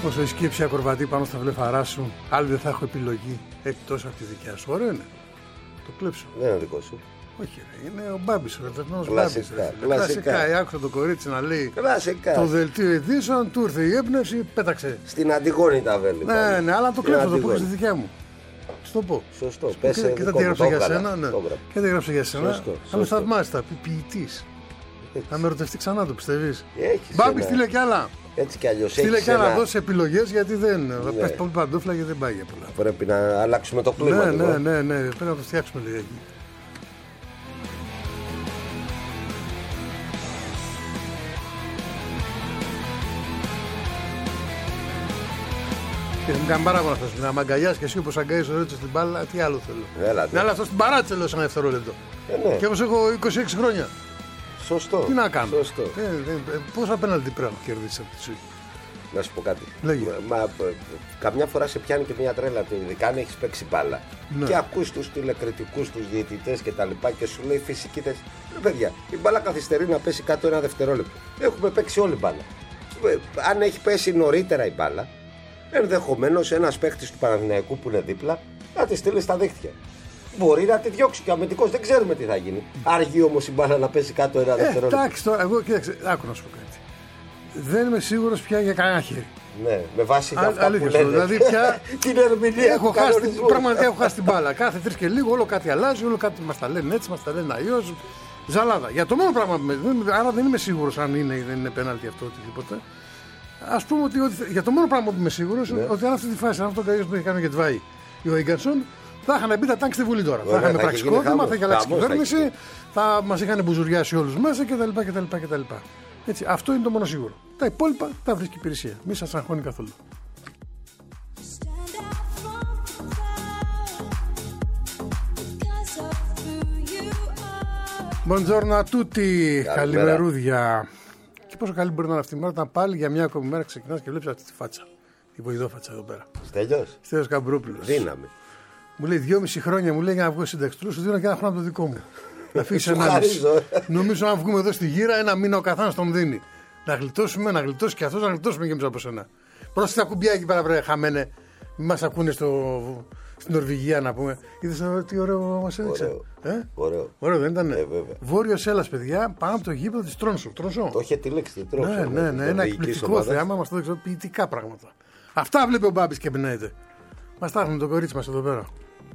Όσο η σκέψη ακροβατεί πάνω στα βλεφαρά σου, άλλη δεν θα έχω επιλογή εκτός από τη δικιά σου. Ωραίο είναι. Το κλέψω. Δεν είναι δικό σου. Όχι, ρε, είναι ο Μπάμπης, ο ρευτερνός Μπάμπης. Κλασικά. Άκουσα το κορίτσι να λέει Κλασικά. το δελτίο ειδήσεων, του ήρθε η έμπνευση, πέταξε. Στην Αντιγόνη τα βέλη. Ναι, ναι, αλλά το κλέψω, το πω και στη δικιά μου. Στο πω. Σωστό. Πέσε και δεν τη έγραψα για σένα, ναι. Και δεν έγραψα για σένα. Αλλά θαυμάστα, ποιητής. Θα με ερωτευτεί ξανά, το πιστεύεις? Μπάμπη, στείλε κι άλλα. Έτσι κι αλλιώς. Στείλε κι άλλα, δώσει επιλογές γιατί δεν. Θα πέσει πολύ παντόφλα και δεν πάει για πολλά. Πρέπει να αλλάξουμε το κλίμα. Ναι, πρέπει να το φτιάξουμε λιγάκι. Και θα μου κάνει παράγωνα αυτός. Να μ' αγκαλιάσεις και εσύ όπως αγκαλιάζεις ο Ρέτσος στην μπάλα, τι άλλο θέλω. Ναι, αλλά αυτό στην παράτησε λέω σε ένα δευτερόλεπτο. Ναι. Και όπως έχω 26 χρόνια. Σωστό. Τι να κάνω. Σωστό. Πόσα πέναλτι πρέπει να κερδίσεις από τη ζωή? Να σου πω κάτι. Μα, καμιά φορά σε πιάνει και μια τρέλα, ειδικά αν έχεις παίξει μπάλα. Ναι. Και ακούς τους τηλεκριτικούς, τους διαιτητές και τα λοιπά και σου λέει φυσική θέση. Παιδιά, η μπάλα καθυστερεί να πέσει κάτω ένα δευτερόλεπτο. Έχουμε παίξει όλη μπάλα. Αν έχει πέσει νωρίτερα η μπάλα, ενδεχομένως ένας παίχτης του Παναθηναϊκού που είναι δίπλα να τη στείλει στα δίχτυα. Μπορεί να τη διώξει και ο αμυντικός, δεν ξέρουμε τι θα γίνει. Αργεί όμως η μπάλα να πέσει κάτω ένα δευτερόλεπτο. Εντάξει, τώρα εγώ κοίταξε, άκου να σου πω κάτι. Δεν είμαι σίγουρος πια για κανένα χέρι. Ναι, με βάση αυτά που λένε. Δηλαδή πια την ερμηνεία πραγματικά έχω χάσει την μπάλα. Κάθε 3 και λίγο όλο κάτι αλλάζει, όλο κάτι μας τα λένε έτσι, μας τα λένε αλλιώς. Ζαλάδα. Για το μόνο πράγμα άρα δεν είμαι σίγουρος αν είναι ή δεν είναι πέναλτι αυτό οτιδήποτε. Ας πούμε ότι για το μόνο πράγμα που είμαι σίγουρος ότι αν αυτή τη φάση, αν αυτό το καίγος που είχε κάνει ο Γετβάη ή ο Ίγκανσον, θα είχαν μπει τα τάγκ στη Βουλή τώρα. Θα είχαν πραξικόπημα, θα είχε αλλάξει η κυβέρνηση, θα μας είχαν μπουζουριάσει όλους μέσα κτλ. Έτσι, αυτό είναι το μόνο σίγουρο. Τα υπόλοιπα τα βρίσκει η υπηρεσία. Μη σας αγχώνει καθόλου. Buongiorno a tutti, καλημερούδια. Και πόσο καλή μπορεί να είναι αυτή η μέρα όταν πάλι για μια ακόμη μέρα ξεκινάς και βλέπεις αυτή τη φάτσα. Τη βοηδόφατσα εδώ πέρα. Στέλιος Καμπρόπουλος. Δύναμη. Μου λέει 2,5 χρόνια μου λέει για να βγω σύνταξη. Του δίνω και ένα χρόνο από το δικό μου. Να φύγει ένα νομίζω αν βγούμε εδώ στη γύρα, ένα μήνα ο καθένας τον δίνει. Να γλιτώσουμε, να γλιτώσει και αυτός, να γλιτώσουμε και εμείς από σένα. Πρόσεχε τα κουμπιά εκεί πέρα, βρε χαμένε. Μην μας ακούνε στην Νορβηγία να πούμε. Είδες τι ωραίο μας έδειξε. Ωραίο δεν ήταν? Βόρειος Έλλας, παιδιά, πάνω από το γήπεδο της Τρόνσου. Το είχε τη λέξη Τρόνσου. Ναι, ένα εκπληκτικό θέαμα, μας το έδειξε ποιητικά πράγματα. Αυτά βλέπει ο Μπάμπης και εμπνέεται. Μας τα έχουμε το κορίτσι μας εδώ πέρα.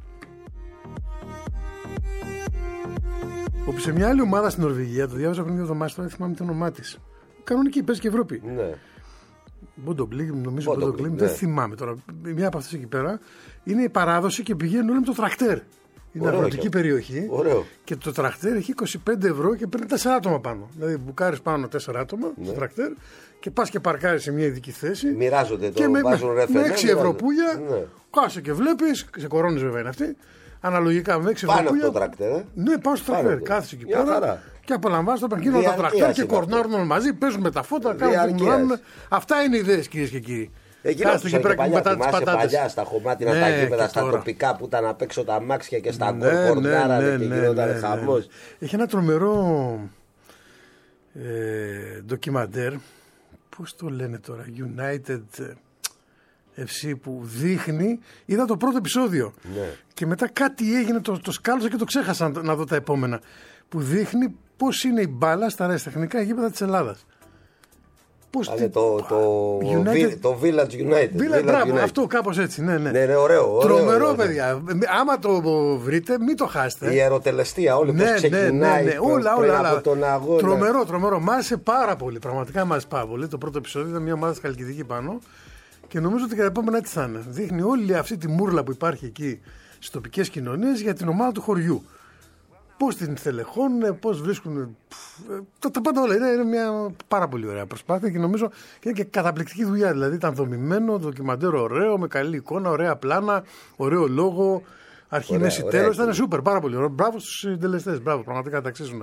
Όπου σε μια άλλη ομάδα στην Νορβηγία, το διάβαζα πριν 2 εβδομάδες, τώρα δεν θυμάμαι το όνομά της. Κανονική, παίζει και Ευρώπη. Ναι. Μποντογκλίμ, νομίζω Μποντογκλίμ, δεν θυμάμαι τώρα. Μια από αυτές εκεί πέρα είναι η παράδοση και πηγαίνουν όλοι με το τρακτέρ. Είναι αγροτική περιοχή. Ωραίο. Και το τρακτέρ έχει 25 ευρώ και παίρνει 4 άτομα πάνω. Δηλαδή μπουκάρεις πάνω 4 άτομα στο τρακτέρ και πας και παρκάρεις σε μια ειδική θέση. Μοιράζονται το βάζουν με 6 ευρώ πουλιά. Κάτσε και βλέπεις, σε κορώνες βέβαια είναι αυτή. Αναλογικά με 6 ευρώ. Πάνω στο τρακτέρ. Ναι, πάνω στο τρακτέρ. Κάθεσαι εκεί πέρα και απολαμβάνεις το πανκίνο τα τρακτέρ και κορνάρουν όλοι μαζί. Παίζουν με τα φώτα, κάνουν. Αυτά είναι οι ιδέες, κυρίες και κύριοι. Κάτσε εκεί πέρα και μετά τις πατάτες. Παλιά στα χωμάτινα τα γήπεδα, στα τοπικά που ήταν απ' έξω τα αμάξια και στα κορνάρανε και γινόταν χαμός. Έχει ένα τρομερό ντοκιμαντέρ. Πώς το λένε τώρα, United FC που δείχνει, είδα το πρώτο επεισόδιο και μετά κάτι έγινε, το σκάλωσα και το ξέχασα να δω τα επόμενα, που δείχνει πώς είναι η μπάλα στα αεραστεχνικά γήπεδα της Ελλάδας. Το Village United. Μπράβο, αυτό κάπως έτσι. Ναι, ωραίο. Τρομερό, παιδιά. Άμα το βρείτε, μην το χάσετε. Η αεροτελεστία, όλη πώς ξεκινάει όλα από τον αγώνα. Τρομερό. Μ' άρεσε πάρα πολύ. Πραγματικά μ' άρεσε πάρα πολύ. Το πρώτο επεισόδιο ήταν μια ομάδα στη Χαλκιδική πάνω. Και νομίζω ότι και τα επόμενα έτσι θα είναι. Δείχνει όλη αυτή τη μούρλα που υπάρχει εκεί στις τοπικές κοινωνίες για την ομάδα του χωριού. Πώς την θελεχώνουν, πώς βρίσκουν. Τα πάντα όλα. Είναι μια πάρα πολύ ωραία προσπάθεια και νομίζω είναι και καταπληκτική δουλειά. Δηλαδή ήταν δομημένο, ντοκιμαντέρ ωραίο, με καλή εικόνα, ωραία πλάνα, ωραίο λόγο, αρχή, μέση, τέλος. Ήταν σούπερ, πάρα πολύ ωραίο. Μπράβο στους συντελεστές, μπράβο, πραγματικά τα αξίζουν.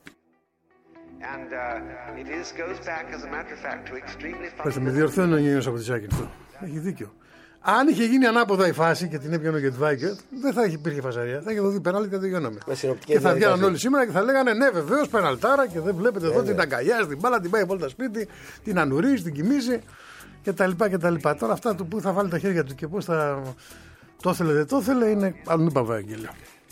Με διορθώνει ο Νίνος από τη Σάκη. Έχει δίκιο. Αν είχε γίνει ανάποδα η φάση και την έπιανε ο Γετβάικερ, δεν θα υπήρχε φασαρία. Θα είχε δοθεί πέναλτι και δεν γίνομαι. Και θα βγαίναν όλοι σήμερα και θα λέγανε ναι, βεβαίως πεναλτάρα και δεν βλέπετε εδώ την αγκαλιάζει την μπάλα, την πάει από τα σπίτι, την ανουρίζει, την κοιμίζει. κτλ. Τώρα αυτά του που θα βάλει τα χέρια του και πώς θα το ήθελε δεν το ήθελε είναι αλλού Παπαγγέλιο.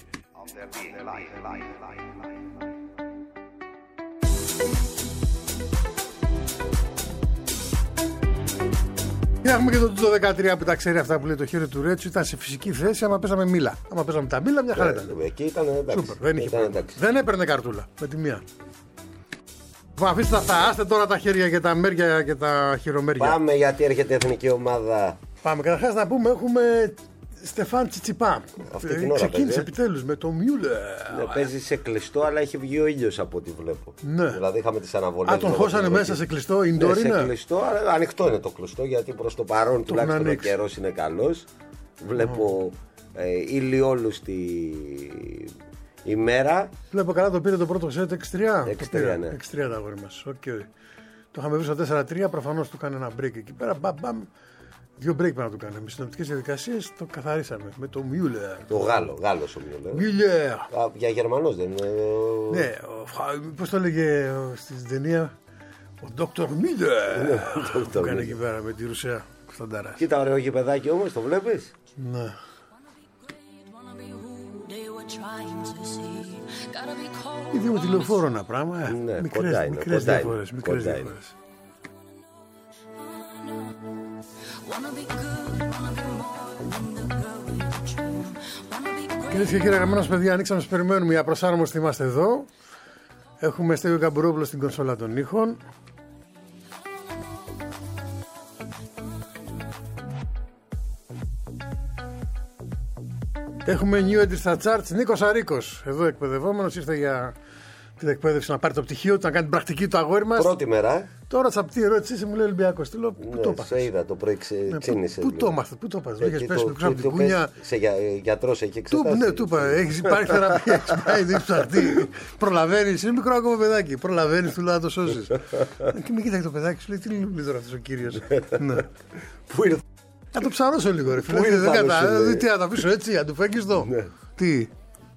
Έχουμε και το 13 που τα ξέρει αυτά που λέει το χέρι του Ρέτσου. Ήταν σε φυσική θέση. Άμα παίζαμε μήλα. Άμα παίζαμε τα μήλα, μια χαρά ήταν. Εκεί ήταν εντάξει. Σούπερ, δεν έπαιρνε καρτούλα με τη μία. Αφήστε αυτά, άστε τώρα τα χέρια και τα μέρια και τα χειρομέρια. Πάμε γιατί έρχεται η εθνική ομάδα. Πάμε. Καταρχάς να πούμε, έχουμε Στεφάν Τσιτσιπά. Ξεκίνησε επιτέλους με το Μιούλερ. Ναι, παίζει σε κλειστό, αλλά έχει βγει ο ήλιος από ό,τι βλέπω. Ναι. Δηλαδή είχαμε τις αναβολές. Α, τον χώσανε μέσα σε κλειστό, indoor είναι. Σε κλειστό, αλλά ανοιχτό είναι το κλειστό γιατί προς το παρόν τουλάχιστον ο καιρός είναι καλός. Βλέπω ηλιόλουστη ημέρα. Βλέπω καλά το πήρε το πρώτο σετ 6-3. 6-3, ναι. 6-3 τα αγόρι μας. Okay. Το είχαμε βρει στο 4-3, προφανώς του έκανε ένα break εκεί πέρα. Μπαμ. 2 break πρέπει να του κάνει. Με συνοπτικές διαδικασίες το καθαρίσαμε. Με το Μιούλερ. Το Γάλλος ο Μιούλερ. Μιούλερ. Για Γερμανός δεν είναι. Ναι, πώς το έλεγε στην ταινία. Ο Dr. Μιούλερ. Το κάνει εκεί πέρα με τη Ρουσία. Κοίτα ωραίο γηπεδάκι όμως, το βλέπεις. Ναι. Ήδη με τηλεοφόρο ένα πράγμα. Ναι, μικρές διαφορές. Κυρίες και κύριοι, αγαπημένος παιδιά, ανοίξαμε, σας περιμένουμε. Για προσάρμοστη είμαστε εδώ. Έχουμε Στέλιο Καμπουρόπουλο στην κονσόλα των ήχων. Έχουμε new entry στα charts. Νίκος Αρίκος, εδώ εκπαιδευόμενος, ήρθε για την εκπαίδευση να πάρει το πτυχίο του, να κάνει την πρακτική του αγόρι μας. Πρώτη μέρα. Τώρα τσαπτή ερώτηση, μου λέει Ολυμπιακός. Τι λέω, πού το είπα. Σε είδα, το πρωί ξύνησε. Πού το έμαθε, πού το είπα. Είχες πέσει μικρό από την κούνια. Σε γιατρός έχει εξετάσει. Ναι, του είπα, έχεις υπάρχει θεραπεία, έχεις πάει, έχεις ψαχτεί. Προλαβαίνεις, είναι μικρό ακόμα παιδάκι. Προλαβαίνεις, του λέω να το σώσεις. Και με κοίταξε το παιδάκι, σου λέει τι λέει τώρα αυτός ο κύριος. Πού ήρθε. Να το ψαρώσω λίγο, ρε φίλε. Δεν κατάλαβα. Τι, να το αφήσω έτσι, να του φέγγεις το. Τι.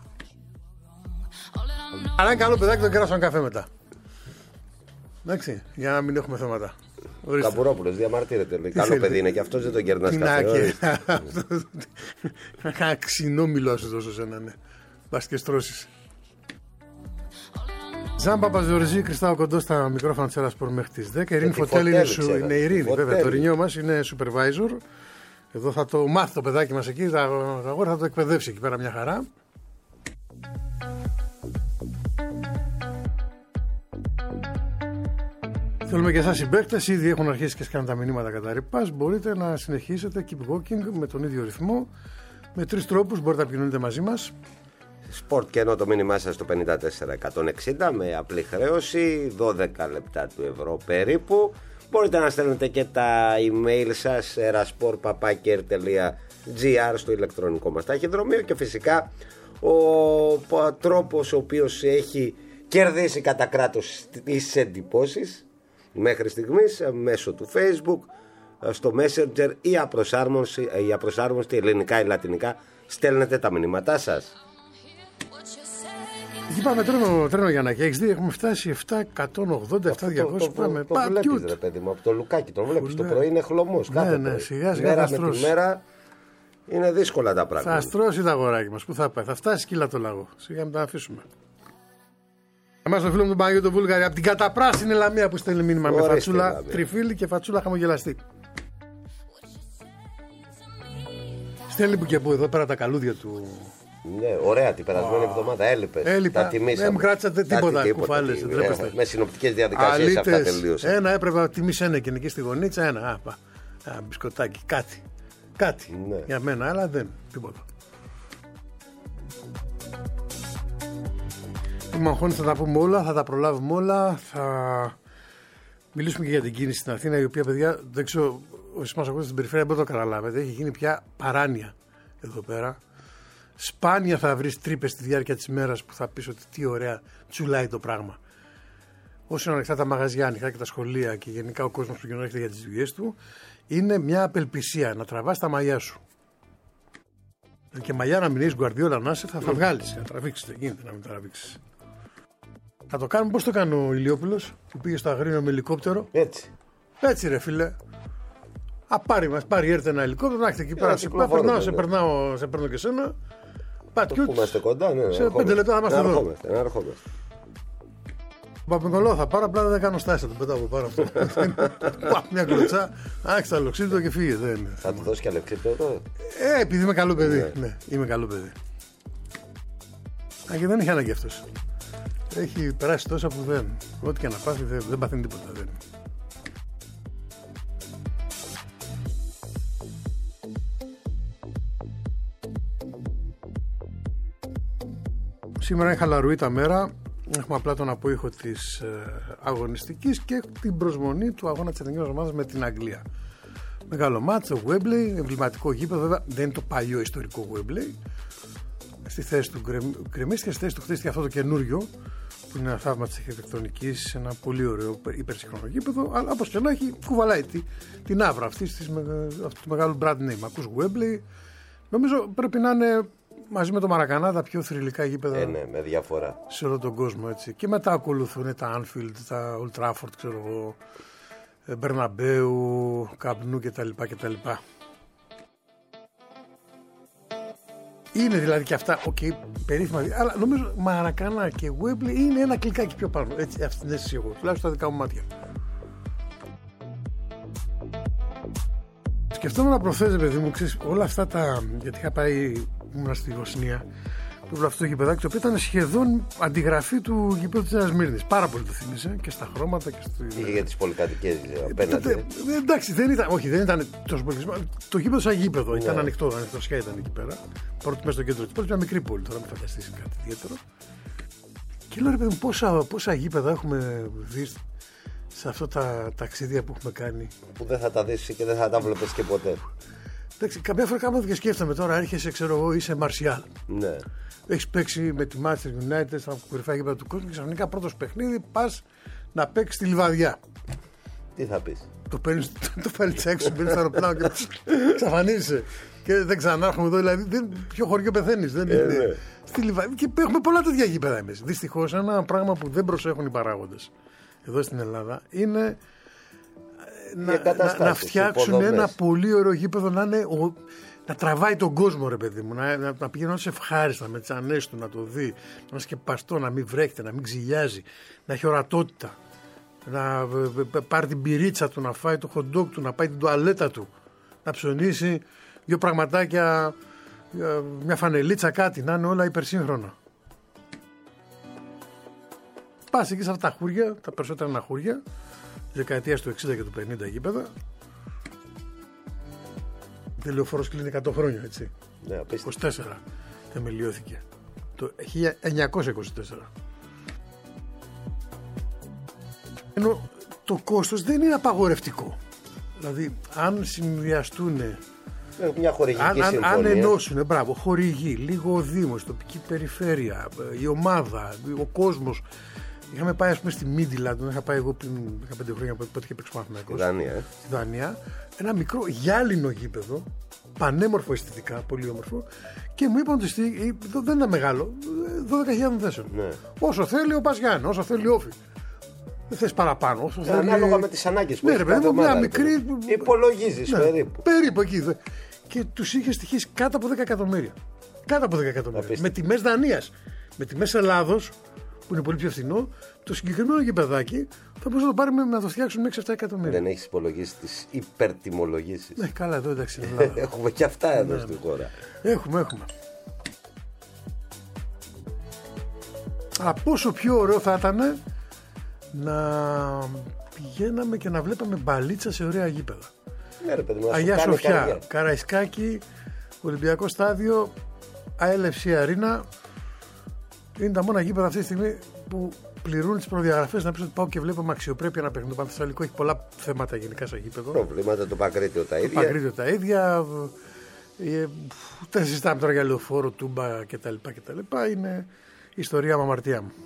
Αλλά είναι καλό παιδάκι, τον κεράσω καφέ μετά. Εντάξει, για να μην έχουμε θέματα. Καμπουρόπουλος, διαμαρτύρεται. Καλό παιδί είναι και αυτός, δεν τον κερνάς καφέ. Ξινό μιλώ σου τόσο σένα, ναι. Πας και στρώσεις. Ζαν Παπαζορζή, Κριστάο Κοντό στα μικρόφωνα της Ερασπορ μέχρι τις 10. Ειρήνη Φωτέλη είναι η Ειρήνη, βέβαια. Το ρινιό μας είναι supervisor. Εδώ θα το μάθει το παιδάκι μας εκεί, τα αγόρια θα το εκπαιδεύσει εκεί πέρα μια χαρά. Θέλουμε και εσάς οι παίκτες, ήδη έχουν αρχίσει και σκάνουν τα μηνύματα κατά ρηπάς. Μπορείτε να συνεχίσετε keep walking με τον ίδιο ρυθμό. Με 3 τρόπους μπορείτε να επικοινωνείτε μαζί μας. Σπορτ και ενώ το μήνυμά σας στο 54160 με απλή χρέωση, 12 λεπτά του ευρώ περίπου. Μπορείτε να στέλνετε και τα email σας erasport@air.gr στο ηλεκτρονικό μας ταχυδρομείο και φυσικά ο τρόπος ο οποίος έχει κερδίσει κατά κράτος τις εντυπώσεις μέχρι στιγμής μέσω του Facebook, στο Messenger ή απροσάρμοστη ελληνικά ή λατινικά στέλνετε τα μηνύματά σας. Εκεί πάμε τρένο για να έχεις δει, έχουμε φτάσει 780, 700 πάμε. Το βλέπεις ρε παιδί μου, από το Λουκάκι τον βλέπεις, το πρωί είναι χλωμός. Ναι, σιγά σιγά θα στρώσει. Με τη μέρα είναι δύσκολα τα πράγματα. Θα στρώσει τα αγοράκι μας, πού θα πάει, θα φτάσει σκύλα το λαγό, σιγά μην τα αφήσουμε. Εμάς το φίλο μου τον Παναγιώτο το Βούλγαρη από την καταπράσινη Λαμία που στέλνει μήνυμα με φατσούλα τριφύλι και φατσούλα χαμογελαστή. Στέλνει που και που εδώ πέρα τα καλούδια του. Ναι, ωραία την περασμένη εβδομάδα έλειπες. Τα τιμήσαμε. Δεν μου κράτησατε τίποτα κουφάλες. Με συνοπτικές διαδικασίες αυτά τελείωσαν. Ένα έπρεπε να τιμήσει ένα και εκεί στη γωνίτσα, ένα μπισκοτάκι, κάτι ναι. Για μένα, αλλά δεν, τίποτα. Οι μαγχώνες θα τα πούμε όλα, θα τα προλάβουμε όλα, θα μιλήσουμε και για την κίνηση στην Αθήνα, η οποία, παιδιά, δεν ξέρω, όσοι μας ακούτε στην περιφέρεια δεν το καταλάβετε, έχει γίνει πια παράνοια εδώ πέρα. Σπάνια θα βρεις τρύπες στη διάρκεια της ημέρας που θα πεις ότι τι ωραία τσουλάει το πράγμα. Όσο είναι ανοιχτά τα μαγαζιά, ανοιχτά και τα σχολεία και γενικά ο κόσμος που έρχεται για τις δουλειές του, είναι μια απελπισία να τραβάς τα μαλλιά σου. Και μαλλιά να μην έχεις Γκουαρδιόλα να είσαι, θα βγάλεις, να τραβήξεις, δεν γίνεται να μην τραβήξεις. Θα το κάνουμε πώς το κάνει ο Ηλιόπουλος που πήγε στο Αγρίνιο με ελικόπτερο. Έτσι. Έτσι ρε φίλε. Πάρει έρθει ένα ελικόπτερο, να έχετε εκεί πέρα. Σε περνάω και σένα. Που είμαστε κοντά, ναι. Σε 5 λεπτά θα είμαστε εδώ. Να ερχόμαστε. Παπινκολό θα πάρω, απλά δεν κάνω στάση, θα τον πετάω από πάνω αυτό. Μια κλωτσά, άξι το αλοξίπτο και φύγε. Θα του δώσει και αλοξίπτο εδώ. Επειδή είμαι καλό παιδί. Ναι, είμαι καλό παιδί. Και δεν έχει ανάγκη αυτός. Έχει περάσει τόσα που δεν. Ό,τι και να πάθει δεν παθαίνει τίποτα. Σήμερα είναι χαλαρούι τα μέρα. Έχουμε απλά τον απόϊχο της αγωνιστικής και την προσμονή του αγώνα της εθνικής ομάδας με την Αγγλία. Μεγάλο μάτσο, το Wembley, εμβληματικό γήπεδο. Βέβαια δεν είναι το παλιό ιστορικό Wembley. Στη θέση του γκρεμίστηκε, στη θέση του χτίστηκε αυτό το καινούριο, που είναι ένα θαύμα της αρχιτεκτονικής, ένα πολύ ωραίο υπερσύγχρονο γήπεδο. Αλλά όπως και να έχει, κουβαλάει την άβρα αυτού του μεγάλου brand name. Ακούς Wembley. Νομίζω πρέπει να είναι μαζί με το Μαρακανά τα πιο θρυλικά γήπεδα. Ναι, με διαφορά. Σε όλο τον κόσμο, έτσι. Και μετά ακολουθούν τα Anfield, τα Old Trafford, ξέρω εγώ, Μπερναμπέου, Καμπνού κτλ. Είναι δηλαδή και αυτά, περίφημα, αλλά νομίζω Μαρακανά και Wembley είναι ένα κλικάκι πιο πάνω. Έτσι, αυτή την αίσθηση εγώ, τουλάχιστον στα δικά μου μάτια. Σκεφτόμουν να προθέσει, παιδί μου, ξέρεις, όλα αυτά τα. Γιατί είχα πάει, ήμουν στη Βοσνία, το αυτό το γηπεδάκι, το οποίο ήταν σχεδόν αντιγραφή του γηπέδου της Νέας Σμύρνης. Πάρα πολύ το θύμισε και στα χρώματα και στο. Είχε για τις πολυκατοικίες απέναντι. Εντάξει, δεν ήταν τόσο πολύ. Το γήπεδο σαν γήπεδο ήταν ανοιχτό σχέδιο ήταν εκεί πέρα. Πρώτη μέσα στο κέντρο της πόλης, μια μικρή πόλη. Τώρα μην φανταστείς κάτι ιδιαίτερο. Και λέω ρε παιδί μου, πόσα γήπεδα έχουμε δει σε αυτά τα ταξίδια που έχουμε κάνει. Που δεν θα τα δεις και δεν θα τα βλέπεις και ποτέ. Εντάξει, καμιά φορά κάνω και σκέφτομαι τώρα, έρχεσαι, ξέρω εγώ, είσαι Μαρσιάλ. Ναι. Έχεις παίξει με τη Manchester United στα κορυφαία γήπεδα του κόσμου και ξαφνικά πρώτος παιχνίδι πας να παίξεις στη Λιβαδιά. Τι θα πεις? Το παίρνεις έξω, μπαίνεις στο αεροπλάνο και ξαφανίζεσαι. Και δεν ξανάρχομαι εδώ, δηλαδή ποιο χωριό πεθαίνεις. Στη Λιβαδιά. Και έχουμε πολλά τέτοια γήπεδα εμείς. Δυστυχώς ένα πράγμα που δεν προσέχουν οι παράγοντες εδώ στην Ελλάδα είναι να φτιάξουν ένα πολύ ωραίο γήπεδο να τραβάει τον κόσμο, ρε παιδί μου, να πηγαίνει όλος ευχάριστα με τις ανέσεις του, να το δει, να είναι σκεπαστό, να μην βρέχεται, να μην ξυλιάζει, να έχει ορατότητα, να πάρει την πυρίτσα του, να φάει το hot dog του, να πάει την τουαλέτα του, να ψωνίσει δύο πραγματάκια, μια φανελίτσα, κάτι, να είναι όλα υπερσύγχρονα. Πας εκεί σε αυτά τα χώρια, τα περισσότερα είναι χώρια, δεκαετίας του 60 και του 50 γήπεδα. Το λεωφόρος κλείνει 100 χρόνια, έτσι. Ναι, 24 θεμελιώθηκε. Το 1924. Ενώ το κόστος δεν είναι απαγορευτικό. Δηλαδή, αν συνδυαστούν. Μια χορηγική συμφωνία. Αν ενώσουν, χορηγοί, λίγο ο Δήμος, τοπική περιφέρεια, η ομάδα, ο κόσμος. Είχαμε πάει, ας πούμε, στη Μίντιλαντ, είχα πάει εγώ πριν 15 χρόνια που είχε παίξει Παναθηναϊκός. Στη Δανία. Ένα μικρό γυάλινο γήπεδο, πανέμορφο αισθητικά, πολύ όμορφο. Και μου είπαν ότι δεν είναι μεγάλο, 12.000 θέσεων. Ναι. Όσο θέλει ο Παζιάννη, όσο θέλει ο Όφη. Δεν θες παραπάνω. Όσο θέλει... Ανάλογα με τις ανάγκες που έχει κάθε ομάδα. Μια μικρή. Υπολογίζεις περίπου. Περίπου εκεί. Και τους είχε στοιχήσει κάτω από 10 εκατομμύρια. Κάτω από 10 εκατομμύρια. Με τιμές Δανίας. Με τιμές Ελλάδος, που είναι πολύ πιο φθηνό, το συγκεκριμένο γηπεδάκι θα μπορούσε να το πάρουμε να το φτιάξουμε 6-7 εκατομμύρια. Δεν έχεις υπολογίσει τις υπερτιμολογήσεις? Ναι, καλά, εδώ εντάξει. Έχουμε και αυτά εδώ στη χώρα. Έχουμε. Αλλά πόσο πιο ωραίο θα ήταν να πηγαίναμε και να βλέπαμε μπαλίτσα σε ωραία γήπεδα. Ναι, ρε παιδί μου, Αγία Σοφιά, Καραϊσκάκη, Ολυμπιακό Στάδιο, ALFC Αρίνα. Είναι τα μόνα γήπεδα αυτή τη στιγμή που πληρούν τις προδιαγραφές. Να πεις ότι πάω και βλέπω με αξιοπρέπεια ένα παιχνίδι. Το Πανθεσσαλικό έχει πολλά θέματα γενικά στο γήπεδο. Προβλήματα, το Παγκρίτιο τα ίδια. Δεν συζητάμε τώρα για λεωφόρο, Τούμπα κτλ. Είναι η ιστορία μου, αμαρτία μου.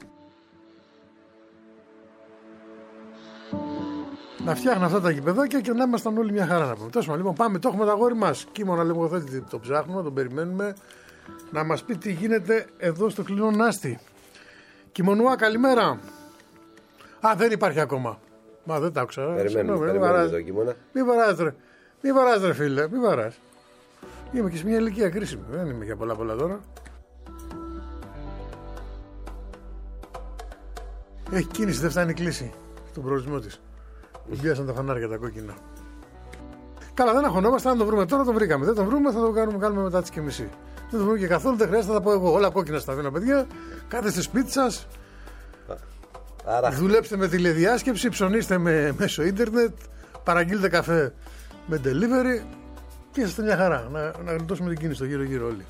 Να φτιάχνουν αυτά τα γηπεδάκια και να ήμασταν όλοι μια χαρά να πούμε. Τόσο λοιπόν, πάμε, το έχουμε τα αγόρι μας. Κίμωνα λεμογοθέτη, το ψάχνουμε, τον περιμένουμε. Να μας πει τι γίνεται εδώ στο κλεινό Νάστη. Κιμονουά, καλημέρα. Δεν υπάρχει ακόμα. Μα δεν τα άκουσα. Περιμένουμε το Κιμώνα. Μην παράζετε. Μη βαράς ρε φίλε, μη βαράς. Είμαι και σε μια ηλικία κρίσιμη, δεν είμαι για πολλά τώρα. Έχει κίνηση, δεν φτάνει κλίση στον προορισμό της. Πιάσαν τα φανάρια τα κόκκινα. Καλά, δεν αγχωνόμαστε, αν το βρούμε τώρα το βρήκαμε. Δεν το βρούμε, θα το κάνουμε μετά τις και μισή. Δεν το βρούμε και καθόλου, δεν χρειάζεται να τα πω εγώ. Όλα κόκκινα στα δίνω, παιδιά. Κάτε στη σπίτι σας. Δουλέψτε με τηλεδιάσκεψη, ψωνίστε μέσω ίντερνετ, παραγγείλτε καφέ με delivery και είσαστε μια χαρά. Να γλιτώσουμε την κίνηση στο γύρω-γύρω όλοι.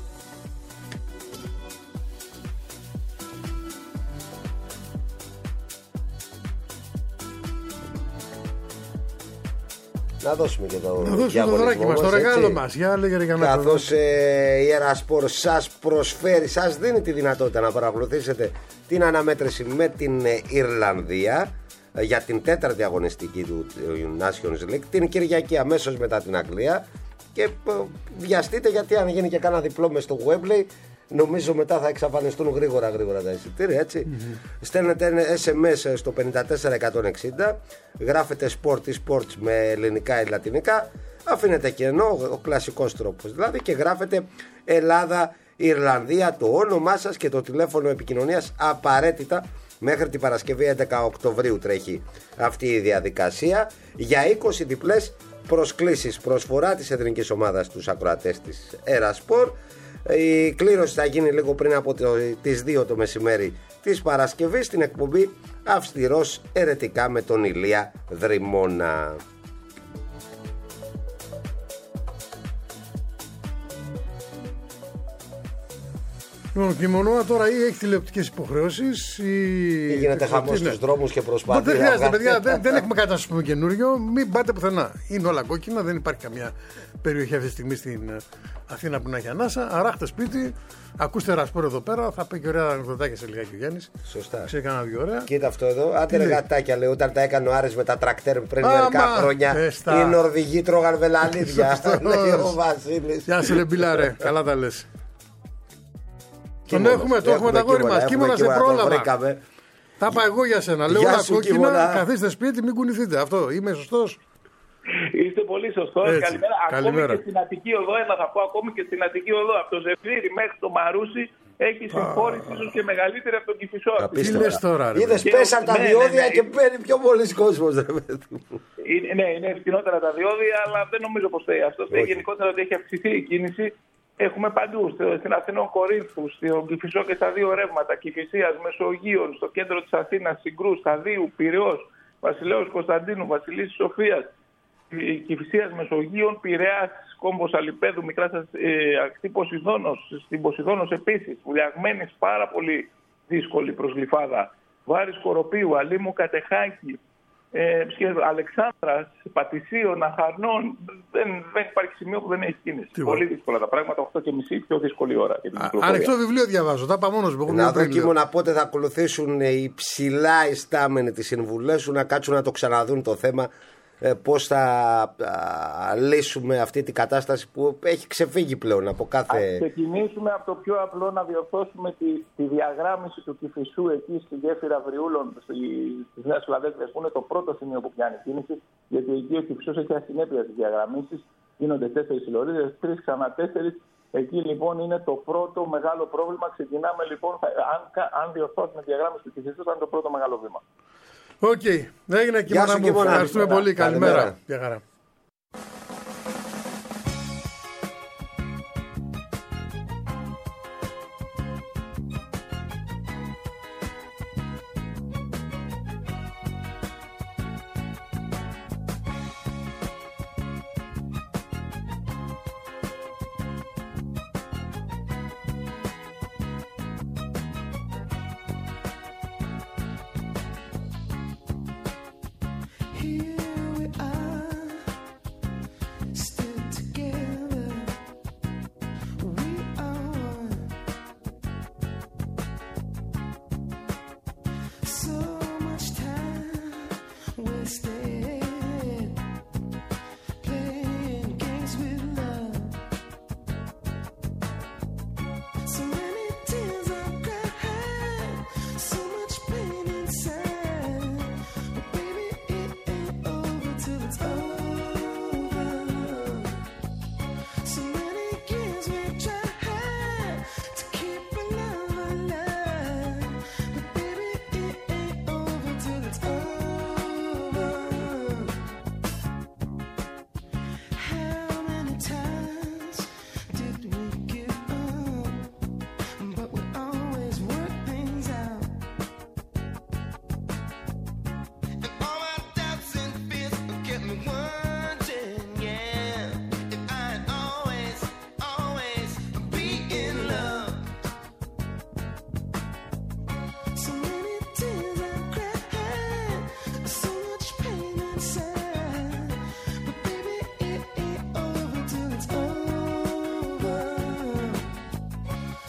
Να δώσουμε και το δωράκι μας, το ρεγάλο μας. Καθώς η Ερασπορ σας προσφέρει, σας δίνει τη δυνατότητα να παρακολουθήσετε την αναμέτρηση με την Ιρλανδία για την 4η αγωνιστική του Nations League την Κυριακή αμέσως μετά την Αγγλία. Και βιαστείτε, γιατί αν γίνει και κάνα διπλό μες στο Wembley, νομίζω μετά θα εξαφανιστούν γρήγορα τα εισιτήρια, έτσι. Στέλνετε SMS στο 54160, γράφετε sport ή sports με ελληνικά ή λατινικά, αφήνετε κενό, ο κλασικός τρόπος δηλαδή, και γράφετε Ελλάδα, Ιρλανδία, το όνομά σας και το τηλέφωνο επικοινωνίας απαραίτητα. Μέχρι την Παρασκευή 11 Οκτωβρίου τρέχει αυτή η διαδικασία για 20 διπλές προσκλήσεις. Προσφορά της εθνικής ομάδας στους ακροατές της Ερασπορ. Η κλήρωση θα γίνει λίγο πριν από τις 2 το μεσημέρι της Παρασκευής στην εκπομπή Αυστηρός Ερετικά με τον Ηλία Δρυμώνα. Λοιπόν, και η Μονόα τώρα ή έχει τηλεοπτικές υποχρεώσεις ή γίνεται χαμός στους δρόμους και προσπάθεια. Δεν χρειάζεται, παιδιά, δεν έχουμε κάτι να σας πούμε καινούριο. Μην πάτε πουθενά. Είναι όλα κόκκινα, δεν υπάρχει καμιά περιοχή αυτή τη στιγμή στην Αθήνα που να έχει ανάσα. Αράχτε σπίτι, ακούστε Ερασπορ εδώ πέρα. Θα πει και ωραία ανεκδοτάκια σε λιγάκι ο Γιάννης. Σωστά. Ξέρει κανένα δύο ωραία. Κοίτα αυτό εδώ. Άντε ρε γατάκια, λέει, όταν τα έκανε ο Άρης με τα τρακτέρ πριν μερικά χρόνια. Οι Νορβηγοί τρώγαν βελανίδια. Λέει ο Βασίλης. Γεια σου, ρε μπιλάρε. Καλά τα λες. Τον έχουμε τα γόρι μας. Κίμωνα σε πρόλαβα. Τα είπα εγώ για σένα. Λέω όλα κόκκινα, καθίστε σπίτι, μην κουνηθείτε. Αυτό, είμαι σωστός? Είστε πολύ σωστός. Καλημέρα. Ακόμη και στην Αττική Οδό, θα πω ακόμη και στην Αττική Οδό, από το Ζεφύρι μέχρι το Μαρούσι, έχει συμφόρηση ίσως και μεγαλύτερη από τον Κηφισό. Τι λες τώρα, ρε? Είδες, πέσαν τα διόδια και παίρνει πιο πολλοί κόσμος. Ναι, είναι φτηνότερα τα διόδια, αλλά δεν νομίζω πως θέλει αυτό. Γενικότερα ότι έχει αυξηθεί η κίνηση. Έχουμε παντού, στην Αθηνών Κορίνθου, στον Κηφισό και στα δύο ρεύματα, Κηφισίας, Μεσογείων, στο κέντρο της Αθήνας, Συγκρού, Σταδίου, Πειραιώς, Βασιλέως Κωνσταντίνου, Βασιλής Σοφίας, Κηφισίας, Μεσογείων, Πειραιάς, Κόμπος Αλιπέδου, Μικράς ακτή Ποσειδώνος, στην Ποσειδώνος επίσης, Βουλιαγμένης, πάρα πολύ δύσκολη προσγλυφάδα, Βάρης Κοροπίου, Αλήμου Κατεχάκη, Αλεξάνδρας, Πατησίων, Αχαρνών, δεν υπάρχει σημείο που δεν έχει κίνηση. Πολύ δύσκολα τα πράγματα, 8:30 πιο δύσκολη ώρα. Ανοιχτό βιβλίο διαβάζω, τα είπα μόνος μου. Να δω κείμενα πότε θα ακολουθήσουν οι ψηλά ιστάμενοι τις συμβουλές σου, να κάτσουν να το ξαναδούν το θέμα. Πώς θα λύσουμε αυτή την κατάσταση που έχει ξεφύγει πλέον από κάθε... Ας ξεκινήσουμε από το πιο απλό, να διορθώσουμε τη διαγράμμιση του Κηφισού εκεί στη γέφυρα Βριούλων της Νέας Φιλαδέλφειας, που είναι το πρώτο σημείο που πιάνει κίνηση, γιατί εκεί ο Κηφισός έχει ασυνέπεια στις διαγραμμίσεις, γίνονται 4 συλλορίδες, 3 ξανά 4. Εκεί λοιπόν είναι το πρώτο μεγάλο πρόβλημα. Ξεκινάμε λοιπόν, αν διορθώσουμε τη διαγράμμιση του Κηφισού, θα είναι το πρώτο μεγάλο βήμα. Οκ, έγινε Κίμωνα μου. Ευχαριστούμε πολύ. Καλημέρα. Γεια χαρά.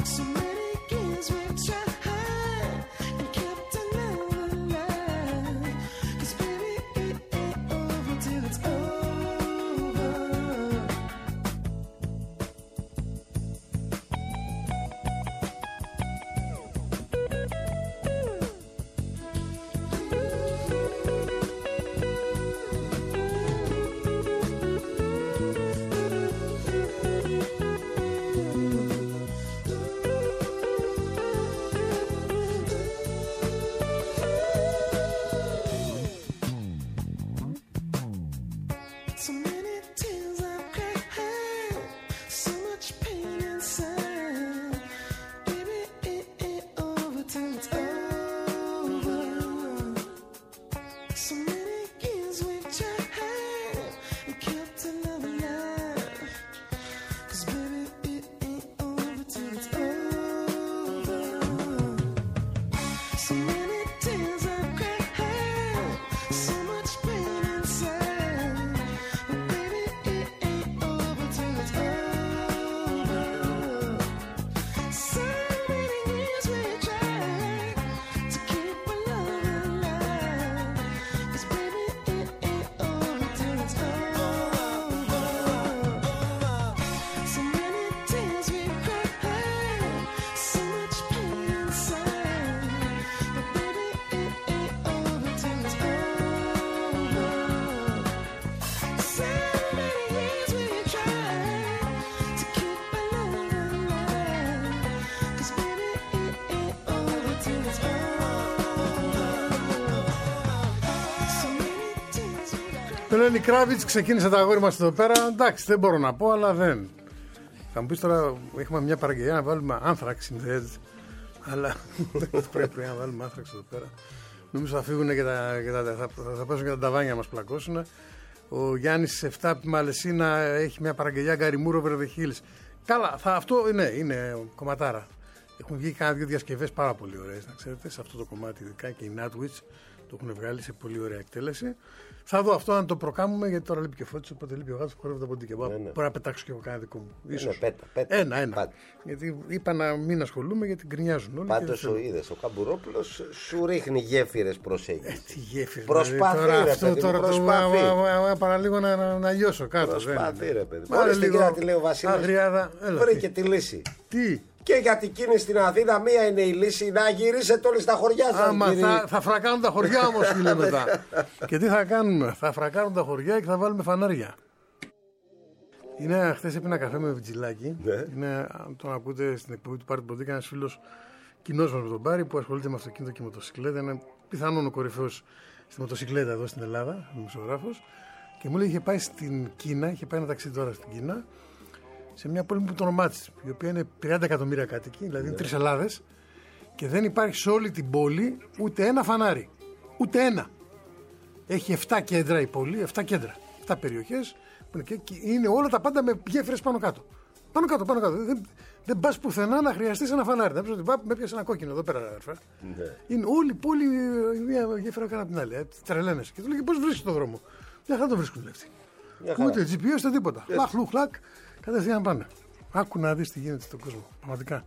Το Lenny Kravitz ξεκίνησε τα αγόρι μας εδώ πέρα. Εντάξει, δεν μπορώ να πω, αλλά δεν. Θα μου πεις τώρα, έχουμε μια παραγγελία να βάλουμε Anthrax συνδέεται. Αλλά πρέπει να βάλουμε Anthrax εδώ πέρα. Νομίζω θα φύγουν και θα πέσουν και τα ταβάνια μας πλακώσουν. Ο Γιάννης 7 από τη Μαλαισίνα έχει μια παραγγελιά Gary Moore over the Hills. Καλά, αυτό είναι κομματάρα. Έχουν βγει κάνα 2 διασκευές πάρα πολύ ωραίες, να ξέρετε, σε αυτό το κομμάτι ειδικά και οι Nightwish το έχουν βγάλει σε πολύ ωραία εκτέλεση. Θα δω αυτό αν το προκάμουμε, γιατί τώρα λείπει και Φώτης, οπότε λείπει ο γάτος που χορεύει τα ποντίκια. Μπορώ να πετάξω και εγώ κάνα δικό μου. Πέτα. Ένα. Γιατί είπα να μην ασχολούμαι γιατί γκρινιάζουν όλοι. Πάντως ο είδες, ο Καμπουρόπουλος σου ρίχνει γέφυρες προσέγγισης. Τι γέφυρες. Προσπαθεί τώρα παραλίγο να λιώσω κάτω. Προσπαθεί ρε παιδί. Μόλις την κυρία τη λέει ο Βασίλης, βρήκε τη λύση. Τι. Και για την κίνηση στην Αθήνα, μία είναι η λύση, να γυρίσετε όλοι στα χωριά σας. Άμα θα φρακάνουν τα χωριά όμως, φίλε, μετά. Και τι θα κάνουμε, θα φρακάνουν τα χωριά και θα βάλουμε φανάρια. Χθες έπινα ένα καφέ με Βιτζιλάκη. Είναι, τον ακούτε στην εκπομπή του Πάρη Ποντίκα, ένας φίλος κοινός μας με τον Πάρη που ασχολείται με αυτοκίνητο και μοτοσυκλέτα. Είναι πιθανόν ο κορυφαίος στη μοτοσυκλέτα εδώ στην Ελλάδα, δημοσιογράφος. Και μου λέει είχε πάει στην Κίνα, είχε πάει ένα ταξίδι τώρα στην Κίνα. Σε μια πόλη που το όνομά της, η οποία είναι 30 εκατομμύρια κάτοικοι, δηλαδή είναι 3 Ελλάδες, και δεν υπάρχει σε όλη την πόλη ούτε ένα φανάρι. Ούτε ένα. Έχει 7 κέντρα η πόλη, 7 κέντρα. 7 περιοχές, και είναι όλα τα πάντα με γέφυρες πάνω κάτω. Πάνω κάτω. Δεν πας πουθενά να χρειαστείς ένα φανάρι. Δεν ξέρω ότι με πιάσε ένα κόκκινο εδώ πέρα, αδερφέ. Είναι όλη η πόλη μια γέφυρα κάτω από την άλλη. Τρελαίνεσαι. Και του λέει πώς βρίσκεις τον δρόμο. Μια χαρά το βρίσκουν λεφτή. Ούτε GPS ούτε τίποτα. Λαχ. Κατευθείαν πάνε. Άκου να δεις τι γίνεται στον κόσμο. Πραγματικά.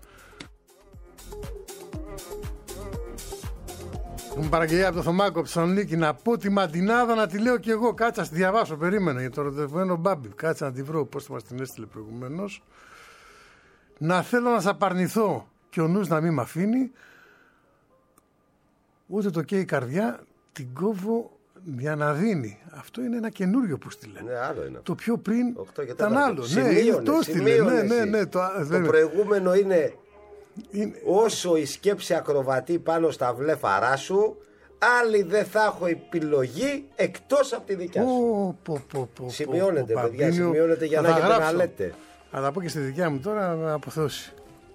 Έχουμε παραγγελία από το Θωμάκο από τη Θεσσαλονίκη να πω τη Μαντινάδα να τη λέω κι εγώ. Κάτσα στη διαβάσω. Περίμενα για το ερωτευμένο Μπάμπι. Κάτσα να τη βρω. Πώς θα μας την έστειλε προηγουμένως. Να θέλω να σ' απαρνηθώ και ο νους να μην μ' αφήνει. Ούτε το καίει η καρδιά. Την κόβω για να δίνει. Αυτό είναι ένα καινούριο που στείλε. Ναι, άλλο είναι. Το πιο πριν ήταν άλλο. Ναι, το προηγούμενο είναι όσο η σκέψη ακροβατεί πάνω στα βλέφαρά σου, άλλη δεν θα έχω επιλογή εκτός από τη δικιά σου. Σημειώνεται, παιδιά, σημειώνεται για να έχετε να λέτε. Θα τα πω και στη δικιά μου τώρα να αποθεώσει.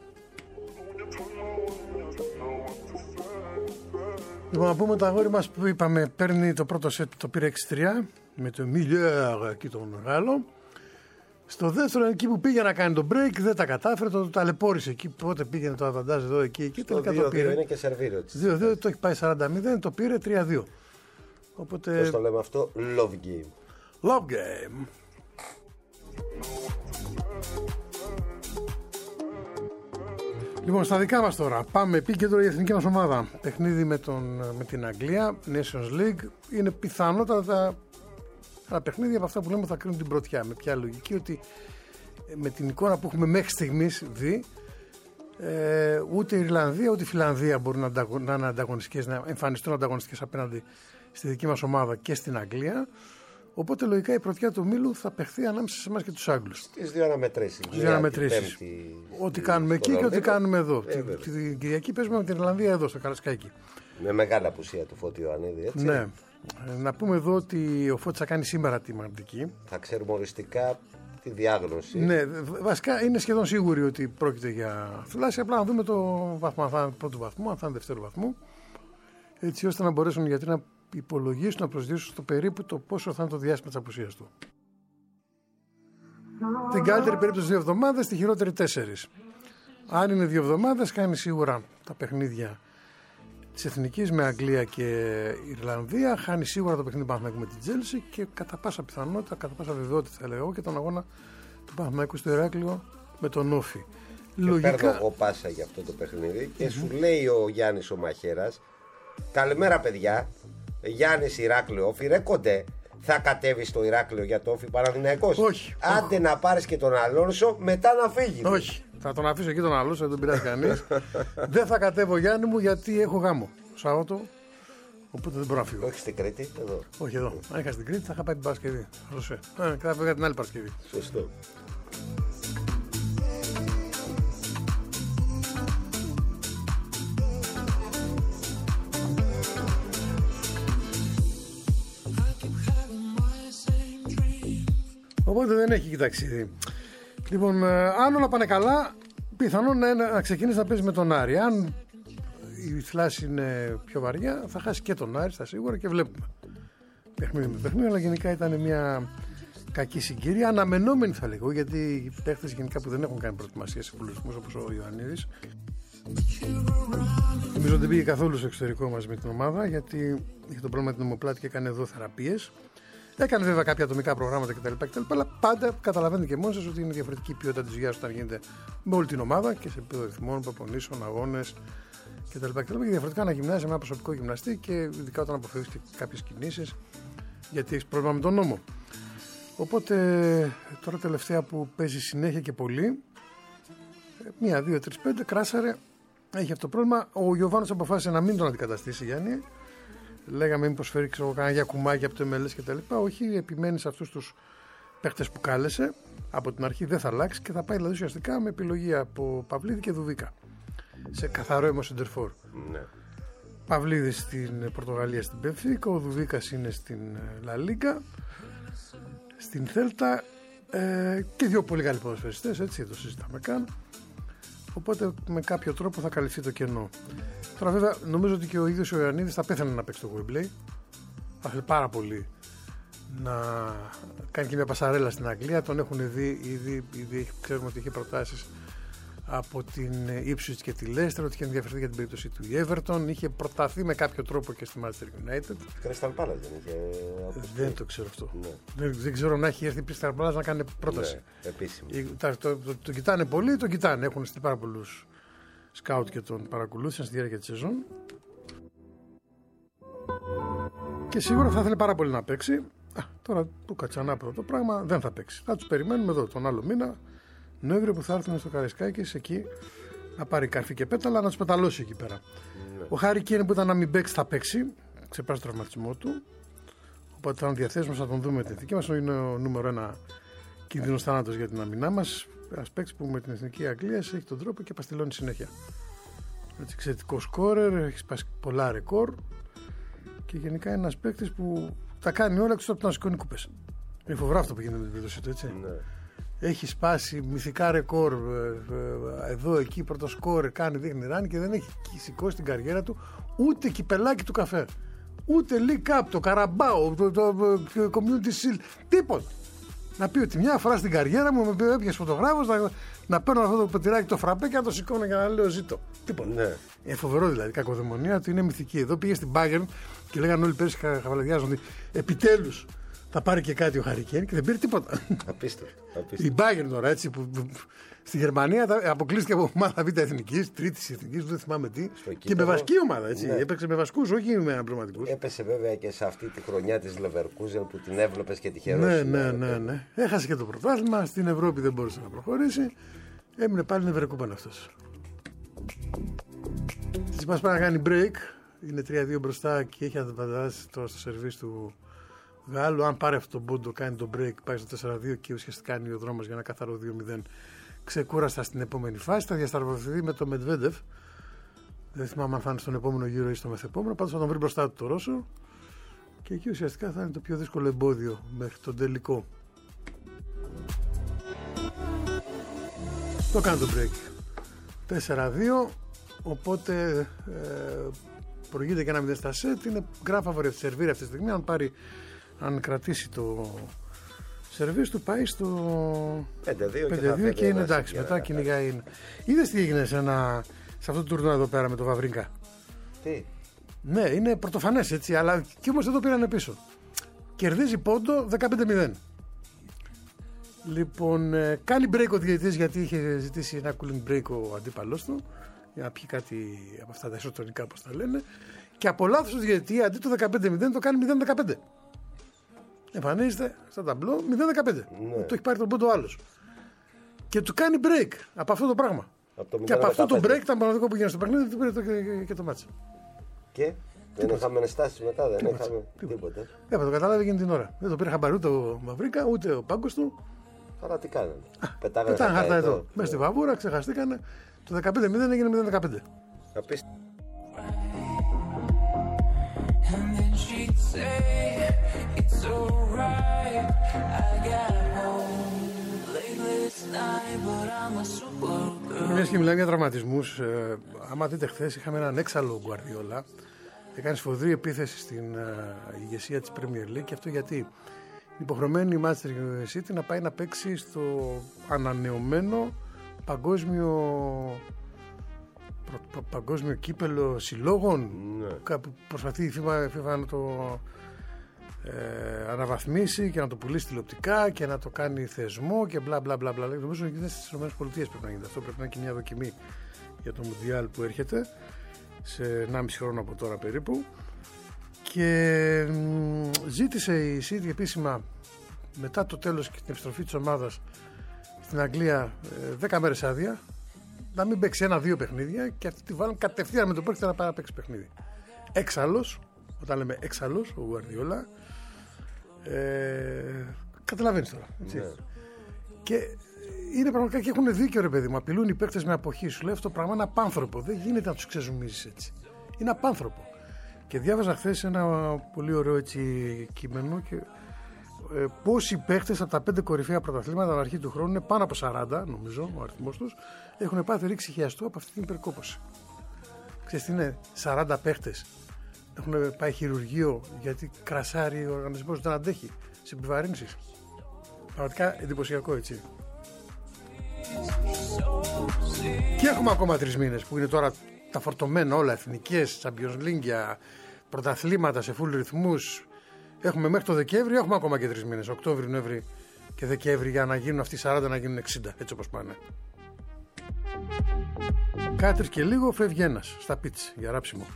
Λοιπόν, να πούμε το αγόρι μας που είπαμε παίρνει το πρώτο σετ, το πήρε 6-3 με το Miller εκεί το μεγάλο. Στο δεύτερο εκεί που πήγε να κάνει το break δεν τα κατάφερε, το ταλαιπώρησε εκεί. Πότε πήγαινε το αβαντάζ εδώ εκεί. Τελικά το πήρε. Είναι και σερβίριο. 2-2 το έχει πάει 40-0, το πήρε 3-2. Οπότε... Πώς το λέμε αυτό, love game. Love game. Λοιπόν, στα δικά μας τώρα. Πάμε επίκεντρο η εθνική μας ομάδα. Παιχνίδι με την Αγγλία, Nations League. Είναι πιθανότατα τα παιχνίδια από αυτά που λέμε θα κρίνουν την πρωτιά. Με ποια λογική? Ότι με την εικόνα που έχουμε μέχρι στιγμής δει, ούτε η Ιρλανδία ούτε η Φιλανδία μπορούν να είναι ανταγωνιστικές, να εμφανιστούν ανταγωνιστικές απέναντι στη δική μας ομάδα και στην Αγγλία. Οπότε λογικά η πρωτιά του ομίλου θα παιχθεί ανάμεσα σε εμάς και τους Άγγλους. Τις δύο αναμετρήσεις. Ό,τι κάνουμε εκεί και ό,τι κάνουμε εδώ. Την Κυριακή παίζουμε με την Ιρλανδία εδώ στο Καρασκάκι. Με μεγάλη απουσία του Φώτη Ιωαννίδη, έτσι. Ναι. Να πούμε εδώ ότι ο Φώτης θα κάνει σήμερα τη μαγνητική. Θα ξέρουμε οριστικά τη διάγνωση. Ναι, βασικά είναι σχεδόν σίγουροι ότι πρόκειται για θλάση. Απλά να δούμε το βαθμό, αν θα είναι πρώτου βαθμού, αν θα είναι δευτέρου βαθμού. Έτσι ώστε να μπορέσουν οι γιατροί να υπολογίσουν, να προσδιορίσουν στο περίπου το πόσο θα είναι το διάστημα της απουσίας του. Την καλύτερη περίπτωση 2 εβδομάδες, τη χειρότερη 4. Αν είναι 2 εβδομάδες, κάνει σίγουρα τα παιχνίδια της Εθνικής με Αγγλία και Ιρλανδία. Χάνει σίγουρα το παιχνίδι του Παναθηναϊκού με την Τζέλσι και κατά πάσα πιθανότητα, κατά πάσα βεβαιότητα θα λέγω, και τον αγώνα του Παναθηναϊκού στο Ηράκλειο με τον Όφη. Λογικά... Παίρνω εγώ πάσα για αυτό το παιχνίδι και σου λέει ο Γιάννης ο Μαχαίρας, καλημέρα παιδιά, Γιάννης Ηράκλειο Όφη, ρε κοντέ, θα κατέβει στο Ηράκλειο για το Όφη Παναθηναϊκός? Όχι. Άντε να πάρεις και τον Αλόνσο, μετά να φύγει. Όχι. Θα τον αφήσω εκεί τον Αλόνσο, δεν τον πειράζει κανείς. Δεν θα κατέβω, Γιάννη μου, γιατί έχω γάμο Σάββατο. Οπότε δεν μπορώ να φύγω. Όχι στην Κρήτη, εδώ. Όχι εδώ. Αν είχα στην Κρήτη θα είχα πάει την Παρασκευή. Και θα πήγα την άλλη Παρασκευή. Σωστό. Οπότε δεν έχει ταξίδι. Λοιπόν, αν όλα πάνε καλά, πιθανόν να ξεκινήσει να παίζει με τον Άρη. Αν η θλάση είναι πιο βαριά, θα χάσει και τον Άρη, στα σίγουρα, και βλέπουμε. Παιχνίδι με παιχνίδι, αλλά γενικά ήταν μια κακή συγκύρια. Αναμενόμενη θα λέγω, γιατί οι παίχτες γενικά που δεν έχουν κάνει προετοιμασία σε συμβουλευτισμούς όπως ο Ιωαννίδης, νομίζω ότι δεν πήγε καθόλου στο εξωτερικό μαζί με την ομάδα, γιατί είχε το πρόβλημα με την ομοπλάτη και έκανε εδώ θεραπείες. Έκανε βέβαια κάποια ατομικά προγράμματα κτλ. Αλλά πάντα καταλαβαίνετε και μόνοι σας ότι είναι διαφορετική η ποιότητα της δουλειάς όταν γίνεται με όλη την ομάδα και σε επίπεδο ρυθμών, προπονήσεων, αγώνες κτλ. Και διαφορετικά να γυμνάζεις με ένα προσωπικό γυμναστή και ειδικά όταν αποφεύγεις και κάποιες κινήσεις, γιατί έχεις πρόβλημα με τον νόμο. Οπότε τώρα τελευταία που παίζει συνέχεια και πολύ, 1, 2, 3, 5, κράσαρε, έχει αυτό το πρόβλημα. Ο Γιωβάνος αποφάσισε να μην τον αντικαταστήσει, Γιάννη. Λέγαμε μήπως φέρει κανένα για κουμάκι από το MLS και τα λοιπά. Όχι, επιμένει σε αυτούς τους παίχτες που κάλεσε από την αρχή, δεν θα αλλάξει και θα πάει δηλαδή ουσιαστικά με επιλογή από Παυλίδη και Δουβίκα σε καθαρό αίμο σεντερφόρ. Ναι. Παυλίδης στην Πορτογαλία στην Μπενφίκα, ο Δουβίκας είναι στην Λα Λίγκα, στην Θέλτα, και 2 πολύ καλοί ποδοσφαιριστές, έτσι δεν το συζητάμε καν. Οπότε με κάποιο τρόπο θα καλυφθεί το κενό. Τώρα βέβαια νομίζω ότι και ο ίδιος ο Ιωαννίδης θα πέθανε να παίξει το Wembley. Θα ήθελε πάρα πολύ να κάνει και μια πασαρέλα στην Αγγλία. Τον έχουν δει ήδη ξέρουμε ότι είχε προτάσεις από την Ipswich και τη Leicester, ότι είχε ενδιαφερθεί για την περίπτωση του Everton. Είχε προταθεί με κάποιο τρόπο και στη Manchester United. Crystal Palace δεν είχε? Δεν το ξέρω αυτό. Ναι. Δεν ξέρω να έχει έρθει η Crystal Palace να κάνει πρόταση. Ναι, επίσημα. Το κοιτάνε πολύ, το κοιτάνε. Έχουν στείλει πάρα πολλούς σκάουτ και τον παρακολούθησαν στη διάρκεια της σεζόν. Και σίγουρα θα ήθελε πάρα πολύ να παίξει. Τώρα του Κατσανάπρο το πράγμα δεν θα παίξει. Θα τους περιμένουμε εδώ τον άλλο μήνα, Νοέμβριο, που θα έρθουν στο Καραϊσκάκης εκεί να πάρει καρφί και πέταλα, να τους πεταλώσει εκεί πέρα. Ναι. Ο Χάρι Κέιν που ήταν να μην παίξει θα παίξει, ξεπέρασε το τραυματισμό του. Οπότε θα είναι διαθέσιμος, θα τον δούμε την εθνική μας. Είναι ο νούμερο 1 κίνδυνος θάνατος για την αμυνά μας. Ένας παίκτης που με την εθνική Αγγλία έχει τον τρόπο και παστιλώνει συνέχεια. Έτσι, εξαιρετικό σκόρερ, έχει σπάσει πολλά ρεκόρ και γενικά είναι ένας παίκτης που τα κάνει όλα εκτός από το να σηκώνει κούπες. Είναι φοβερό αυτό που γίνεται με την περίπτωση του, έτσι. Ναι. Έχει σπάσει μυθικά ρεκόρ εδώ, εκεί, πρώτο σκόρερ, κάνει, δείχνει ράνι και δεν έχει σηκώσει την καριέρα του ούτε κυπελάκι του καφέ. Ούτε League Cup, το Καραμπάο, το Community Shield, τίποτα. Να πει ότι μια φορά στην καριέρα μου με έπιασε φωτογράφος να παίρνω αυτό το ποτηράκι το φραπέ και να το σηκώνω για να λέω ζήτω. Τίποτα. Ναι. Φοβερό δηλαδή. Κακοδαιμονία του είναι μυθική. Εδώ πήγε στην Bayern και λέγανε όλοι πέρυσι χαβαλαδιάζουν ότι επιτέλους Θα πάρει και κάτι ο Harry Kane και δεν πήρε τίποτα. Απίστευτο. Η Bayern τώρα έτσι που στη Γερμανία αποκλείστηκε από ομάδα Β' Εθνικής, Τρίτης Εθνικής, δεν θυμάμαι τι. Και με βασική ομάδα έτσι. Ναι. Έπαιξε με βασικούς, όχι με αναπληρωματικούς. Έπεσε βέβαια και σε αυτή τη χρονιά της Leverkusen που την έβλεπες και τυχερός. Ναι. Έχασε και το πρωτάθλημα. Στην Ευρώπη δεν μπορούσε να προχωρήσει. Έμεινε πάλι Leverkusen αυτός. Της μας πάει να κάνει break. Είναι 3-2 μπροστά και έχει ανταπαντάσει τώρα στο σερβίς του Γάλλου. Αν πάρει αυτό το πόντο, κάνει το break, πάει στο 4-2 και ουσιαστικά κάνει ο δρόμος για ένα καθαρό 2-0. Ξεκούραστα στην επόμενη φάση. Θα διασταυρωθεί με το Medvedev. Δεν θυμάμαι αν θα είναι στον επόμενο γύρο ή στο μεθεπόμενο. Πάντως θα τον βρει μπροστά του το Ρώσο. Και εκεί ουσιαστικά θα είναι το πιο δύσκολο εμπόδιο μέχρι τον τελικό. Το κάνει το break. 4-2. Οπότε προηγείται και ένα 0 στα σετ. Είναι grand favorite τη Σερβίρη αυτή τη στιγμή. Αν κρατήσει το σερβίς του, πάει στο 5-2 και είναι εντάξει. Μετά κυνηγάει. Είδες τι έγινε σε αυτό το τουρνουά εδώ πέρα με το Βαβρίνκα? Τι? Ναι, είναι πρωτοφανές έτσι, αλλά και όμως δεν το πήρανε πίσω. Κερδίζει πόντο 15-0. Λοιπόν, κάνει break ο διαιτητής γιατί είχε ζητήσει ένα cooling break ο αντίπαλός του για να πιει κάτι από αυτά τα ισοτονικά, όπως τα λένε. Και από λάθος του διαιτητή αντί το 15-0 το κάνει 0-15. Εμφανίζεται στα ταμπλό 0-15. Ναι. Το έχει πάρει τον πόντο άλλος. Και του κάνει break από αυτό το πράγμα. Και από αυτό το break ήταν πραγματικό που γίνει στο παιχνίδι, του πήρε και το μάτσα. Και δεν είχαμε στάσεις μετά, δεν είχαμε τίποτα. Το κατάλαβε εκείνη την ώρα. Δεν το πήρε χαμπαρού το Μαυρίκα, ούτε ο πάγκος του. Τώρα τι κάνανε? Πετάγανε χαρτά εδώ. Μέσα στη βαβούρα, ξεχαστήκανε. Το 15-0 έγινε 0-15. Απίστευτο. Μιας και μιλάμε για τραυματισμούς, άμα δείτε χθες είχαμε έναν έξαλλο Γκουαρδιόλα. Έκανε σφοδρή επίθεση στην ηγεσία της Premier League και αυτό γιατί είναι υποχρεωμένη η Manchester City να πάει να παίξει στο ανανεωμένο παγκόσμιο κύπελο συλλόγων. Ναι. Προσπαθεί η FIFA να το αναβαθμίσει και να το πουλήσει τηλεοπτικά και να το κάνει θεσμό και μπλα μπλα μπλα. Νομίζω ότι στις ΗΠΑ πρέπει να γίνεται αυτό. Πρέπει να είναι και μια δοκιμή για το Μουντιάλ που έρχεται σε 1,5 χρόνο από τώρα περίπου. Και ζήτησε η City επίσημα μετά το τέλος και την επιστροφή της ομάδας στην Αγγλία 10 μέρες άδεια, να μην παίξει 1-2 παιχνίδια και αυτή τη βάλουν κατευθείαν με το πρόκειται να πάει να παίξει παιχνίδι. Έξαλλος, όταν λέμε έξαλλος, ο Γουαρδιόλα, καταλαβαίνεις τώρα. Έτσι. Ναι. Και είναι πραγματικά και έχουν δίκιο ρε παιδί μου. Απειλούν οι παίκτες με αποχή. Σου λέει αυτό το πράγμα είναι απάνθρωπο. Δεν γίνεται να τους ξεζουμίζεις έτσι. Είναι απάνθρωπο. Και διάβαζα χθες ένα πολύ ωραίο έτσι κείμενο και πόσοι παίχτες από τα 5 κορυφαία πρωταθλήματα την αρχή του χρόνου, είναι πάνω από 40 νομίζω ο αριθμός τους, έχουν πάθει ρήξη χιαστού από αυτή την υπερκόπωση. Ξέρεις τι είναι, 40 παίχτες έχουν πάει χειρουργείο γιατί κρασάρει ο οργανισμός, δεν αντέχει σε επιβαρύνσεις. Πραγματικά εντυπωσιακό έτσι. Και έχουμε ακόμα 3 μήνες που είναι τώρα τα φορτωμένα όλα, εθνικές, Champions League, πρωταθλήματα σε full ρυθμούς. Έχουμε μέχρι το Δεκέμβρη, έχουμε ακόμα και 3 μήνες, Οκτώβρη, Νοέμβρη και Δεκέμβρη, για να γίνουν αυτοί 40 να γίνουν 60, έτσι όπως πάνε. Κάτι και λίγο φεύγει ένας στα πίτς για ράψιμο.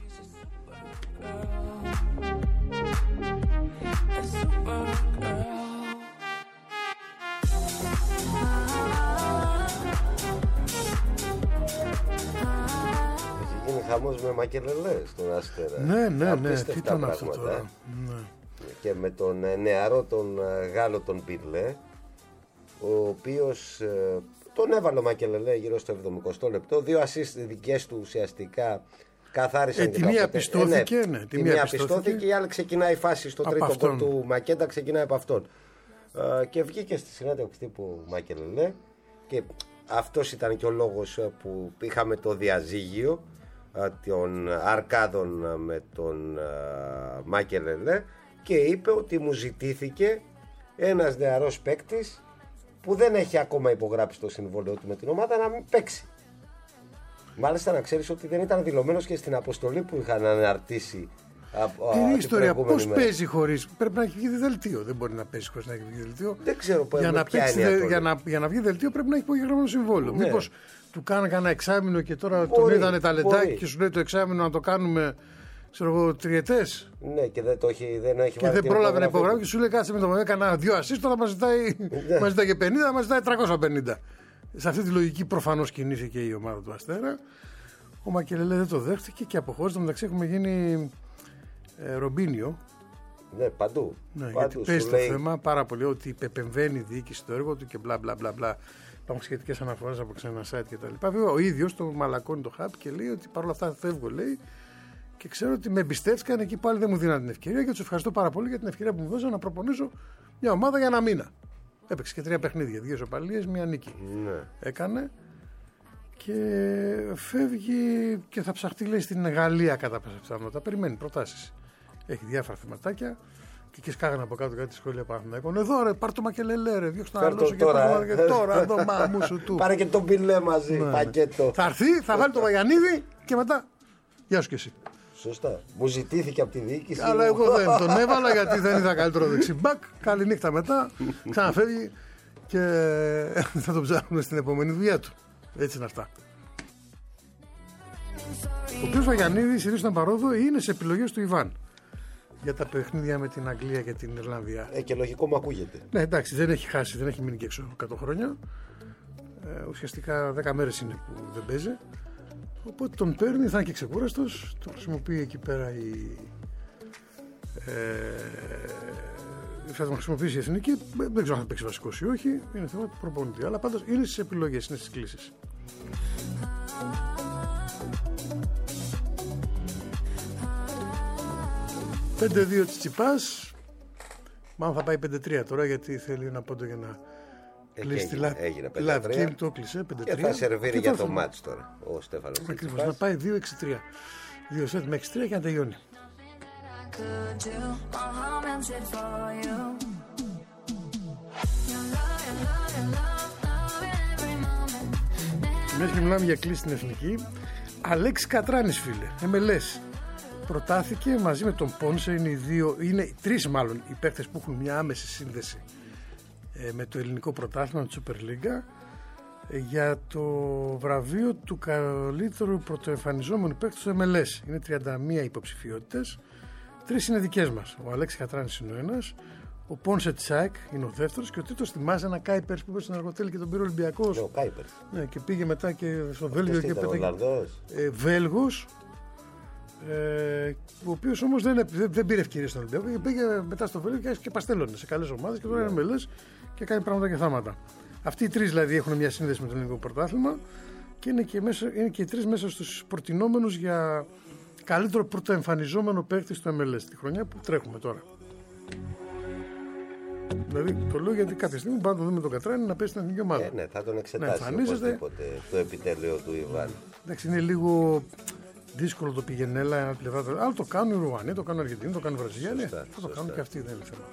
Γίνει χαμός με Μακελελέ στον Αστέρα. Ναι, τι ήταν αυτό τώρα. Ναι. Και με τον νεαρό τον Γάλλο τον Πίρλε, ο οποίος τον έβαλε ο Μακελελέ γύρω στο 70 λεπτό, 2 assist δικές του ουσιαστικά καθάρισαν. Τη μία πιστώθηκε, τη μία πιστώθηκε και η άλλη ξεκινάει η φάση στο τρίτο γκολ του Μακέντα, ξεκινάει από αυτόν. Και βγήκε στη συνέντευξη τύπου Μακελελέ και αυτός ήταν και ο λόγος που είχαμε το διαζύγιο των Αρκάδων με τον Μακελελέ, και είπε ότι μου ζητήθηκε ένας νεαρός παίκτης που δεν έχει ακόμα υπογράψει το συμβόλαιο του με την ομάδα να μην παίξει. Μάλιστα να ξέρεις ότι δεν ήταν δηλωμένος και στην αποστολή που είχαν αναρτήσει Είναι η ιστορία. Πώς παίζει χωρίς. Πρέπει να έχει βγει δελτίο. Δεν μπορεί να παίζει χωρίς να έχει βγει δελτίο. Δεν ξέρω πώς για να βγει δελτίο πρέπει να έχει υπογεγραμμένο συμβόλαιο. Ναι. Μήπως του κάνανε κανένα εξάμηνο και τώρα τον είδανε τα λεντάκι και σου λέει το εξάμηνο να το κάνουμε. Ξέρω εγώ, τριετές. Ναι, και δεν έχει και δεν πρόλαβε να υπογράψει και σου λέει κάτσε με το έκανα 2 ασίστ, τώρα μας ζητάει και 50, μας ζητάει 350. Σε αυτή τη λογική προφανώς κινήθηκε και η ομάδα του Αστέρα. Ο Μακελελέ δεν το δέχτηκε και αποχώρησε. Μεταξύ έχουμε γίνει Ρομπίνιο. Ναι, παντού. Ναι, γιατί παίζει το θέμα πάρα πολύ ότι επεμβαίνει η διοίκηση στο έργο του και μπλα μπλα μπλα μπλα. Υπάρχουν σχετικές αναφορές από ξένα site κτλ. Βέβαια ο ίδιος το μαλακώνει το χάπ και λέει ότι παρόλα αυτά φεύγω, λέει. Και ξέρω ότι με εμπιστεύτηκαν εκεί πάλι δεν μου δίναν την ευκαιρία και τους ευχαριστώ πάρα πολύ για την ευκαιρία που μου δώσαν να προπονήσω μια ομάδα για 1 μήνα. Έπαιξε και 3 παιχνίδια, 2 ισοπαλίες, 1 νίκη. Ναι. Έκανε και φεύγει και θα ψαχτεί, λέει, στην Γαλλία κατά πάσα πιθανότητα. Περιμένει προτάσεις. Έχει διάφορα θεματάκια και εκεί σκάγανε από κάτω κάτι σχόλια Παναθηναϊκών. Εδώ ρε, πάρ' το Μακελελέ, ρε, διώξτε να αλλώσω και τώρα εδώ μάμου σου του. Πάρε και τον Πιλέ μαζί, πακέτο. Θα έρθει, θα βάλει το Βαγιανίδη και μετά. Γεια σου κι εσύ. Σωστά. Μου ζητήθηκε από τη διοίκηση. Αλλά εγώ δεν τον έβαλα γιατί δεν είδα καλύτερο δεξιμπάκ. Καλή νύχτα μετά. Ξαναφεύγει και θα τον ψάχνουμε στην επόμενη δουλειά του. Έτσι είναι αυτά. Ο οποίος Βαγιανίδης, ιδίως ήταν παρόδο, είναι σε επιλογές του Ιβάν για τα παιχνίδια με την Αγγλία και την Ιρλανδία. Και λογικό μου ακούγεται. Ναι, εντάξει, δεν έχει χάσει, δεν έχει μείνει και έξω 100 χρόνια. Ουσιαστικά 10 μέρες είναι που δεν παίζει. Οπότε τον παίρνει, θα είναι και ξεκούραστος. Το χρησιμοποιεί εκεί πέρα θα τον χρησιμοποιήσει η εθνική. Δεν ξέρω αν θα παίξει βασικός ή όχι. Είναι θέμα του προπονητή. Αλλά πάντως είναι στις επιλογές, είναι στις κλήσεις. «5-2 Τσιτσιπάς». Μάλλον θα πάει 5-3 τώρα γιατί θέλει ένα πόντο για να κλείσει τη live game. Το κλείσε 5-3. Και θα σερβίρει για το μάτς τώρα ο Στέφανος. Ακριβώς, να πάει 2-6-3. 2 σετ με 6-3 και να τελειώνει. Μιας και μιλάμε για κλείσει στην εθνική, Αλέξη Κατράνης, φίλε, MLS. Προτάθηκε μαζί με τον Πόνσε, είναι 3 μάλλον οι παίκτες που έχουν μια άμεση σύνδεση με το ελληνικό πρωτάθλημα, τη Super League, για το βραβείο του καλύτερου πρωτοεμφανιζόμενου παίκτη στο MLS. Είναι 31 υποψηφιότητες, 3 είναι δικές μας. Ο Αλέξη Κατράνης είναι ο ένας, ο Πόνσε Τσάικ είναι ο δεύτερος και ο τρίτος, θυμάσαι ένα Κάιπερς που είπε στον Αργοτέλη και τον πήρε ο Ολυμπιακός. Ο Κάιπερς. Ναι, και πήγε μετά και στο Βέλγιο και πέταγε. Βέλγος. Ο οποίος όμως δεν πήρε ευκαιρία στον Ολυμπιακό και πήγε μετά στο Βέλγιο και παστέλωνε σε καλές ομάδες και τώρα είναι μελές και κάνει πράγματα και θάματα. Αυτοί οι 3 δηλαδή έχουν μια σύνδεση με το ελληνικό πρωτάθλημα και είναι και οι 3 μέσα στους προτινόμενους για καλύτερο πρωτοεμφανιζόμενο παίκτη στο MLS τη χρονιά που τρέχουμε τώρα. Δηλαδή το λέω γιατί κάποια στιγμή πάμε να το δούμε τον Κατράνη να πέσει στην εθνική ομάδα. Ναι, θα τον εξετάσει οπωσδήποτε το επιτέλειο του Ιβάν. Εντάξει, είναι λίγο δύσκολο το πηγενέλα ένα πλευρά. Αλλά το κάνουν οι Ρουμανοί, το κάνουν οι Αργεντινοί, το κάνουν οι Βραζιλιάνοι. Θα το κάνουν και αυτοί, δεν είναι θέμα.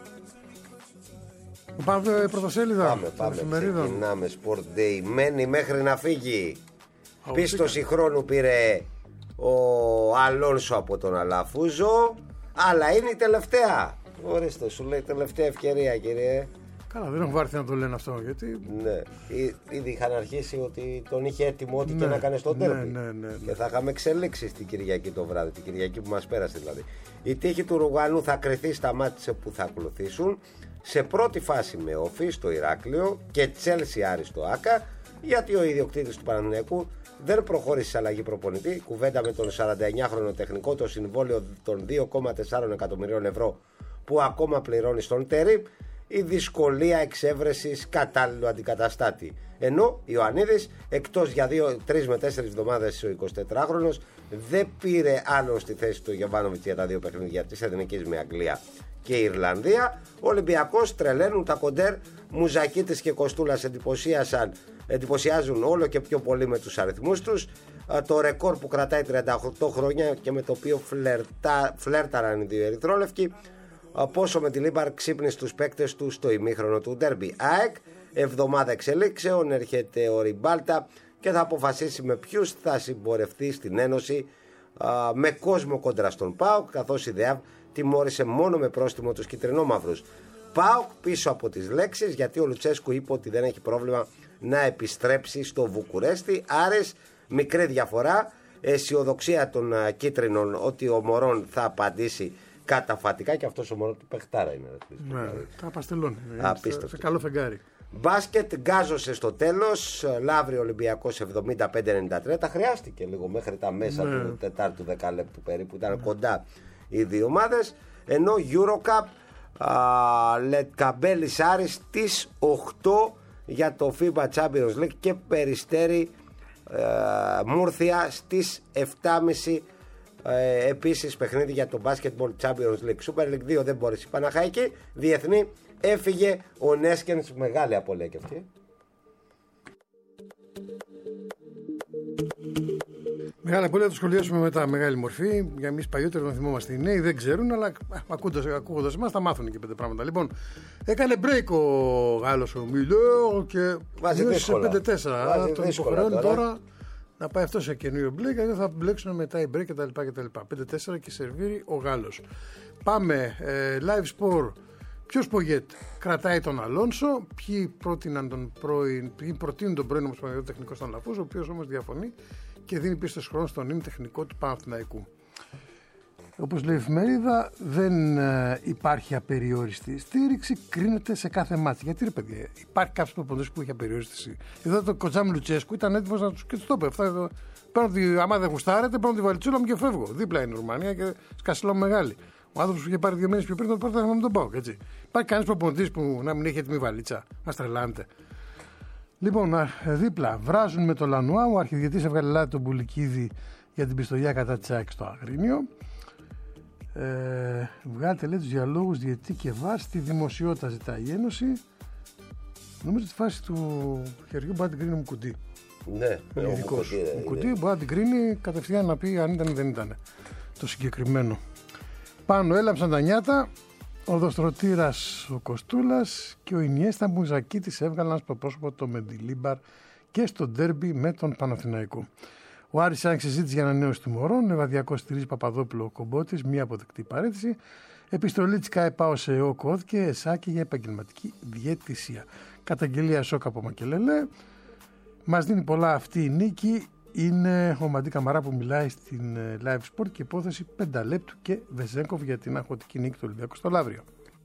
Πάμε πρωτοσέλιδα. Πάμε. Ξεκινάμε. Sport Day. Μένει μέχρι να φύγει. Πίστοση χρόνου πήρε ο Αλόνσο από τον Αλαφούζο. Αλλά είναι η τελευταία. Ορίστε, σου λέει τελευταία ευκαιρία, κύριε. Καλά, δεν έχουν βάρθει να το λένε αυτό γιατί. Ναι, ήδη είχαν αρχίσει ότι τον είχε έτοιμο ό,τι και να κάνει στον τέρμι. Ναι. Και θα είχαμε εξελίξει την Κυριακή το βράδυ, την Κυριακή που μας πέρασε δηλαδή. Η τύχη του Ρουγανού θα κρυθεί στα μάτια που θα ακολουθήσουν. Σε πρώτη φάση με Όφη στο Ηράκλειο και Τσέλσι Άρη στο Άκα, γιατί ο ιδιοκτήτης του Παναθηναϊκού δεν προχώρησε σε αλλαγή προπονητή. Κουβέντα με τον 49χρονο τεχνικό, το συμβόλαιο των 2,4 εκατομμυρίων ευρώ που ακόμα πληρώνει στον Τέρι, η δυσκολία εξέβρεσης κατάλληλου αντικαταστάτη. Ενώ ο Ιωαννίδης, εκτός για 3 με 4 εβδομάδες ο 24χρονος, δεν πήρε άλλο στη θέση του Γιοβάνοβιτς για τα 2 παιχνίδια της Εθνικής με Αγγλία και Ιρλανδία. Ο Ολυμπιακός τρελαίνουν τα κοντέρ. Μουζακίτης και Κοστούλας εντυπωσιάζουν όλο και πιο πολύ με τους αριθμούς τους. Το ρεκόρ που κρατάει 38 χρόνια και με το οποίο φλέρταραν οι δύο ερυθρόλευκοι. Πόσο με τη Λίμπαρ ξύπνησε τους παίκτες του στο ημίχρονο του ντέρμπι. ΑΕΚ, εβδομάδα εξελίξεων, έρχεται ο Ριμπάλτα και θα αποφασίσει με ποιους θα συμπορευτεί στην Ένωση με κόσμο κόντρα στον ΠΑΟΚ, καθώς η ΔΕΑΒ τιμώρησε μόνο με πρόστιμο τους κυτρινόμαυρους. ΠΑΟΚ πίσω από τις λέξεις, γιατί ο Λουτσέσκου είπε ότι δεν έχει πρόβλημα να επιστρέψει στο Βουκουρέστι. Άρες, μικρή διαφορά, αισιοδοξία των κίτρινων ότι ο Μωρόν θα απαντήσει καταφατικά, και αυτός ο Μωρόν του παιχτάρα είναι. Ναι, τα παστελώνει. Σε καλό φεγγάρι. Μπάσκετ, γκάζωσε στο τέλος. Λαύριο Ολυμπιακός 75-93. Τα χρειάστηκε λίγο μέχρι τα μέσα του τετάρτου δεκαλέπτου περίπου. Ήταν κοντά οι δύο ομάδες. Ενώ Eurocup, Λετκαμπέλης Άρης στις 8 για το FIBA Champions League και Περιστέρι Μούρθια στις 7.30. Επίσης παιχνίδι για το Basketball Champions League. Super League 2 δεν μπόρεσε η Παναχαϊκή. Διεθνή έφυγε ο Νέσκενς, μεγάλη απώλεια και αυτή. Μεγάλη απώλεια, το σχολιάσουμε μετά. Μεγάλη μορφή. Για εμείς παλιότεροι τον θυμόμαστε. Οι νέοι δεν ξέρουν, αλλά ακούγοντας εμάς θα μάθουν και 5 πράγματα. Λοιπόν, έκανε break ο Γάλλος ο Μιλέρ και βάζει σε 5-4. Τον υποχρεώνει τώρα να πάει αυτό σε καινούριο μπλε, γιατί θα μπλέξουν μετά οι break κτλ. 5-4 και σερβίρει ο Γάλλος. Πάμε live sport. Ποιος Πογέτ κρατάει τον Αλόνσο, ποιοι προτείνουν τον πρώην Ομοσπονδιακό Τεχνικό στον Λαφούς, ο οποίος όμως διαφωνεί και δίνει πίσω χρόνο στον ύμνο τεχνικό του Παναθηναϊκού. Όπως λέει η εφημερίδα, δεν υπάρχει απεριόριστη στήριξη, κρίνεται σε κάθε μάτι. Γιατί ρε παιδιά, υπάρχει κάποιος προπονητής που έχει απεριόριστη. Εδώ το Κοτζάμ Λουτσέσκου ήταν έτοιμος να τους το πει. Άμα δεν γουστάρετε, παίρνω τη βαλιτσούλα μου και φεύγω. Δίπλα είναι η Ρουμανία και σκασιλό μεγάλη. Ο άνθρωπος που είχε πάρει 2 μήνες πιο πριν, τον πρώτο με τον ΠΑΟΚ. Υπάρχει κανείς προπονητής που να μην έχει έτοιμη βαλίτσα? Μας τρελάνετε. Λοιπόν, δίπλα βράζουν με το Λανουά. Ο αρχιδιετής έβγαλε λάδι τον Πουλικίδη για την πιστολιά κατά της ΑΕΚ στο Αγρίνιο. Βγάλετε, λέει, τους διαλόγους διαιτητή και βάρ στη δημοσιότητα, ζητάει η Ένωση. Νομίζω τη φάση του χεριού μπορεί να την κρίνει ο Μουκουντή. Ναι, ο Μουκουντή μπορεί να την κρίνει κατευθείαν, να πει αν ήταν ή δεν ήταν το συγκεκριμένο. Πάνω έλαμψαν τα νιάτα, ο Δοστρωτήρας ο Κοστούλας και ο Ινιέστα Μπουζακίτης έβγαλαν στο πρόσωπο το Μεντιλίμπαρ και στο ντέρμπι με τον Παναθηναϊκό. Ο Άρης άνοιξε συζήτηση για ανανέωση του Μωρών, Νεβαδιακός στηρίζει Παπαδόπουλο ο Κομπότης, μία αποδεκτή παρέτηση. Επιστολή της ΚΑΕΠΑΟ σε ΕΟ κώθηκε Εσάκη για επαγγελματική διαιτησία. Καταγγελία σοκ από Μακελελέ. Μας δίνει πολλά αυτή η νίκη. Είναι ο Μαντί Καμαρά που μιλάει στην Live Sport και υπόθεση 5 λεπτού και Βεζέγκοφ για την αγχωτική νίκη του Ολυμπιακού στο Λαύριο.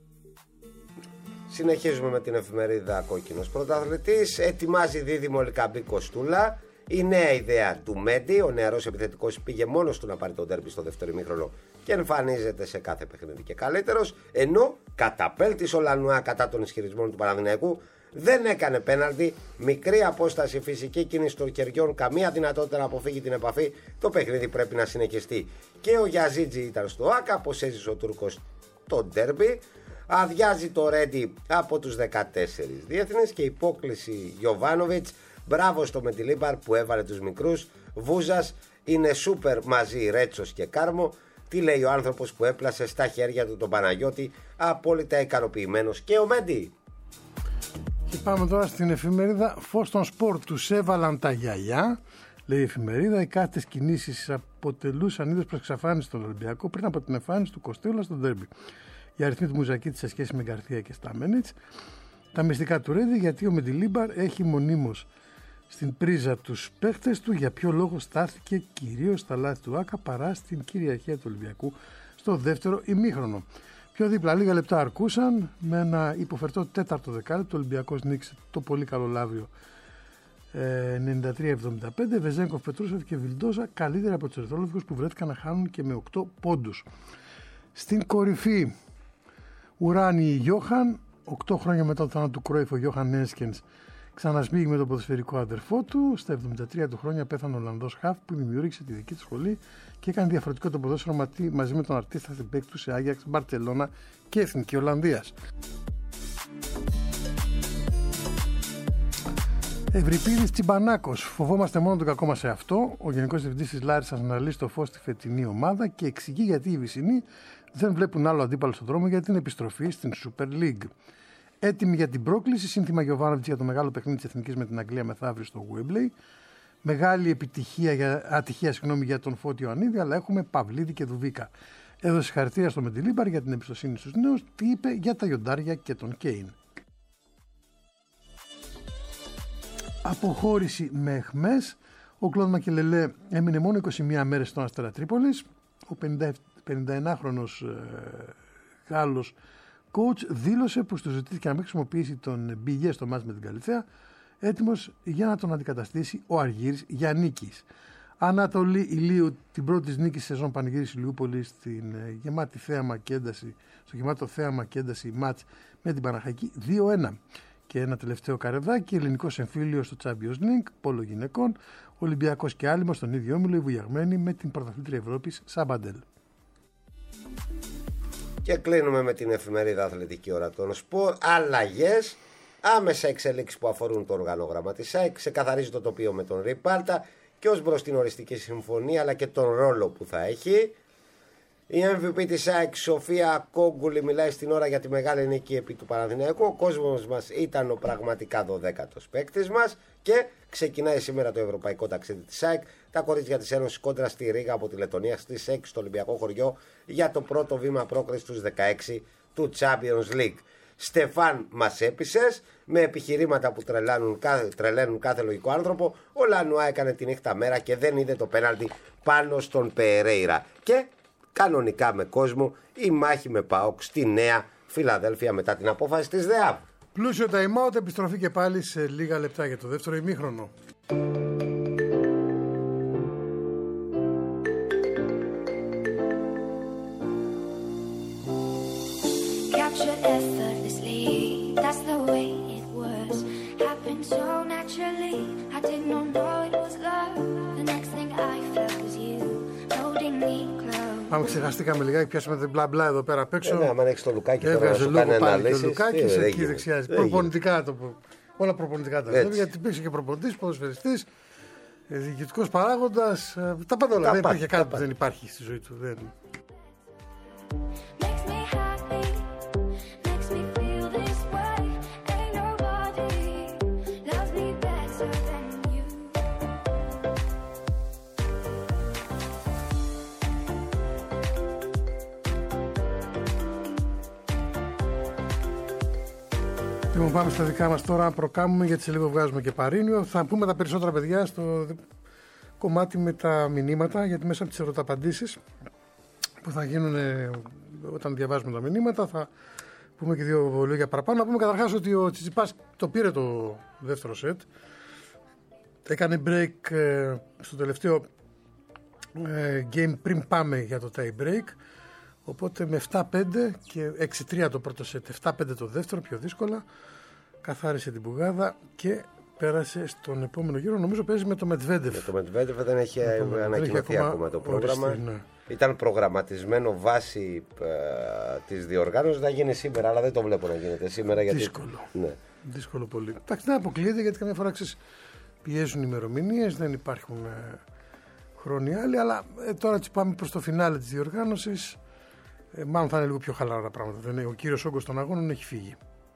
Συνεχίζουμε με την εφημερίδα Κόκκινος Πρωταθλητής. Ετοιμάζει δίδυμο Λικαμπή Κοστούλα. Η νέα ιδέα του Μέντι. Ο νεαρός επιθετικός πήγε μόνος του να πάρει τον ντέρμπι στο δεύτερο ημίχρονο και εμφανίζεται σε κάθε παιχνίδι και καλύτερος. Ενώ καταπέλτης ο Λανουά κατά των ισχυρισμών του Παναθηναϊκού. Δεν έκανε πέναλτι, μικρή απόσταση, φυσική κίνηση των χεριών, καμία δυνατότητα να αποφύγει την επαφή. Το παιχνίδι πρέπει να συνεχιστεί. Και ο Γιαζίτζι ήταν στο ΆΚΑ, πως έζησε ο Τούρκος το ντέρμπι. Αδειάζει το Ρέντι από τους 14 διεθνείς και υπόκληση Γιοβάνοβιτς. Μπράβο στο Μεντιλίμπαρ που έβαλε τους μικρούς. Βούζας είναι σούπερ μαζί Ρέτσος και Κάρμο. Τι λέει ο άνθρωπος που έπλασε στα χέρια του τον Παναγιώτη, απόλυτα ικανοποιημένος και ο Μέντι. Και πάμε τώρα στην εφημερίδα. Φως των σπορ τους έβαλαν τα γιαγιά. Λέει η εφημερίδα, οι κάθετες κινήσεις αποτελούσαν είδος προς εξαφάνιση στον Ολυμπιακό πριν από την εμφάνιση του Κοστέλα στον ντέρμπι. Οι αριθμοί του Μουζακίτη σε σχέση με Γκαρθία και Στάμενιτς. Τα μυστικά του Ρέντι, γιατί ο Μεντιλίμπαρ έχει μονίμως στην πρίζα τους παίχτες του, για ποιο λόγο στάθηκε κυρίως στα λάθη του ΆΚΑ παρά στην κυριαρχία του Ολυμπιακού στο δεύτερο ημίχρονο. Πιο δίπλα, λίγα λεπτά αρκούσαν με ένα υποφερτό τέταρτο δεκάλεπτο. Ο Ολυμπιακός νίκησε το πολύ καλό Λαύριο 93-75. Βεζέγκοφ, Πετρούσεφ και Βιλντόζα καλύτερα από τους ερυθρόλευκους που βρέθηκαν να χάνουν και με 8 πόντους. Στην κορυφή, Ουράνι Γιώχαν, 8 χρόνια μετά το θάνατο του Κρόιφ, ο Γιώχαν Νέσκενς ξανασμίγει με το ποδοσφαιρικό αδερφό του. Στα 73 του χρόνια πέθανε ο Ολλανδός Χαφ που δημιούργησε τη δική του σχολή και έκανε διαφορετικό το ποδόσφαιρο μαζί με τον αρτίστα στην παίκτη του σε Άγιαξ, Μπαρτσελώνα και Εθνική Ολλανδίας. Ευρυπίδης Τσιμπανάκος. Φοβόμαστε μόνο τον κακό μας σε αυτό. Ο Γενικός Διευθυντής της Λάρισσας αναλύσει το φως στη φετινή ομάδα και εξηγεί γιατί οι Βυσσινοί δεν βλέπουν άλλο αντίπαλο στον δρόμο για την επιστροφή στην Super League. Έτοιμοι για την πρόκληση, σύνθημα Γιοβάνοβιτς για το μεγάλο παιχνίδι της Εθνικής με την Αγγλία μεθαύριο στο Wembley. Μεγάλη ατυχία για τον Φώτη Ιωαννίδη, αλλά έχουμε Παυλίδη και Δουβίκα. Έδωσε συγχαρητήρια στο Μεντιλίμπαρ για την εμπιστοσύνη στους νέους. Τι είπε για τα Λιοντάρια και τον Κέιν. Αποχώρηση με εχμές. Ο Κλοντ Μακελελέ έμεινε μόνο 21 μέρες στον Αστέρα Τρίπολης. Ο 51χρονος Γάλλος coach δήλωσε πως του ζητήθηκε να μην χρησιμοποιήσει τον Μπιγέ στο μάτς με την Καλυθέα, έτοιμος για να τον αντικαταστήσει ο Αργύρης Γιαννίκης. Ανατολή Ηλίου, την πρώτη της νίκης σεζόν πανηγύρισε Ηλιούπολη στην γεμάτη θέαμα και ένταση, στο γεμάτο θέαμα και ένταση μάτς με την Παναχαϊκή 2-1. Και ένα τελευταίο καρεδάκι, ελληνικός εμφύλιος στο Champions League, πόλο γυναικών, Ολυμπιακός και Άλυμος στον ίδιο όμιλο, οι βουλιαγμένοι με την πρωταθλήτρια Ευρώπης Σαμπαντέλ. Και κλείνουμε με την εφημερίδα Αθλητική Ώρα των Σπορ. Αλλαγές, άμεσα εξελίξεις που αφορούν το οργανόγραμμα της ΑΕΚ, ξεκαθαρίζει το τοπίο με τον Ριπάλτα και ως προς την οριστική συμφωνία αλλά και τον ρόλο που θα έχει. Η MVP της ΑΕΚ, Σοφία Κόγκουλη, μιλάει στην Ώρα για τη μεγάλη νίκη επί του Παναθηναϊκού. Ο κόσμος μας ήταν ο πραγματικά 12ος παίκτης μας και ξεκινάει σήμερα το ευρωπαϊκό ταξίδι της ΑΕΚ. Τα κορίτσια της Ένωσης κόντρα στη Ρήγα από τη Λετωνία στις 6 στο Ολυμπιακό Χωριό για το πρώτο βήμα πρόκρισης στους 16 του Champions League. Στεφάν, μας έπεισες με επιχειρήματα που τρελαίνουν κάθε λογικό άνθρωπο. Ο Λανουά έκανε τη νύχτα μέρα και δεν είδε το πέναλτι πάνω στον Περέιρα. Και κανονικά με κόσμο η μάχη με ΠΑΟΚ στη Νέα Φιλαδέλφια μετά την απόφαση της ΔΕΑΒ. Πλούσιο time out, επιστροφή και πάλι σε λίγα λεπτά για το δεύτερο ημίχρονο. Πάμε, ξεχαστήκαμε λιγάκι, πιάσαμε την μπλα μπλα εδώ πέρα απ' έξω. Ναι, αν έχεις το Λουκάκι τώρα έβγαζε να σου κάνει αναλύσεις. το Λουκάκι σε εκεί δεξιά. Προπονητικά το πω. Όλα προπονητικά τα λέω. Γιατί υπήρξε και προπονητής, ποδοσφαιριστής, διοικητικός παράγοντας. Τα πάντα όλα. Δεν υπήρχε κάτι που δεν υπάρχει στη ζωή του. Λοιπόν, πάμε στα δικά μας τώρα, προκάμουμε γιατί σε λίγο βγάζουμε και Παρίνιο. Θα πούμε τα περισσότερα, παιδιά, στο κομμάτι με τα μηνύματα, γιατί μέσα από τις ερωταπαντήσεις που θα γίνουν όταν διαβάζουμε τα μηνύματα θα πούμε και δύο λόγια παραπάνω. Να πούμε καταρχάς ότι ο Τσιτσιπάς το πήρε το δεύτερο σετ. Έκανε break στο τελευταίο game πριν πάμε για το tie break. Οπότε με 7-5 και 6-3 το πρώτο σετ, 7-5 το δεύτερο, πιο δύσκολα. Καθάρισε την πουγάδα και πέρασε στον επόμενο γύρο. Νομίζω παίζει με το Μετβέντεφ. Με το Μετβέντεφ δεν έχει ανακοινωθεί ακόμα το πρόγραμμα. Οριστεί, ναι. Ήταν προγραμματισμένο βάσει της διοργάνωσης να γίνει σήμερα, αλλά δεν το βλέπω να γίνεται σήμερα. Γιατί... Δύσκολο. Ναι. Δύσκολο πολύ. Εντάξει, δεν αποκλείεται γιατί καμιά φορά πιέζουν ημερομηνίες, δεν υπάρχουν χρόνοι άλλοι, αλλά τώρα πάμε προς το φινάλε της διοργάνωσης. Μάλλον θα είναι λίγο πιο χαλαρά τα πράγματα. Ο κύριος όγκος των αγώνων έχει φύγει.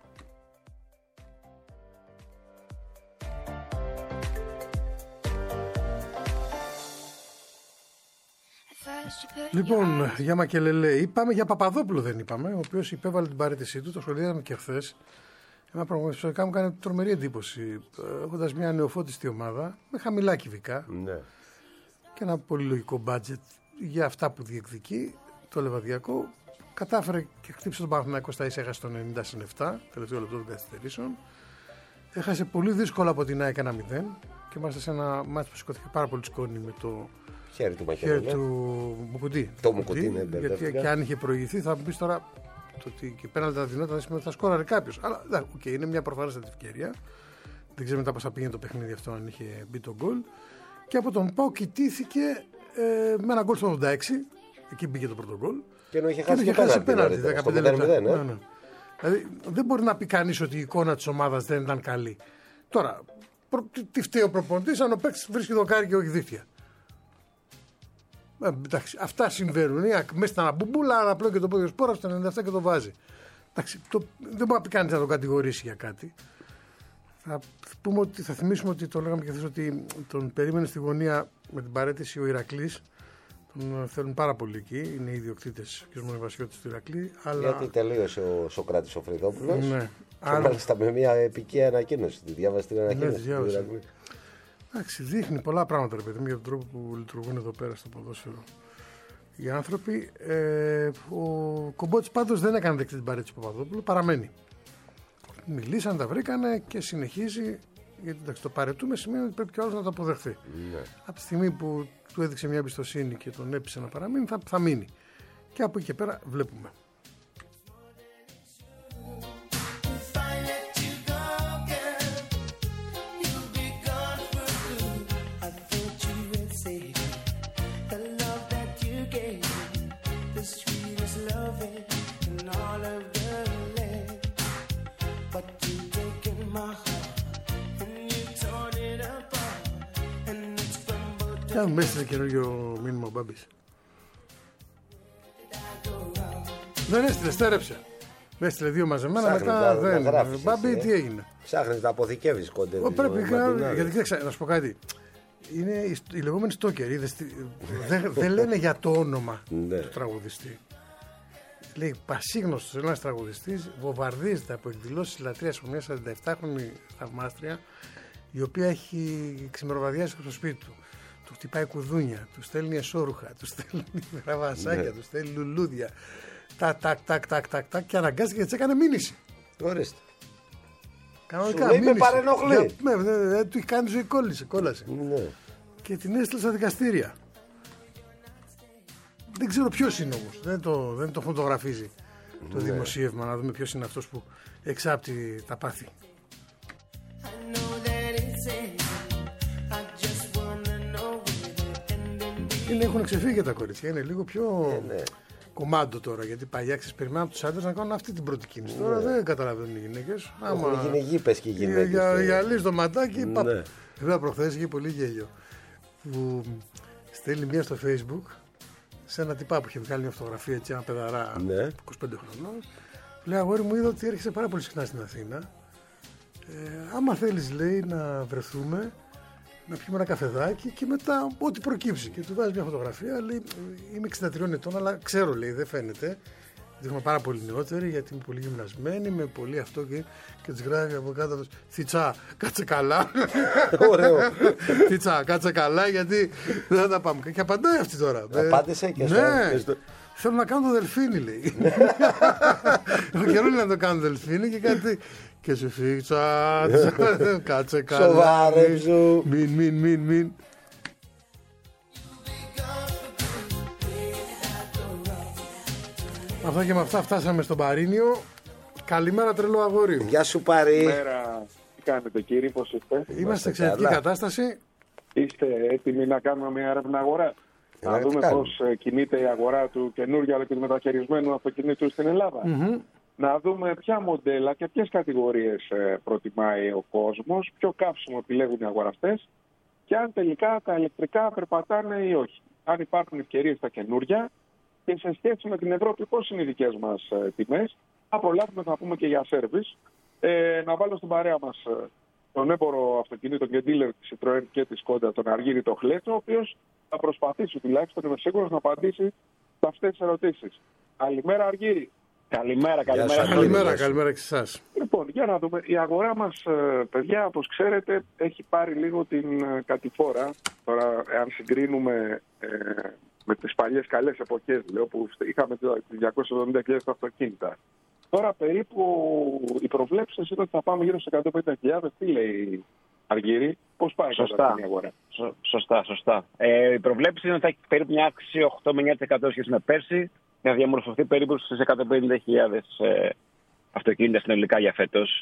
Λοιπόν, για Μακελελέ είπαμε, για Παπαδόπουλο δεν είπαμε, ο οποίος υπέβαλε την παραίτησή του, το σχολιάσαμε και χθες. Εμένα πραγματικά μου κάνει τρομερή εντύπωση, έχοντας μια νεοφώτιστη ομάδα, με χαμηλά κυβικά ναι. Και ένα πολύ λογικό μπάτζετ για αυτά που διεκδικεί, το λεβαδιακό. Κατάφερε και χτύπησε τον Παναθηναϊκό στα ίσα, έχασε το 90-7, τελευταίο λεπτό των καθυστερήσεων. Έχασε πολύ δύσκολα από την ΑΕΚ 1-0 και είμαστε σε ένα μάτι που σηκώθηκε πάρα πολύ σκόνη με το χέρι του Μουκουτί. Το Μουκουτί, ναι, γιατί και αν είχε προηγηθεί θα μου πει τώρα το ότι και πέναλτι τα δινόταν σημαίνει ότι θα σκόραρε κάποιο. Αλλά είναι μια προφανέστατη ευκαιρία. Δεν ξέρω μετά πώς θα πήγαινε το παιχνίδι αυτό αν είχε μπει το γκολ. Και από τον ΠΑΟΚ κοιτήθηκε με ένα γκολ στο 86. Εκεί μπήκε το πρώτο γκολ. Και ενώ είχε χάσει πέναλτι 15 λεπτά. Ναι. Δηλαδή δεν μπορεί να πει κανείς ότι η εικόνα της ομάδας δεν ήταν καλή. Τώρα, τι φταίει ο προπονητής αν ο παίκτης βρίσκει δοκάρι και όχι δίχτυα. Εντάξει, αυτά συμβαίνουν. Μέσα στα αναμπουμπούλα, απλό και το πόδιο σπόρα στο 97 και το βάζει. Εντάξει, δεν μπορεί να πει κανείς να τον κατηγορήσει για κάτι. Θα θυμίσουμε ότι το λέγαμε και χθες ότι τον περίμενε στη γωνία με την παραίτηση ο Ηρακλής. Τον θέλουν πάρα πολύ εκεί. Είναι οι ιδιοκτήτες και ο μονοβασιώτης του Ηρακλή. Αλλά... Γιατί τελείωσε ο Σοκράτης ο Φρυδόπουλος. Ναι. Και μάλιστα με μια επική ανακοίνωση. Τη διάβασε την ανακοίνωση. Ναι, εντάξει, δείχνει πολλά πράγματα, ρε παιδί μου, για τον τρόπο που λειτουργούν εδώ πέρα στο ποδόσφαιρο οι άνθρωποι. Ο Κομπότης πάντως δεν έκανε δεκτή την παρέτηση του Παπαδόπουλου, παραμένει. Μιλήσαν, τα βρήκανε και συνεχίζει. Γιατί εντάξει, το παρετούμε σημαίνει ότι πρέπει και ο άλλος να το αποδεχθεί. Ναι. Από τη στιγμή που του έδειξε μια εμπιστοσύνη και τον έπεισε να παραμείνει, θα μείνει. Και από εκεί και πέρα βλέπουμε. Αν με έστειλε καινούργιο μήνυμα ο Μπάμπης. Δεν έστειλε, στέρεψε. Με έστειλε 2 μαζεμένα, μετά δεν. Μπάμπη, τι έγινε. Ψάχνεις να αποθηκεύεις κοντά. Πρέπει γιατί κοίταξε, να σου πω κάτι. Είναι οι λεγόμενοι στόκεροι. Δεν λένε για το όνομα του τραγουδιστή. Λέει πασίγνωστος ένας τραγουδιστής βομβαρδίζεται από εκδηλώσεις λατρείας από μια 47χρονη θαυμάστρια, η οποία έχει ξημεροβαδιάσει στο σπίτι του. Του χτυπάει κουδούνια, του στέλνει εσώρουχα, του στέλνει γραβασάκια, του στέλνει λουλούδια. Τάκ και αναγκάστηκε και της έκανε μήνυση. Ορίστε. Κανονικά μήνυση. Με παρενοχλεί. Του έχει κάνει ζωή κόλαση. Ναι. Και την έστειλε στα δικαστήρια. Δεν ξέρω ποιος είναι όμως. Δεν το φωτογραφίζει το δημοσίευμα, να δούμε ποιος είναι αυτός που εξάπτει τα πάθη. Έχουν ξεφύγει τα κορίτσια, είναι λίγο πιο κομμάντο τώρα. Γιατί παλιά περιμέναμε από τους άντρες να κάνουν αυτή την πρώτη κίνηση. Τώρα δεν καταλαβαίνουν οι γυναίκες. Έχουν γίνει γήπες και οι γυναίκες. Για λύση το ματάκι, βέβαια προχθές είχε πολύ γέλιο. Που στέλνει μία στο Facebook σε ένα τυπά που είχε βγάλει μια φωτογραφία, έτσι, ένα παιδαρά 25 χρονών. Λέει, αγόρι μου, είδα ότι έρχεσαι πάρα πολύ συχνά στην Αθήνα. Άμα θέλεις, λέει, να βρεθούμε, να πιούμε ένα καφεδάκι και μετά ό,τι προκύψει. Και του βάζει μια φωτογραφία, λέει, είμαι 63 ετών, αλλά ξέρω, λέει, δεν φαίνεται. Δείχνω πάρα πολύ νεότερη, γιατί είμαι πολύ γυμνασμένη, με πολύ αυτό και της γράφει από κάτω. Θιτσά, κάτσε καλά. Ωραίο. Θιτσά, κάτσε καλά, γιατί δεν θα τα πάμε. Και απαντάει αυτή τώρα. Απάντησε και θέλω να κάνω το δελφίνι, λέει. Έχω καιρό να το κάνω δελφίνι και κάτι. Και σου φίξα, κάτσε καλά. Σοβάρεψου. Μην. Αυτά και με αυτά φτάσαμε στον Παρίνιο. Καλημέρα, τρελό αγόρι. Γεια σου, Παρί. Καλημέρα. Τι κάνετε, κύριοι, πώς είστε? Είμαστε σε εξαιρετική κατάσταση. Είστε έτοιμοι να κάνουμε μια έρευνα αγορά? Να δούμε πώς κινείται η αγορά του καινούργιου αλλά και του μεταχειρισμένου αυτοκινήτου στην Ελλάδα. Να δούμε ποια μοντέλα και ποιες κατηγορίες προτιμάει ο κόσμος, ποιο καύσιμο επιλέγουν οι αγοραστές και αν τελικά τα ηλεκτρικά περπατάνε ή όχι. Αν υπάρχουν ευκαιρίες στα καινούργια και σε σχέση με την Ευρώπη πώς είναι οι δικές μας τιμές. Απολαύσουμε, θα πούμε και για σέρβις. Να βάλω στην παρέα μας τον έμπορο αυτοκινήτων και dealer της Citroën και της Skoda, τον Αργύρη το Χλέτσο, ο οποίος θα προσπαθήσει τουλάχιστον, είμαι σίγουρος, να απαντήσει σε αυτές τις ερωτήσεις. Καλημέρα, Αργύρη. Καλημέρα και σε εσάς. Λοιπόν, για να δούμε. Η αγορά μας, παιδιά, όπως ξέρετε, έχει πάρει λίγο την κατηφόρα. Τώρα, αν συγκρίνουμε με τις παλιές καλές εποχές, λέω, που είχαμε 270.000 αυτοκίνητα. Τώρα περίπου οι προβλέψεις είναι ότι θα πάμε γύρω στις 150.000. Τι λέει, Αργύρη, πώς πάει η αγορά? Σωστά. Η προβλέψη είναι ότι θα έχει περίπου μια αύξηση 8 με 9% σχέση με πέρσι, να διαμορφωθεί περίπου στις 150.000 αυτοκίνητα συνολικά για φέτος.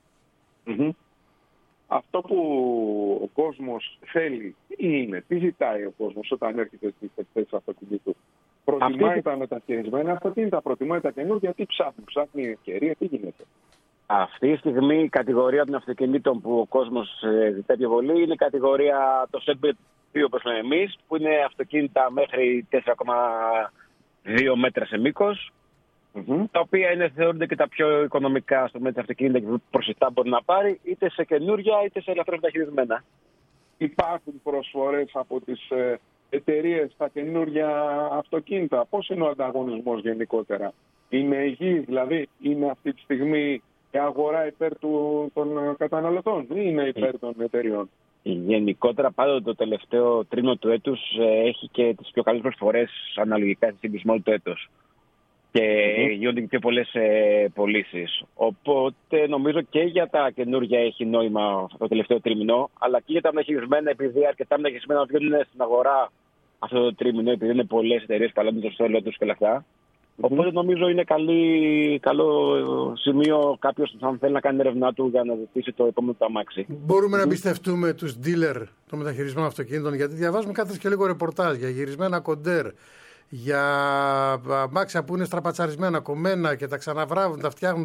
Αυτό που ο κόσμος θέλει τι ζητάει ο κόσμος όταν έρχεται στις εκθέσεις αυτοκινήτου? Προτιμάει τα μεταχειρισμένα αυτοκίνητα, προτιμάει τα καινούργια, τι ψάχνει ευκαιρία, τι γίνεται? Αυτή τη στιγμή η κατηγορία των αυτοκινήτων που ο κόσμος ζητάει πιο πολύ είναι η κατηγορία το segment 2 όπως λέμε εμείς, που είναι αυτοκίνητα μέχρι 4,2 μέτρα σε μήκος τα οποία θεωρούνται και τα πιο οικονομικά στο μέτρο αυτοκίνητα και προσιτά μπορεί να πάρει, είτε σε καινούρια είτε σε ελαφρώς μεταχειρισμένα. Υπάρχουν προσφορές από τις εταιρείες στα καινούρια αυτοκίνητα? Πώς είναι ο ανταγωνισμός γενικότερα? Είναι υγιής, δηλαδή είναι αυτή τη στιγμή η αγορά υπέρ των καταναλωτών ή είναι υπέρ των εταιρεών? Γενικότερα, πάντοτε το τελευταίο τρίμηνο του έτους έχει και τις πιο καλές προσφορές αναλογικά στη σύγκριση με όλο το έτος. Και γίνονται και πιο πολλές πωλήσεις. Οπότε νομίζω και για τα καινούργια έχει νόημα το τελευταίο τρίμηνο, αλλά και για τα μεταχειρισμένα, επειδή αρκετά μεταχειρισμένα βγαίνουν στην αγορά αυτό το τρίμηνο, επειδή είναι πολλές εταιρείες που αλλάζουν το στόλο τους και όλα αυτά. Οπότε νομίζω είναι καλό σημείο κάποιος αν θέλει να κάνει έρευνά του για να ζητήσει το επόμενο του αμάξι. Μπορούμε να εμπιστευτούμε τους dealer των μεταχειρισμένων αυτοκίνητων, γιατί διαβάζουμε κάθε και λίγο ρεπορτάζ για γυρισμένα κοντέρ, για αμάξια που είναι στραπατσαρισμένα, κομμένα και τα ξαναβράβουν, τα φτιάχνουν,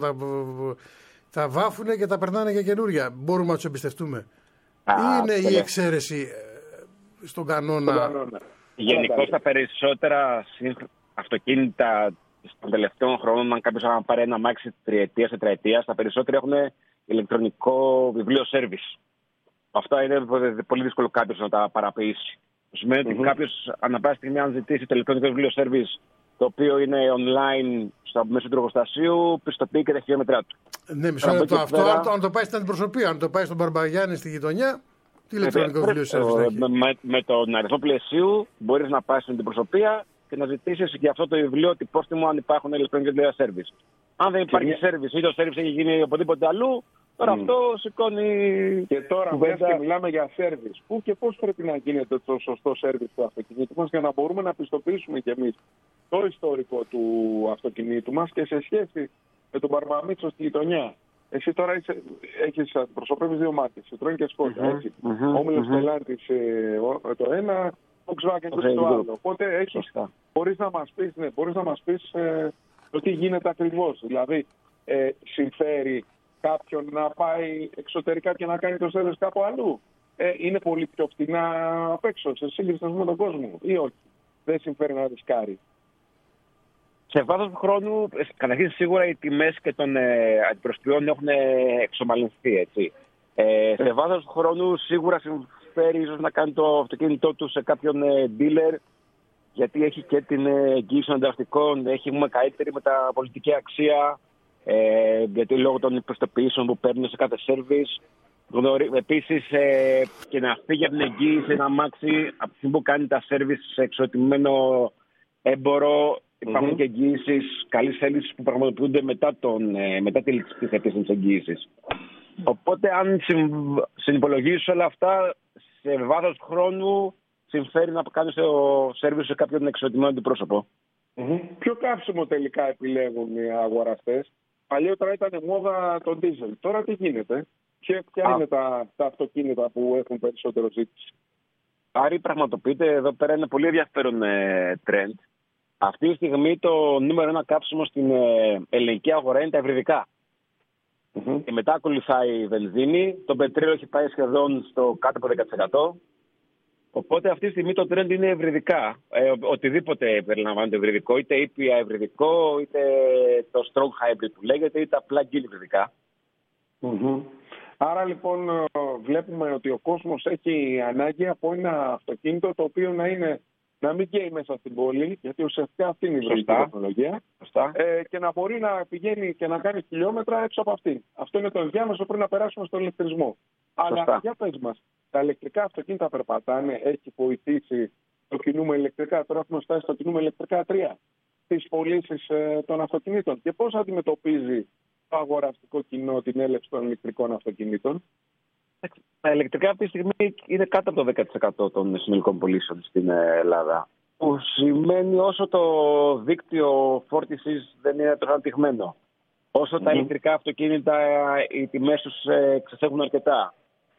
τα βάφουν και τα περνάνε για καινούρια. Μπορούμε να τους εμπιστευτούμε? Είναι η εξαίρεση στον κανόνα? Γενικώς τα περισσότερα αυτοκίνητα των τελευταίων χρόνων, αν κάποιος θα πάρει ένα αμάξι τριετίας, τετραετίας, τα περισσότερα έχουν ηλεκτρονικό βιβλίο service. Αυτά είναι πολύ δύσκολο κάποιος να τα παραποιήσει. Σημαίνει ότι κάποιος ανά πάσα στιγμή, αν ζητήσει το ηλεκτρονικό βιβλίο service, το οποίο είναι online στο μέσο του εργοστασίου, πιστοποιεί και τα χιλιόμετρά του. Ναι, μισό λεπτό. Αυτό αν το πάει στην αντιπροσωπεία, αν το πάει στον Μπαρμπαγιάννη στη γειτονιά, τι ηλεκτρονικό βιβλίο service? Με τον αριθμό πλαισίου μπορείς να πας στην αντιπροσωπεία και να ζητήσεις για αυτό το βιβλίο τυπώστε μου αν υπάρχουν ηλεκτρονικά βιβλία service. Αν δεν υπάρχει service ή το service έχει γίνει οπουδήποτε αλλού, τώρα αυτό σηκώνει. Και τώρα και μιλάμε για service. Πού και πώς πρέπει να γίνεται το σωστό service του αυτοκινήτου μας για να μπορούμε να πιστοποιήσουμε κι εμείς το ιστορικό του αυτοκινήτου μας και σε σχέση με τον Μπαρμπαμίτσο στη γειτονιά. Εσύ τώρα έχεις αντιπροσωπεύεις δύο μάρκες, Citroën και Skoda. Όμιλος Stellantis το ένα, Volkswagen το άλλο. Οπότε μπορείς να μας πεις το τι γίνεται ακριβώς. Δηλαδή, συμφέρει κάποιον να πάει εξωτερικά και να κάνει το service κάπου αλλού? Είναι πολύ πιο φτηνά απ' έξω σε σύγκριση με τον κόσμο ή όχι? Δεν συμφέρει να ρισκάρει? Σε βάθος του χρόνου, καταρχήν σίγουρα οι τιμές και των αντιπροσωπιών έχουν εξομαλυνθεί, έτσι. Σε βάθος του χρόνου σίγουρα συμφέρει ίσως να κάνει το αυτοκίνητό του σε κάποιον dealer, γιατί έχει και την εγγύηση των ανταλλακτικών, έχει καλύτερη μεταπολιτική αξία, γιατί λόγω των προστοποιήσεων που παίρνουν σε κάθε service. Επίσης και να φύγει από την εγγύηση ένα αμάξι από τη στιγμή που κάνει τα service σε εξωτημένο έμπορο. Υπάρχουν και εγγύησεις καλής θέλησης που πραγματοποιούνται μετά τη λήξη της επίσημης εγγύησης. Οπότε, αν συνυπολογίσεις όλα αυτά, σε βάθος χρόνου συμφέρει να κάνεις το service σε κάποιον εξωτημένο αντιπρόσωπο. Ποιο καύσιμο τελικά επιλέγουν οι αγοραστές? Παλιότερα ήταν μόδα το diesel. Τώρα τι γίνεται? Ποια είναι τα αυτοκίνητα που έχουν περισσότερο ζήτηση? Άρη, πραγματοποιείται εδώ πέρα ένα πολύ ενδιαφέρον trend. Αυτή τη στιγμή το νούμερο ένα καύσιμο στην ελληνική αγορά είναι τα υβριδικά. Και μετά ακολουθάει η βενζίνη. Το πετρέλαιο έχει πάει σχεδόν στο κάτω από 10%. Οπότε αυτή τη στιγμή το trend είναι υβριδικά. Οτιδήποτε περιλαμβάνεται υβριδικό, είτε ήπια υβριδικό, είτε το strong hybrid που λέγεται, είτε τα plug-in υβριδικά. Άρα λοιπόν βλέπουμε ότι ο κόσμος έχει ανάγκη από ένα αυτοκίνητο το οποίο να μην καίει μέσα στην πόλη, γιατί ουσιαστικά αυτή είναι η υβριδική τεχνολογία, και να μπορεί να πηγαίνει και να κάνει χιλιόμετρα έξω από αυτή. Αυτό είναι το ενδιάμεσο πριν να περάσουμε στον ηλεκτρισμό. Αλλά για πες μας, τα ηλεκτρικά αυτοκίνητα περπατάνε, έχει βοηθήσει το κινούμε ηλεκτρικά? Τώρα έχουμε φτάσει στο κινούμε ηλεκτρικά 3 στις πωλήσεις των αυτοκινήτων. Και πώς αντιμετωπίζει το αγοραστικό κοινό την έλευση των ηλεκτρικών αυτοκινήτων? Τα ηλεκτρικά αυτή τη στιγμή είναι κάτω από το 10% των συνολικών πωλήσεων στην Ελλάδα. Που σημαίνει όσο το δίκτυο φόρτισης δεν είναι τόσο αναπτυγμένο. Όσο τα ηλεκτρικά αυτοκίνητα οι τιμές τους ξεφεύγουν αρκετά.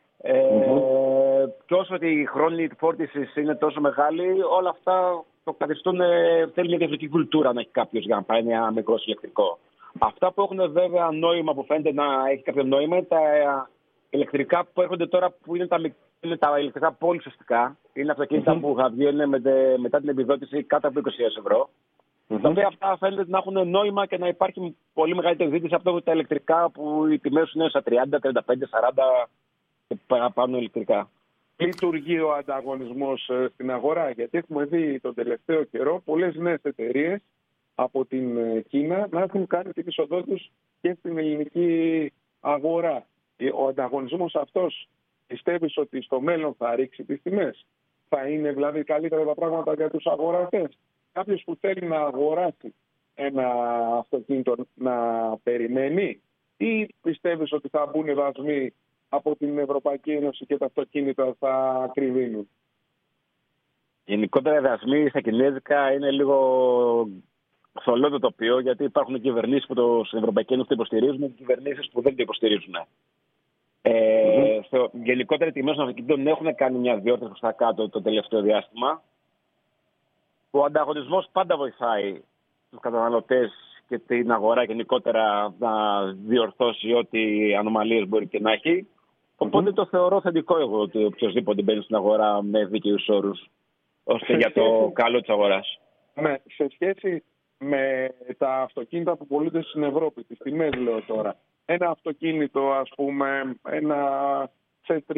Και όσο οι χρόνοι φόρτισης είναι τόσο μεγάλοι, όλα αυτά το καθιστούν. Θέλει μια διαφορετική κουλτούρα να έχει κάποιος για να πάει ένα μικρό ηλεκτρικό. Αυτά που έχουν βέβαια νόημα, που φαίνεται να έχει κάποιο νόημα, είναι τα ηλεκτρικά που έρχονται τώρα, που είναι τα ηλεκτρικά πολύ ουσιαστικά. Είναι αυτοκίνητα που θα βγαίνουν μετά την επιδότηση κάτω από 20.000 ευρώ. Τα οποία αυτά φαίνεται να έχουν νόημα και να υπάρχει πολύ μεγαλύτερη ζήτηση από τα ηλεκτρικά που οι τιμές είναι στα 30, 35, 40 και παραπάνω ηλεκτρικά. Λειτουργεί ο ανταγωνισμός στην αγορά, γιατί έχουμε δει τον τελευταίο καιρό πολλές νέες εταιρείες από την Κίνα να έχουν κάνει την είσοδό τους και στην ελληνική αγορά. Ο ανταγωνισμός αυτός πιστεύεις ότι στο μέλλον θα ρίξει τις τιμές? Θα είναι δηλαδή καλύτερα τα πράγματα για τους αγοραστές? Κάποιος που θέλει να αγοράσει ένα αυτοκίνητο να περιμένει, ή πιστεύεις ότι θα μπουν δασμοί από την Ευρωπαϊκή Ένωση και τα αυτοκίνητα θα ακριβίνουν? Γενικότερα οι δασμοί στα κινέζικα είναι λίγο θολό το τοπίο, γιατί υπάρχουν κυβερνήσεις που στην Ευρωπαϊκή Ένωση το υποστηρίζουν και κυβερνήσεις που δεν το υποστηρίζουν. Γενικότερα οι τιμές των αυτοκινήτων έχουν κάνει μια διόρθωση προς τα κάτω το τελευταίο διάστημα. Ο ανταγωνισμός πάντα βοηθάει τους καταναλωτές και την αγορά γενικότερα να διορθώσει ό,τι ανομαλίες μπορεί και να έχει. Οπότε το θεωρώ θετικό εγώ ότι οποιοδήποτε μπαίνει στην αγορά με δίκαιους όρους, ώστε για το καλό της αγοράς. Ναι, σε σχέση με τα αυτοκίνητα που πωλούνται στην Ευρώπη, τις τιμές λέω τώρα. Ένα αυτοκίνητο, ας πούμε, ένα C3,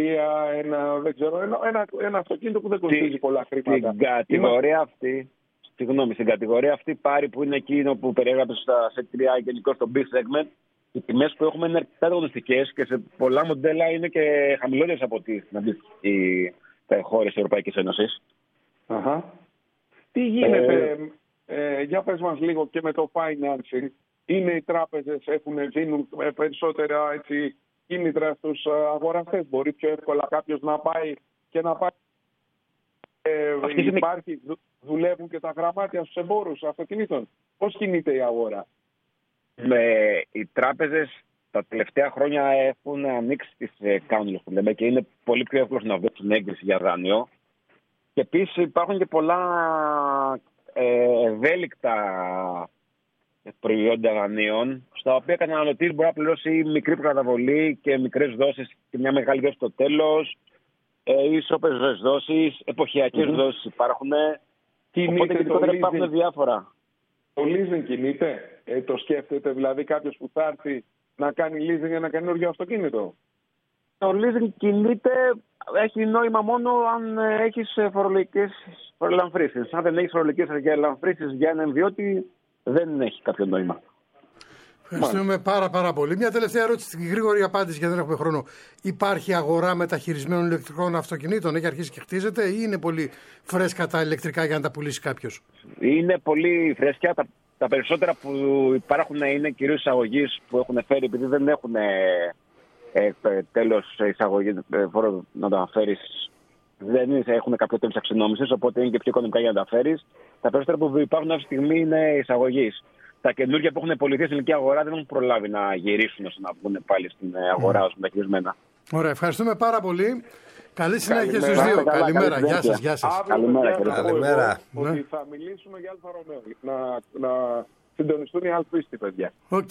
ένα αυτοκίνητο που δεν κοστίζει πολλά χρήματα. Στην κατηγορία αυτή πάρει που είναι εκείνο που περιέγραψε στα C3 γενικώ στο B segment, οι τιμές που έχουμε είναι αρκετά αγωνιστικές και σε πολλά μοντέλα είναι και χαμηλότερες από τις χώρες της Ευρωπαϊκής Ένωσης. Τι γίνεται, για πες μας λίγο και με το financing. Είναι οι τράπεζες δίνουν περισσότερα κίνητρα στους αγοραστές? Μπορεί πιο εύκολα κάποιος να πάει και να πάει? Δουλεύουν και τα γραμμάτια στους εμπόρους αυτοκινήτων? Πώς κινείται η αγορά? Οι τράπεζες τα τελευταία χρόνια έχουν ανοίξει τις κάνουλες που λέμε και είναι πολύ πιο εύκολο να δώσουν έγκριση για δάνειο. Και επίσης υπάρχουν και πολλά ευέλικτα προϊόντα δανείων, στα οποία ο καταναλωτής μπορεί να πληρώσει μικρή προκαταβολή και μικρές δόσεις και μια μεγάλη δόση στο τέλος, ισόπεδες δόσεις, εποχιακές δόσεις υπάρχουν. Οπότε γενικότερα υπάρχουν διάφορα. Το leasing κινείται? Το σκέφτεται δηλαδή κάποιος που θα έρθει να κάνει leasing για ένα καινούργιο αυτοκίνητο? Το leasing κινείται, έχει νόημα μόνο αν έχεις φορολογικές ελαφρύνσεις. Αν δεν έχεις φορολογικές ελαφρύνσεις για έναν ιδιώτη, δεν έχει κάποιο νόημα. Ευχαριστούμε πάρα πολύ. Μια τελευταία ερώτηση, στην γρήγορη απάντηση γιατί δεν έχουμε χρόνο. Υπάρχει αγορά μεταχειρισμένων ηλεκτρικών αυτοκινήτων? Έχει αρχίσει και χτίζεται ή είναι πολύ φρέσκα τα ηλεκτρικά για να τα πουλήσει κάποιος? Είναι πολύ φρέσκια. Τα περισσότερα που υπάρχουν είναι κυρίως εισαγωγής που έχουν φέρει, επειδή δεν έχουν τέλος εισαγωγή να τα φέρεις. Δεν έχουν κάποιο τέλος αξινόμησης, οπότε είναι και πιο οικονομικά για να τα φέρεις. Τα περισσότερα που υπάρχουν αυτή τη στιγμή είναι εισαγωγής. Τα καινούργια που έχουν πολιτεία στην ελληνική αγορά δεν έχουν προλάβει να γυρίσουν ώστε να βγουν πάλι στην αγορά ως μεταχειρισμένα. Ωραία, ευχαριστούμε πάρα πολύ. Καλή συνέχεια στους δύο. Καλημέρα, γεια σας. Καλημέρα. Ότι θα μιλήσουμε για Αλφα Ρωμαίο. Να συντονιστούν οι αλφίστοι, παιδιά. Οκ.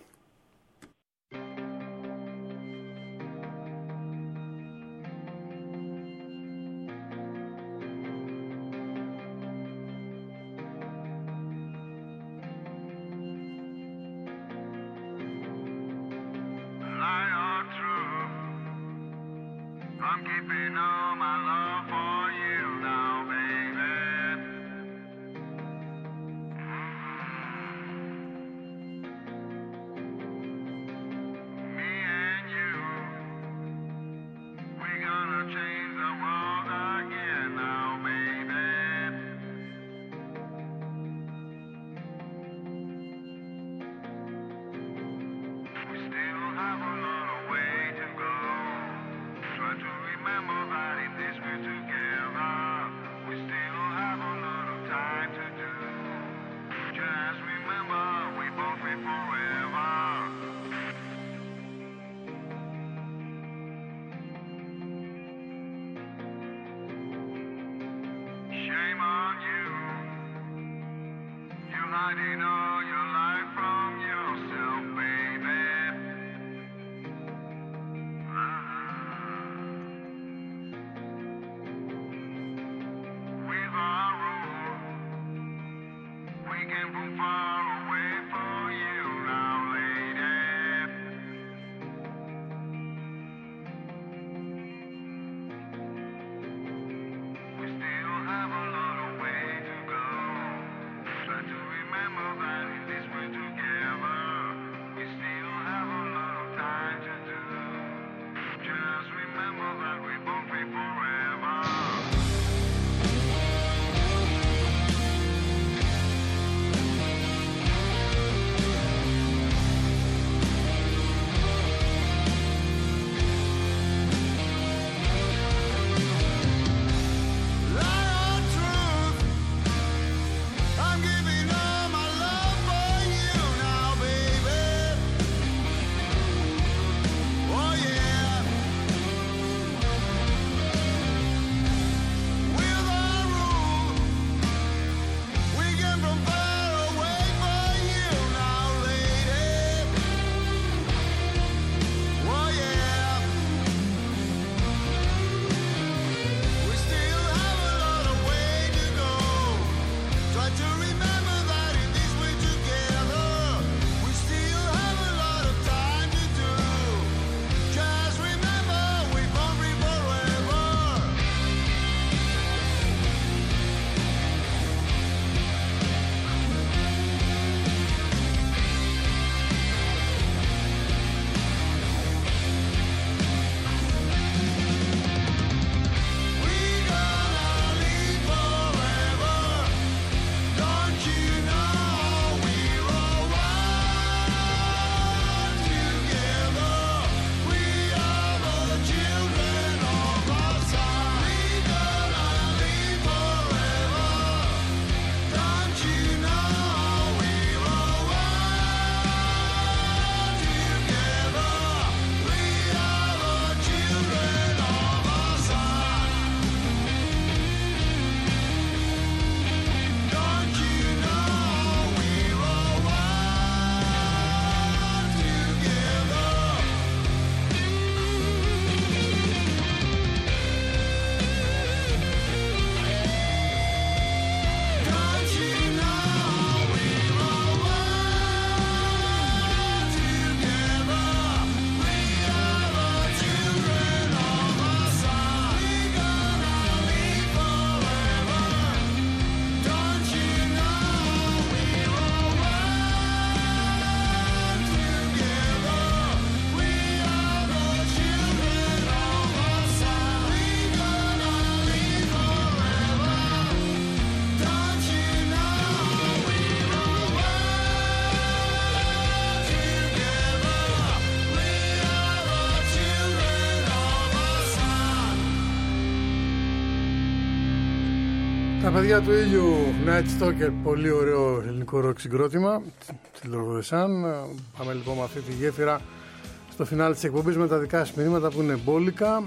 I'm keeping all my love for you now, baby. Me and you, we're gonna change the world again now, baby. We still have a lot of way to go. Try to remember that in this we're together, we still have a lot of time to do. Just remember, we both live forever. Shame on you, you're hiding all your life from yourself, baby. With our rule, we can Τα παιδιά του ήλιου, Night Stalker, πολύ ωραίο ελληνικό ροκ συγκρότημα. Τη Λορδεσάν. Πάμε λοιπόν με αυτή τη γέφυρα στο φινάλ της εκπομπής με τα δικά σας μηνύματα που είναι μπόλικα.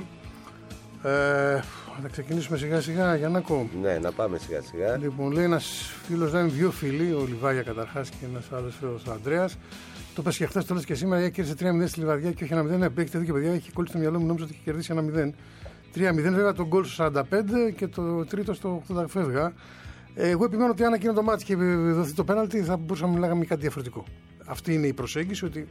Θα ξεκινήσουμε σιγά σιγά, Γιάννακο. Ναι, να πάμε σιγά σιγά. Λοιπόν, λέει ένας φίλος, λέει δύο φίλοι, ο Λιβάγια καταρχάς και ένας άλλος φίλος, ο Ανδρέας. Το πες και χθες, το λες και σήμερα, κέρδισε 3-0 στη Λιβαδιά και όχι 1-0. Έχετε δει και παιδιά, έχει κολλήσει στο μυαλό μου, νόμιζα ότι είχε κερδίσει 1-0. 3-0, βέβαια τον γκολ στο 45 και το τρίτο στο 80 φεύγα. Εγώ επιμένω ότι αν εκείνο το μάτι και δοθεί το πέναλτι θα μπορούσαμε να μιλάγαμε κάτι διαφορετικό. Αυτή είναι η προσέγγιση, ότι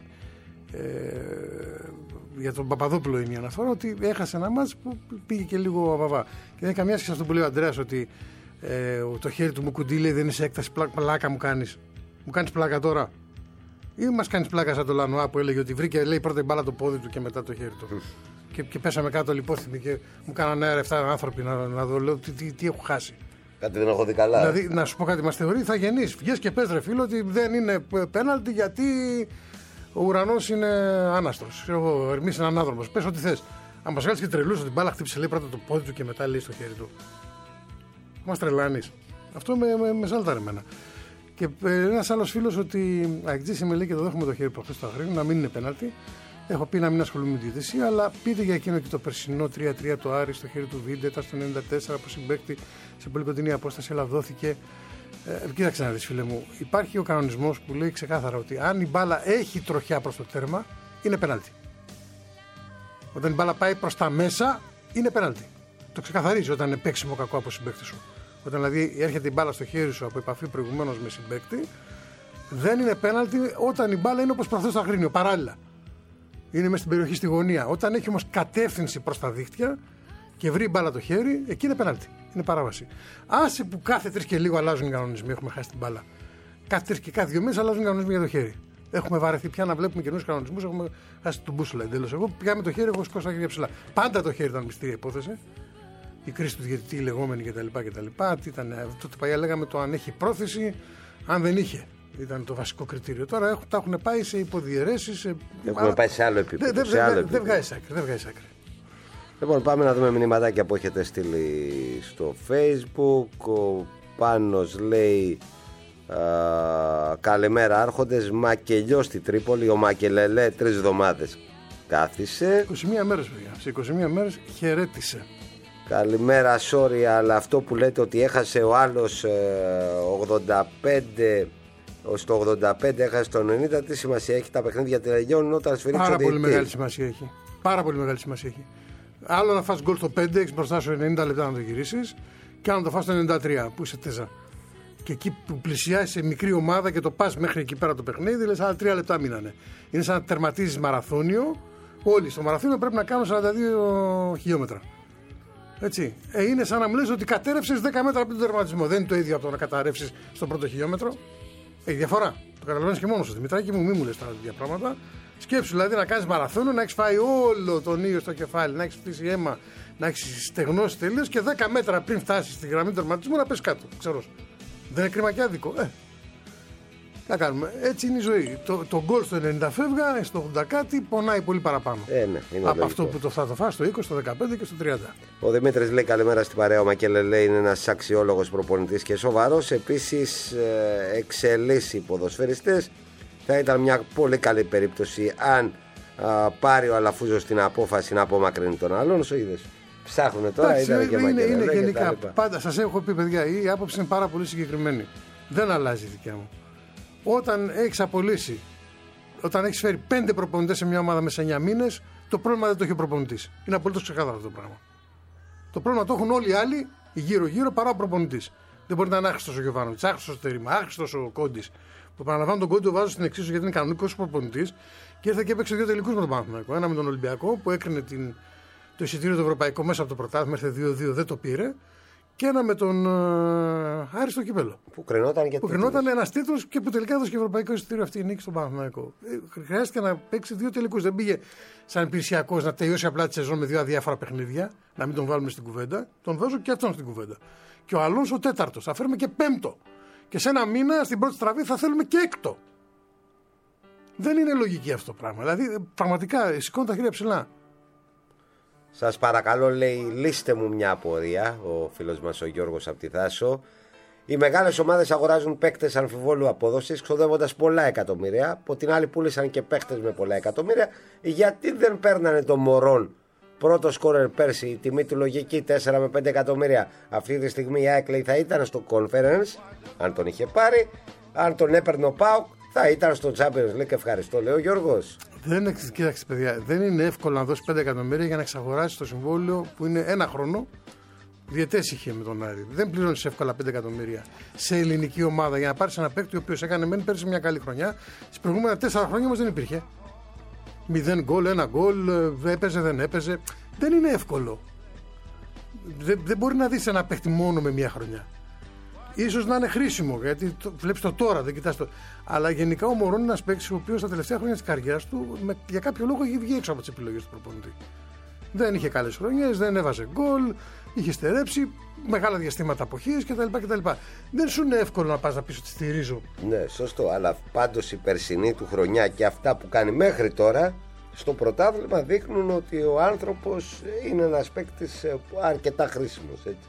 για τον Παπαδόπουλο είναι η αναφορά, ότι έχασε ένα μάτς που πήγε και λίγο αβαβά. Και δεν είναι καμία σχέση αυτό που λέει ο Ανδρέας, ότι το χέρι του μου κουντί, λέει, δεν είναι σε έκταση, πλάκα μου κάνεις. Μου κάνεις πλάκα τώρα. Ή μας κάνεις πλάκα σαν το Λανουά που έλεγε ότι βρήκε, λέει, πρώτα η μπάλα το πόδι του και μετά το χέρι του. Και πέσαμε κάτω λιπόθυμοι και μου κάνανε αέρα 7 άνθρωποι να δω, λέω, τι έχω χάσει. Κάτι δεν έχω δει καλά. Δηλαδή, να σου πω κάτι, μας θεωρεί θα γεννείς. Βγες και πες, ρε φίλο, ότι δεν είναι πέναλτι γιατί ο ουρανός είναι άναστος. Ο Ερμής είναι ανάδρομος. Πες ό,τι θες. Αν μας βγάλεις και τρελούς ότι η μπάλα χτύπησε, λέει, πρώτα το πόδι του και μετά λέει στο χέρι του. Μας τρελάνεις. Αυτό με σάλταρε εμένα. Και ένας άλλος φίλος ότι αγγίζει με λέει και το δέχομαι το χέρι προχθές στο Αγρίνο, να μην είναι πέναλτι. Έχω πει να μην ασχολούμαι με τη διαιτησία, αλλά πείτε για εκείνο και το περσινό 3-3 το Άρη στο χέρι του Βίντε, ήταν στο 94 από συμπαίκτη σε πολύ κοντινή απόσταση, αλλά δόθηκε. Κοίταξε να δεις, φίλε μου, υπάρχει ο κανονισμός που λέει ξεκάθαρα ότι αν η μπάλα έχει τροχιά προς το τέρμα, είναι πέναλτι. Όταν η μπάλα πάει προς τα μέσα, είναι πέναλτι. Το ξεκαθαρίζει όταν είναι παίξιμο κακό από συμπαίκτη σου. Όταν δηλαδή έρχεται η μπάλα στο χέρι σου από επαφή προηγουμένως με συμπαίκτη, δεν είναι πέναλτι όταν η μπάλα είναι όπως προχθές στο Αγρίνιο, παράλληλα. Είναι μέσα στην περιοχή στη γωνία. Όταν έχει όμως κατεύθυνση προς τα δίχτυα και βρει μπάλα το χέρι, εκεί είναι πέναλτι. Είναι παράβαση. Άσε που κάθε 3 και λίγο αλλάζουν οι κανονισμοί. Έχουμε χάσει την μπάλα. Κάθε 3 και κάθε 2 μέρες αλλάζουν οι κανονισμοί για το χέρι. Έχουμε βαρεθεί πια να βλέπουμε καινούριους κανονισμούς. Έχουμε χάσει την μπούσουλα εντελώς. Εγώ πια με το χέρι έχω σηκώσει τα χέρια ψηλά. Πάντα το χέρι ήταν μυστήρια υπόθεση. Η κρίση του διαιτητή, η λεγόμενη κτλ. Τότε παλιά λέγαμε το αν έχει πρόθεση, αν δεν είχε. Ήταν το βασικό κριτήριο. Τώρα τα έχουν πάει σε υποδιαιρέσεις. Έχουμε πάει σε άλλο επίπεδο. Δεν βγάζει άκρη. Λοιπόν, πάμε να δούμε μηνύματάκια που έχετε στείλει στο Facebook. Ο Πάνος λέει καλημέρα άρχοντες, μακελιό στη Τρίπολη, ο Μακελελέ 3 εβδομάδες κάθισε. 21 μέρες παιδιά, σε 21 μέρες χαιρέτησε. Καλημέρα, sorry, αλλά αυτό που λέτε ότι έχασε ο άλλος 85, στο 85 έχασε το 90, τι σημασία έχει, τα παιχνίδια τελειώνουν όταν σφυρίξει ο διαιτητής. Πάρα πολύ μεγάλη σημασία έχει. Πάρα πολύ μεγάλη σημασία έχει. Άλλο να φας γκολ στο 5, έχεις μπροστά σου 90 λεπτά να το γυρίσεις, και άλλο να το φας στο 93 που είσαι τέζα. Και εκεί που πλησιάζει σε μικρή ομάδα και το πας μέχρι εκεί πέρα το παιχνίδι, λες άλλα 3 λεπτά μείνανε. Είναι σαν να τερματίζεις μαραθώνιο. Όλοι στο μαραθώνιο πρέπει να κάνουν 42 χιλιόμετρα. Έτσι. Είναι σαν να μου λες ότι κατέρευσες 10 μέτρα από τον τερματισμό. Δεν είναι το ίδιο από το να καταρρεύσεις στο πρώτο χιλιόμετρο. Έχει διαφορά. Το καταλαβαίνεις και μόνος σου. Δημητράκη μου, μη μου λες τα ίδια πράγματα. Σκέψου δηλαδή να κάνεις μαραθώνιο, να έχεις φάει όλο τον ήλιο στο κεφάλι, να έχεις φτύσει αίμα, να έχεις στεγνώσει τελείως και 10 μέτρα πριν φτάσεις στη γραμμή του τερματισμού να πες κάτω. Ξέρω. Δεν είναι κρίμα και άδικο. Να κάνουμε. Έτσι είναι η ζωή. Το γκολ στο 90 φεύγα, στο 80 κάτι πονάει πολύ παραπάνω. Ναι, από αυτό που θα το φας στο 20, στο 15 και στο 30. Ο Δημήτρης λέει καλημέρα στην παρέα. Ο Μακελελέ είναι ένας αξιόλογος προπονητής και σοβαρός. Επίσης εξελίσσει ποδοσφαιριστές. Θα ήταν μια πολύ καλή περίπτωση αν πάρει ο Αλαφούζος την απόφαση να απομακρύνει τον άλλον. Σου είδες. Ψάχνουν τώρα. Είναι γενικά. Πάντα σας έχω πει, παιδιά, η άποψη είναι πάρα πολύ συγκεκριμένη. Δεν αλλάζει η δικιά μου. Όταν έχεις απολύσει, όταν έχεις φέρει 5 προπονητές σε μια ομάδα μέσα σε 9 μήνες, το πρόβλημα δεν το έχει ο προπονητής. Είναι απολύτως ξεκάθαρο αυτό το πράγμα. Το πρόβλημα το έχουν όλοι οι άλλοι γύρω-γύρω παρά ο προπονητής. Δεν μπορεί να είναι άχρηστος ο Γιωβάνοβιτς, άχρηστος ο Τερίμα, άχρηστος ο Κόντις. Που παραλαμβάνω τον Κόντι, το βάζω στην εξίσωση γιατί είναι κανονικός προπονητής και ήρθε και έπαιξε 2 τελικούς με τον Παναθηναϊκό. Ένα με τον Ολυμπιακό που έκρινε το εισιτήριο το ευρωπαϊκό μέσα από το πρωτάθλημα, ήρθε 2-2, δεν το πήρε. Και ένα με τον Άρη στο κύπελο. Που κρινόταν ένας τίτλος και που τελικά έδωσε και ευρωπαϊκό εισιτήριο αυτή η νίκη στον Παναθηναϊκό. Χρειάστηκε να παίξει 2 τελικούς. Δεν πήγε σαν υπηρεσιακός να τελειώσει απλά τη σεζόν με 2 αδιάφορα παιχνίδια, να μην τον βάλουμε στην κουβέντα. Τον βάζω και αυτόν στην κουβέντα. Και ο Αλόνσο 4ος. Θα φέρουμε και 5ο. Και σε ένα μήνα στην πρώτη στραβή θα θέλουμε και 6ο. Δεν είναι λογική αυτό το πράγμα. Δηλαδή πραγματικά σηκώνω τα χέρια ψηλά. Σας παρακαλώ, λέει, λύστε μου μια απορία, ο φίλος μας ο Γιώργος από τη Θάσο. Οι μεγάλες ομάδες αγοράζουν παίκτες αμφιβόλου απόδοσης, ξοδεύοντας πολλά εκατομμύρια. Από την άλλη, πούλησαν και παίκτες με πολλά εκατομμύρια. Γιατί δεν παίρνανε τον Μωρόν πρώτο σκόρερ πέρσι, η τιμή του λογική 4 με 5 εκατομμύρια. Αυτή τη στιγμή η ΑΕΚ λέει θα ήταν στο Conference, αν τον είχε πάρει. Αν τον έπαιρνε ο ΠΑΟΚ, θα ήταν στο Champions League. Ευχαριστώ, λέει ο Γιώργος. Κοίταξε, παιδιά, δεν είναι εύκολο να δώσει 5 εκατομμύρια για να εξαγοράσει το συμβόλαιο που είναι ένα χρόνο. Διετές είχε με τον Άρη. Δεν πληρώνει εύκολα 5 εκατομμύρια σε ελληνική ομάδα για να πάρει ένα παίκτη ο οποίο έκανε μεν πέρσι μια καλή χρονιά. Στις προηγούμενα 4 χρόνια όμως δεν υπήρχε. 0 γκολ, 1 γκολ, έπαιζε, δεν έπαιζε. Δεν είναι εύκολο. Δεν μπορεί να δεις ένα παίκτη μόνο με μια χρονιά. Ίσως να είναι χρήσιμο, γιατί βλέπεις το τώρα, δεν κοιτάς το. Αλλά γενικά ο Μωρόν είναι ένας παίκτης ο οποίος τα τελευταία χρόνια της καριέρας του για κάποιο λόγο έχει βγει έξω από τις επιλογές του προπονητή. Δεν είχε καλές χρονιές, δεν έβαζε γκολ, είχε στερέψει μεγάλα διαστήματα αποχής κτλ. Δεν σου είναι εύκολο να πας να πεις ότι στηρίζω. Ναι, σωστό, αλλά πάντως η περσινή του χρονιά και αυτά που κάνει μέχρι τώρα στο πρωτάθλημα δείχνουν ότι ο άνθρωπος είναι ένας παίκτης αρκετά χρήσιμος, έτσι.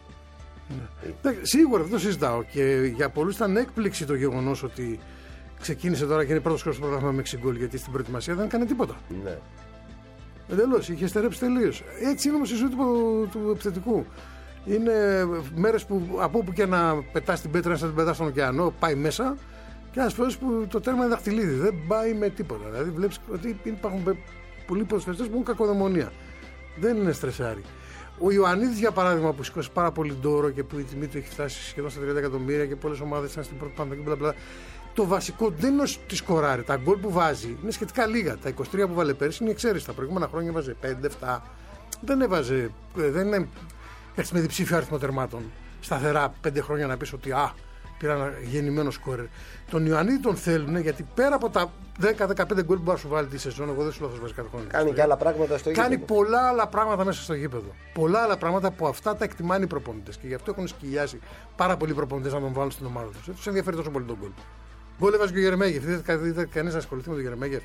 Ναι. Σίγουρα δεν το συζητάω και για πολλούς ήταν έκπληξη το γεγονός ότι ξεκίνησε τώρα και είναι πρώτος χρόνος στο πρωτάθλημα με 6 γκολ, γιατί στην προετοιμασία δεν έκανε τίποτα. Ναι. Εντελώς, είχε στερέψει τελείως. Έτσι είναι όμως η ζωή του επιθετικού. Είναι μέρες που από όπου και να πετάς την πέτρα, να την πετάς στον ωκεανό, πάει μέσα, και άλλες φορές που το τέρμα είναι δαχτυλίδι, δεν πάει με τίποτα. Δηλαδή βλέπεις ότι υπάρχουν πολλοί ποδοσφαιριστές που έχουν κακοδαιμονία. Δεν είναι στρεσάρι. Ο Ιωαννίδης, για παράδειγμα, που σηκώσει πάρα πολύ ντόρο και που η τιμή του έχει φτάσει σχεδόν στα 30 εκατομμύρια και πολλές ομάδες ήταν στην πρώτη πάντα και μπλα. Το βασικό δεν είναι ότι σκοράρει. Τα γκολ που βάζει είναι σχετικά λίγα. Τα 23 που βάλε πέρυσι είναι εξαίρεση. Τα προηγούμενα χρόνια έβαζε 5-7. Δεν έβαζε. Δεν είναι έτσι με διψήφιο αριθμό τερμάτων. Σταθερά 5 χρόνια να πει ότι πήρα ένα γεννημένο σκόρερ. Τον Ιωαννίδη τον θέλουν γιατί πέρα από τα 10-15 γκολ που μπορεί να σου βάλει τη σεζόν, εγώ δεν σου λέω θα σου βάζει κάθε χρόνο. Κάνει και άλλα πράγματα στο γήπεδο. Κάνει πολλά άλλα πράγματα μέσα στο γήπεδο. Πολλά άλλα πράγματα που αυτά τα εκτιμάνε οι προπονητές και γι' αυτό έχουν σκυλιάσει πάρα πολλοί προπονητές να τον βάλουν στην ομάδα του. Του ενδιαφέρει τόσο πολύ τον γκολ. Γκολ έβαζε και ο Γερεμέγεφ. Δεν κανείς να ασχοληθεί με τον Γερεμέγεφ.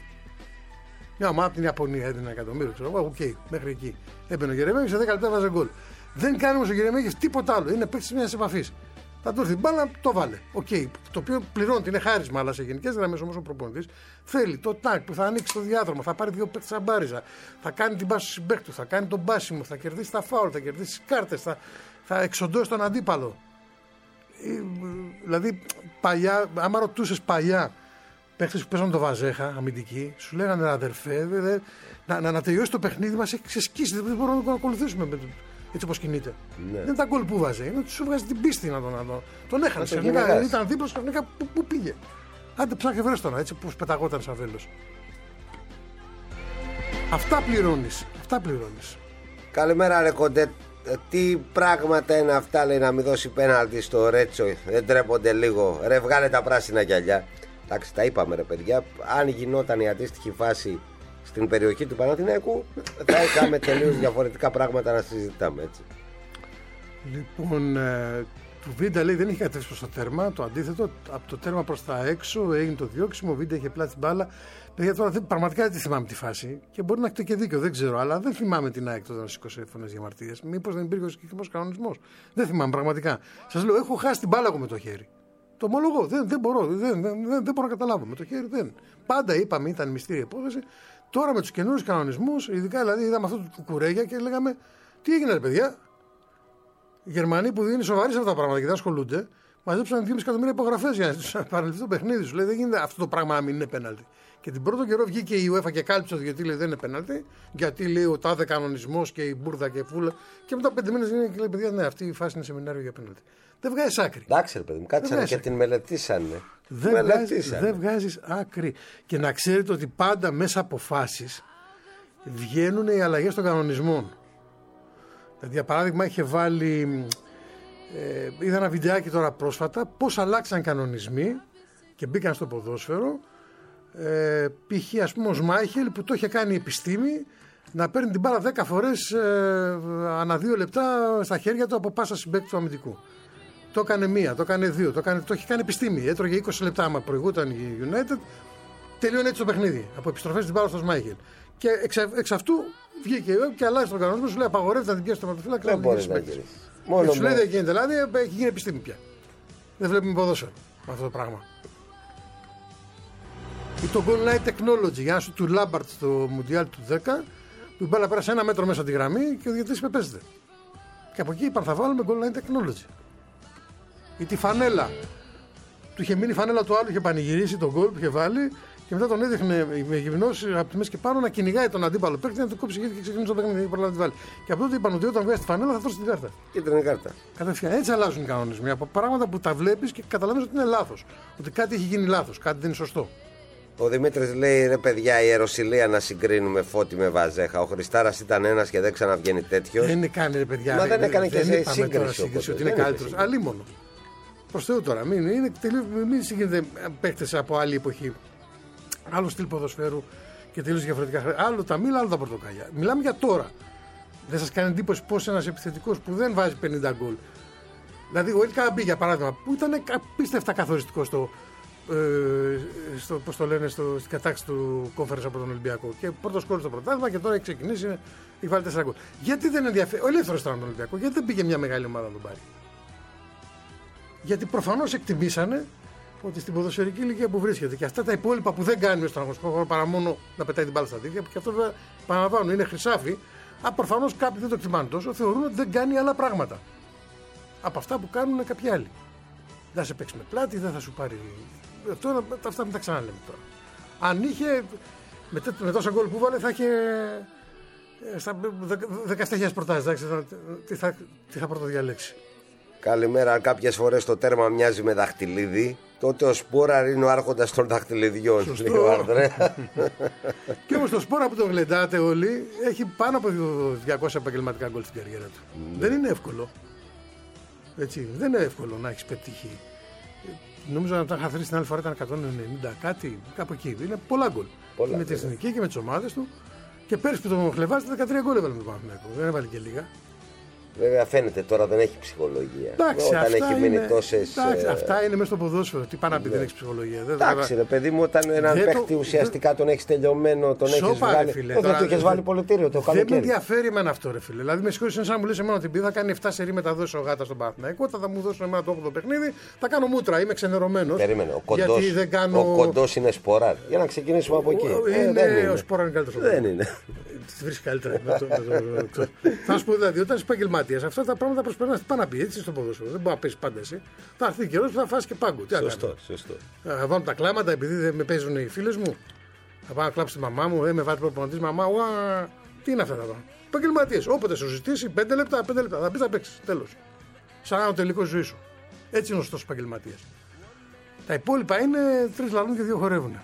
Μια ομάδα από την Ιαπωνία έδινε 1 εκατομμύριο. Ξέρω εγώ, μέχρι εκεί. Έμπαινε ο Γερεμέγεφ, σε 10 λεπτά έβαζε γκολ. Δεν κάνει όμως ο Γερεμέγεφ τίποτα άλλο. Είναι παίκτης μιας επαφής. Θα του έρθει την μπάλα, το βάλε. Το οποίο πληρώνεται, είναι χάρισμα, αλλά σε γενικές γραμμές όμως ο προπονητής θέλει το τάκ που θα ανοίξει το διάδρομο, θα πάρει 2 παίκτες σαν μπάριζα, θα κάνει την πάση του συμπαίκτου, θα κάνει τον μπάσιμο, θα κερδίσει τα φάουλ, θα κερδίσει κάρτες, θα εξοντώσει τον αντίπαλο. Δηλαδή, παλιά, άμα ρωτούσες παλιά παίχτες που παίζαν το Βαζέχα, αμυντική, σου λέγανε αδερφέ, να τελειώσει το παιχνίδι μας, έχει ξεσκίσει, δεν μπορούμε να τον ακολουθήσουμε έτσι όπως κινείται. Ναι. Δεν ήταν γκολ που βάζε, είναι ότι σου βγάζει την πίστη να τον έχανε. Ήταν δίπλα, ξαφνικά πού πήγε. Άντε ψάχνε βρες τώρα, έτσι πως πεταγόταν σαν βέλος. Αυτά πληρώνεις. Καλημέρα ρε Κοντέ. Τι πράγματα είναι αυτά, λέει, να μην δώσει πέναλτι στο Ρέτσο. Δεν τρέπονται λίγο. Ρε, βγάλε τα πράσινα γυαλιά. Εντάξει, τα είπαμε ρε παιδιά. Αν γινόταν η αντίστοιχη φάση στην περιοχή του Παναθηναϊκού, θα είχαμε τελείως διαφορετικά πράγματα να συζητάμε, έτσι. Λοιπόν, του Βίντα λέει δεν είχε κατέβει προς το τέρμα. Το αντίθετο, από το τέρμα προς τα έξω έγινε το διώξιμο. Ο Βίντα είχε πλάτη μπάλα. Παιδιά, τώρα πραγματικά δεν τη θυμάμαι τη φάση και μπορεί να έχετε και δίκιο, δεν ξέρω, αλλά δεν θυμάμαι την ΑΕΚ τότε να σηκώσει φωνές διαμαρτυρίες. Μήπως δεν υπήρχε ο συγκεκριμένος κανονισμός. Δεν θυμάμαι πραγματικά. Σας λέω, έχω χάσει την μπάλα εγώ με το χέρι. Το ομολογώ, δεν μπορώ να καταλάβω. Με το χέρι δεν. Πάντα είπαμε, ήταν μυστήρια υπόθεση. Τώρα με τους καινούριους κανονισμούς, ειδικά δηλαδή είδαμε αυτό το κουκουρέγια και λέγαμε τι έγινε ρε παιδιά. Οι Γερμανοί που είναι σοβαροί σε αυτά τα πράγματα και δεν ασχολούνται, μαζέψαν 2,5 εκατομμύρια υπογραφές για να τους παραλυφθεί το παιχνίδι σου. Λέει δεν γίνεται αυτό το πράγμα να μην είναι πέναλτι. Και την πρώτο καιρό βγήκε η UEFA και κάλυψε ότι γιατί λέει δεν είναι πέναλτι, γιατί λέει ο τάδε κανονισμός και η μπουρδα και φούλα. Και μετά 5 μήνες είναι και λέει παιδιά, ναι, αυτή η φάση είναι σεμινάριο για πέναλτι. Δεν βγάζει άκρη. Εντάξει, ρε παιδί μου, κάτσανε και την μελετήσανε. Δεν βγάζει άκρη. Και να ξέρετε ότι πάντα μέσα από φάσεις βγαίνουν οι αλλαγές των κανονισμών. Δηλαδή, για παράδειγμα, είχε βάλει. Είδα ένα βιντεάκι τώρα πρόσφατα πώς αλλάξαν κανονισμοί και μπήκαν στο ποδόσφαιρο. Π.χ. ας πούμε ο Σμάιχελ που το είχε κάνει η επιστήμη να παίρνει την μπάλα 10 φορές ανά 2 λεπτά στα χέρια του από πάσα συμπαίκτη του αμυντικού. Το έκανε 1, το έκανε 2, το είχε κάνει επιστήμη. Έτρωγε 20 λεπτά άμα προηγούταν η United. Τελείωνε έτσι το παιχνίδι. Από επιστροφές στην μπάλα στο Σμάιχελ. Και εξ αυτού Βγήκε και αλλάζει τον κανονισμό, σου λέει απαγορεύεται να την πιάσει το τερματοφύλακα. Δεν μπορεί να γίνει. Και σου λέει δεν γίνεται, δηλαδή έχει γίνει επιστήμη πια. Δεν βλέπουμε ποδόσφαιρο με αυτό το πράγμα. Ή το goal line technology, για να σου του Λάμπαρτ στο Μουντιάλ του 10, που η μπάλα πέρασε 1 μέτρο μέσα τη γραμμή και ο διαιτητής είπε παίζεται. Και από εκεί είπαν θα βάλουμε goal line technology. Ή τη φανέλα. Του είχε μείνει η φανέλα του άλλου, είχε πανηγυρίσει τον γκολ που είχε βάλει και μετά τον έδειχνε με γυμνός από τη μέση και πάνω να κυνηγάει τον αντίπαλο παίκτη να του κόψει γιατί και ξεκινήσει το παιχνίδι και προλάβει να τη βάλει. Και από τότε είπαν ότι όταν βγάζει τη φανέλα θα δώσει την κάρτα. Κίτρινη κάρτα. Κατευθείαν. Έτσι αλλάζουν οι κανονισμοί. Από πράγματα που τα βλέπει και καταλαβαίνει ότι είναι λάθος. Ότι κάτι έχει γίνει λάθος, κάτι δεν είναι σωστό. Ο Δημήτρης λέει: ρε παιδιά, η Ιεροσυλία να συγκρίνουμε Φώτη με Βαζέχα. Ο Χριστάρας ήταν ένας και δεν ξαναβγαίνει τέτοιος. Δεν έκανε ρε παιδιά. Μα δεν έκανε και σε σύγκριση ότι είναι καλύτερος. Αλλήμονο. Προς Θεού τώρα. Μην συγκρίνετε παίκτες από άλλη εποχή. Άλλο στυλ ποδοσφαίρου και τελείως διαφορετικά. Άλλο τα μήλα, άλλο τα πορτοκάλια. Μιλάμε για τώρα. Δεν σας κάνει εντύπωση πως ένας επιθετικός που δεν βάζει 50 γκολ. Δηλαδή ο Ελκαμπή για παράδειγμα που ήταν απίστευτα καθοριστικό πώς το λένε, στην κατάξη του κόμφερες από τον Ολυμπιακό. Και πρώτο γκολ στο πρωτάθλημα και τώρα έχει ξεκινήσει, έχει βάλει 4 γκολ. Γιατί δεν ενδιαφέρει, ο ελεύθερος ήταν τον Ολυμπιακό, γιατί δεν πήγε μια μεγάλη ομάδα να τον πάρει. Γιατί προφανώς εκτιμήσανε ότι στην ποδοσφαιρική ηλικία που βρίσκεται και αυτά τα υπόλοιπα που δεν κάνει στον αγωνιστικό χώρο παρά μόνο να πετάει την μπάλα στα δίχτυα, και αυτό βέβαια παραλαμβάνω είναι χρυσάφι, προφανώς κάποιοι δεν το εκτιμάνε τόσο, θεωρούν ότι δεν κάνει άλλα πράγματα από αυτά που κάνουν κάποιοι άλλοι. Δεν θα σε παίξει με πλάτη, δεν θα σου πάρει. Τώρα, αυτά μην τα ξαναλέμε τώρα. Αν είχε με τόσα γκολ που βάλε θα είχε στα 17.000 προτάσεις. Τι θα πρωτοδιαλέξει. Καλημέρα. Κάποιες φορές το τέρμα μοιάζει με δαχτυλίδι. Τότε ο Σπόραρ είναι ο άρχοντας των δαχτυλιδιών. Και όμως το Σπόρα που τον γλεντάτε όλοι έχει πάνω από 200 επαγγελματικά γκολ στην καριέρα του. Δεν είναι εύκολο. Έτσι, δεν είναι εύκολο να έχεις πετύχει. Νομίζω να τα είχα θρήσει την άλλη φορά ήταν 190 κάτι, κάπου εκεί. Είναι πολλά γκολ. Με την εθνική και με τις ομάδες του. Και πέρυσι που τον χλεβάζεται 13 γκολ έβαλε με τον Παναθηναϊκό. Δεν έβαλε και λίγα. Βέβαια φαίνεται τώρα δεν έχει ψυχολογία. Εντάξει, όταν έχει μείνει τόσες. Αυτά είναι μέσα στο ποδόσφαιρο. Τι πάνε να πει δεν έχει ψυχολογία. Εντάξει, ρε παιδί μου, όταν έναν παίχτη ουσιαστικά τον έχει τελειωμένο, τον έχει βγάλει. Δεν του έχει βάλει πολιτήριο το καλοκαίρι. Δεν με ενδιαφέρει εμένα αυτό, ρε φίλε. Δηλαδή με συγχωρείς, είναι σαν να μου λες εμένα ότι επειδή θα κάνει 7 σερί μεταδόσεις ο Γάτα στον Παναθηναϊκό, όταν θα μου δώσουν εμένα το 8ο παιχνίδι, θα κάνω μούτρα. Είμαι ξενερωμένος. Περίμενε. Ο κοντός είναι Σποράρ. Για να ξεκινήσουμε από εκεί. Ο Σποράρ είναι καλύτερος. Δεν είναι. Τη βρίσκει καλύτερα. Θα σου πω δηλαδή, όταν είσαι επαγγελματίας, αυτά τα πράγματα προσπερνάς. Τι πάει να πει έτσι στο ποδόσφαιρο. Δεν μπορεί να πέσει πάντα εσύ. Θα έρθει καιρός που θα φας και πάγκο. Σωστό. Θα βάλουν τα κλάματα επειδή δεν με παίζουν οι φίλες μου. Θα πάω να κλάψω τη μαμά μου, με βάλει προπονητής μαμά. Τι είναι αυτά τα πράγματα. Επαγγελματίες. Όποτε σου ζητήσει 5 λεπτά. Θα μπει, θα παίξει. Τέλος. Σαν να είναι ο τελικός ζωή σου. Έτσι είναι ο σωστός επαγγελματίας. Τα υπόλοιπα είναι 3 λαλούν και 2 χορεύουν.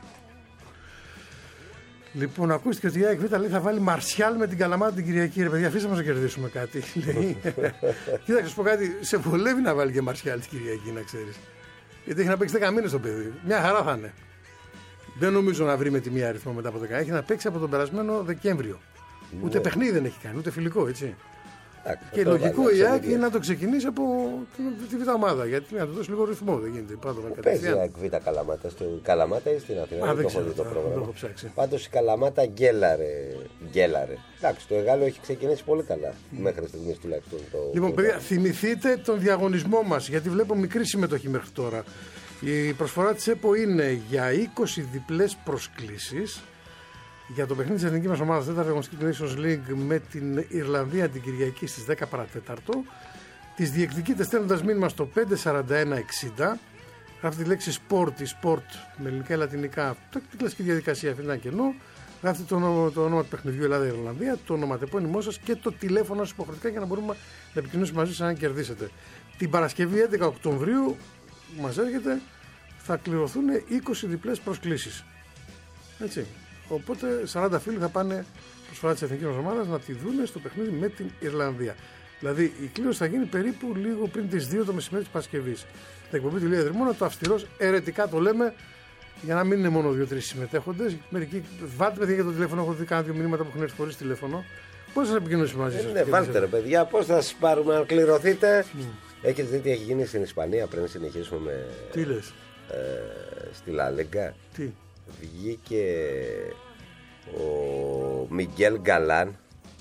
Λοιπόν, ακούστηκε ότι η ΑΕΚ Β λέει θα βάλει Μαρσιάλ με την Καλαμάτα την Κυριακή. Ρε παιδιά, αφήστε μας να κερδίσουμε κάτι. Κοίταξε, σου πω κάτι. Σε βολεύει να βάλει και Μαρσιάλ την Κυριακή, να ξέρεις. Γιατί έχει να παίξει 10 μήνες το παιδί. Μια χαρά θα είναι. Δεν νομίζω να βρει με τη μία αριθμό μετά από 10. Έχει να παίξει από τον περασμένο Δεκέμβριο. Ούτε παιχνίδι δεν έχει κάνει, ούτε φιλικό, έτσι. Και λογικό η ΑΕΚ είναι να το ξεκινήσει από τη Β' ομάδα. Γιατί να του δώσει λίγο ρυθμό. Δεν γίνεται. Παίζει η ΑΕΚ Β' Καλαμάτα. Στην Καλαμάτα ή στην Αθήνα. Δεν έχω δει το πρόγραμμα. Πάντως η Καλαμάτα γκέλαρε. Εντάξει, το Εγάλο έχει ξεκινήσει πολύ καλά. Μέχρι στιγμής τουλάχιστον. Λοιπόν, παιδιά, θυμηθείτε τον διαγωνισμό μας. Γιατί βλέπω μικρή συμμετοχή μέχρι τώρα. Η προσφορά της ΕΠΟ είναι για 20 διπλές προσκλήσεις. Για το παιχνίδι της εθνικής μας ομάδας, τέταρτη αγωνιστική του Nations League με την Ιρλανδία την Κυριακή στις 10 παρατέταρτο. Τις διεκδικείτε στέλνοντας μήνυμα στο 54160. Γράφετε τη λέξη sport με ελληνικά ή λατινικά. Την κλασική διαδικασία, αυτή ήταν κενό. Γράφετε το όνομα του παιχνιδιού Ελλάδα-Ιρλανδία, το ονοματεπώνυμό σας και το τηλέφωνο σας υποχρεωτικά για να μπορούμε να επικοινωνήσουμε μαζί σας αν κερδίσετε. Την Παρασκευή 11 Οκτωβρίου που μας έρχεται θα κληρωθούν 20 διπλές προσκλήσεις. Έτσι. Οπότε 40 φίλοι θα πάνε προσφορά της εθνικής μας ομάδας να τη δούνε στο παιχνίδι με την Ιρλανδία. Δηλαδή η κλήρωση θα γίνει περίπου λίγο πριν τις 2 το μεσημέρι της Παρασκευής. Τα εκπομπή του Ηλία Δρυμώνα, το αυστηρός αιρετικά το λέμε για να μην είναι μόνο 2-3 συμμετέχοντες. Μερικοί βάλτε παιδιά για το τηλέφωνο, έχω δει κάνα 2 μηνύματα που έχουν έρθει χωρίς τηλέφωνο. Πώς θα επικοινωνήσουμε μαζί σας? Ναι, βάλτε ρε παιδιά, πώς θα σας πάρουμε να κληρωθείτε. Έχεις δει τι έχει γίνει στην Ισπανία πριν συνεχίσουμε με. Τι λες? Στη Λα Λίγκα. Τι? Βγήκε ο Μιγγέλ Γκαλάν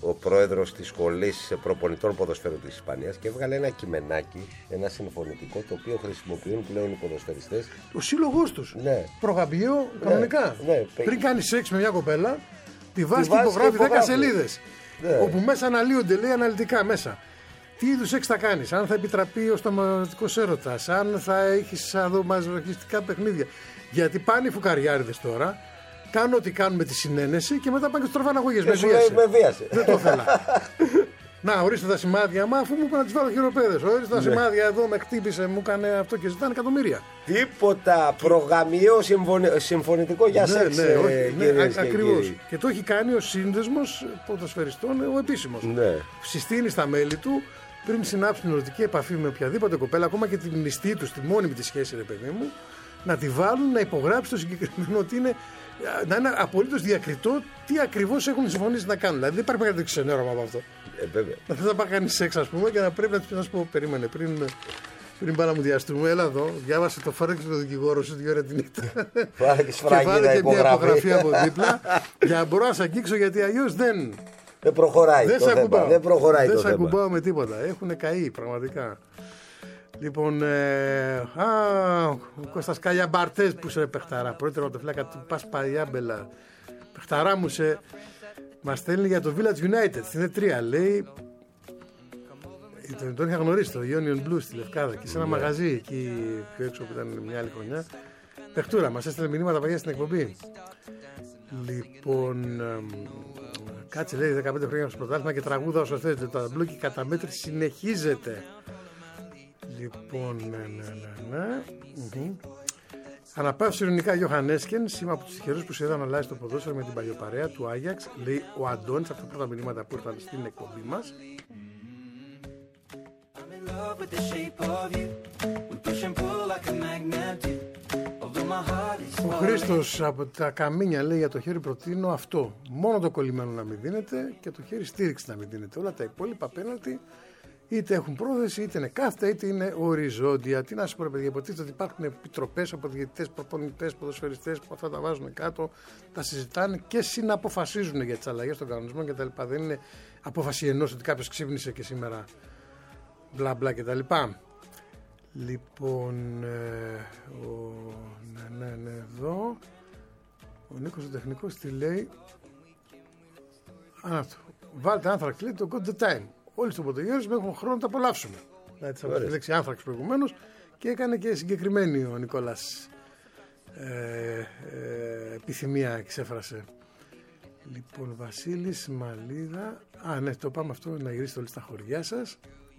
ο πρόεδρος της σχολής προπονητών ποδοσφαίρου της Ισπανίας και έβγαλε ένα κειμενάκι, ένα συμφωνητικό, το οποίο χρησιμοποιούν πλέον οι ποδοσφαιριστές. Ο σύλλογός τους. Ναι. Προγαμπιό, κανονικά. Ναι. Πριν κάνει σεξ με μια κοπέλα, τη βάζει και υπογράφει 10 σελίδες. Ναι. Όπου μέσα αναλύονται, λέει αναλυτικά μέσα. Τι είδους σεξ θα κάνεις, αν θα επιτραπεί ο σταματικός έρωτας, αν θα έχεις μαζοχιστικά παιχνίδια. Γιατί πάνε οι φουκαριάριδες τώρα, κάνουν ό,τι κάνουν με τη συνένεση και μετά πάνε και στροφάνε αγωγές. Με βίασε. Δεν το ήθελα. Να, ορίστε τα σημάδια, μα αφού μου είπαν να τις βάλω χειροπέδες. Ορίστε τα σημάδια εδώ, με χτύπησε, μου έκανε αυτό και ζητάνε εκατομμύρια. Τίποτα. Προγαμιό συμφωνητικό για σεξ. Ναι, ακριβώς. Και το έχει κάνει ο σύνδεσμος ποδοσφαιριστών, ο επίσημος. Ναι. Συστήνει στα μέλη του πριν συνάψουν ερωτική επαφή με οποιαδήποτε κοπέλα, ακόμα και την νηστή του, τη μόνιμη τη σχέση, ρε παιδί μου, να τη βάλουν να υπογράψει το συγκεκριμένο ότι είναι. Να είναι απολύτως διακριτό τι ακριβώς έχουν συμφωνήσει να κάνουν. Δηλαδή δεν υπάρχει κάτι ξενέρωμα από αυτό. Βέβαια. Να θες να πάει κάνει σεξ, ας πούμε, και να πρέπει να σου πω: περίμενε, πριν πάμε να μου διαστούμε, έλα εδώ, διάβασε το φάρε και το δικηγόρο σου 2 ώρα τη νύχτα. Και βάλε και μια υπογραφή από δίπλα για να μπορώ να σε αγγίξω, γιατί αλλιώς δεν. Δεν προχωράει. Δεν σε ακουμπάω με τίποτα. Έχουν καεί πραγματικά. Λοιπόν, ο Κώστας Καλιαμπαρτές που σε παιχταρά, πρώτη τερματοφύλακα του Πας Παλιάμπελα. Παιχταρά μου μας στέλνει για το Village United στην E3, λέει. Τον είχα γνωρίσει, το Union Blues στη Λευκάδα και σε ένα μαγαζί εκεί πιο έξω που ήταν μια άλλη χρονιά. Παιχτούρα, μας έστειλε μηνύματα παλιά στην εκπομπή. Λοιπόν, κάτσε, λέει 15 χρόνια στο πρωτάθλημα και τραγούδα όσο θέλετε. Το ταμπλό και η καταμέτρηση συνεχίζεται. Λοιπόν, ναι. Αναπαύση ειρωνικά Γιωχανέσκεν, σήμα από τους τυχερούς που σε είδαν να αλλάζει το ποδόσφαιρο με την παλιοπαρέα του Άγιαξ, λέει ο Αντώνης, αυτά τα πρώτα μηνύματα που ήρθαν στην εκπομπή μας. Ο Χρήστος από τα Καμίνια λέει: για το χέρι προτείνω αυτό. Μόνο το κολλημένο να μην δίνετε και το χέρι στήριξη να μην δίνετε. Όλα τα υπόλοιπα πέναλτι είτε έχουν πρόθεση, είτε είναι κάθετα, είτε είναι οριζόντια. Τι να σου πω, ρε παιδιά, υποτίθεται ότι υπάρχουν επιτροπές από διαιτητές, προπονητές, ποδοσφαιριστές που αυτά τα βάζουν κάτω, τα συζητάνε και συναποφασίζουν για τις αλλαγές των κανονισμών κτλ. Δεν είναι απόφαση ενός ότι κάποιος ξύπνησε και σήμερα μπλα μπλα κτλ. Λοιπόν, εδώ ο Νίκος ο τεχνικός τι λέει? Βάλτε άνθραξ, λέει, το God the time. Όλοι στο πρωτογέρισμα έχουν χρόνο να τα απολαύσουμε. Δηλαδή, θα τη λέξη άνθραξ προηγουμένως και έκανε και συγκεκριμένη ο Νικόλας επιθυμία εξέφρασε. Λοιπόν, Βασίλης, Μαλίδα. Ναι, το πάμε αυτό, να γυρίσετε όλοι στα χωριά σας.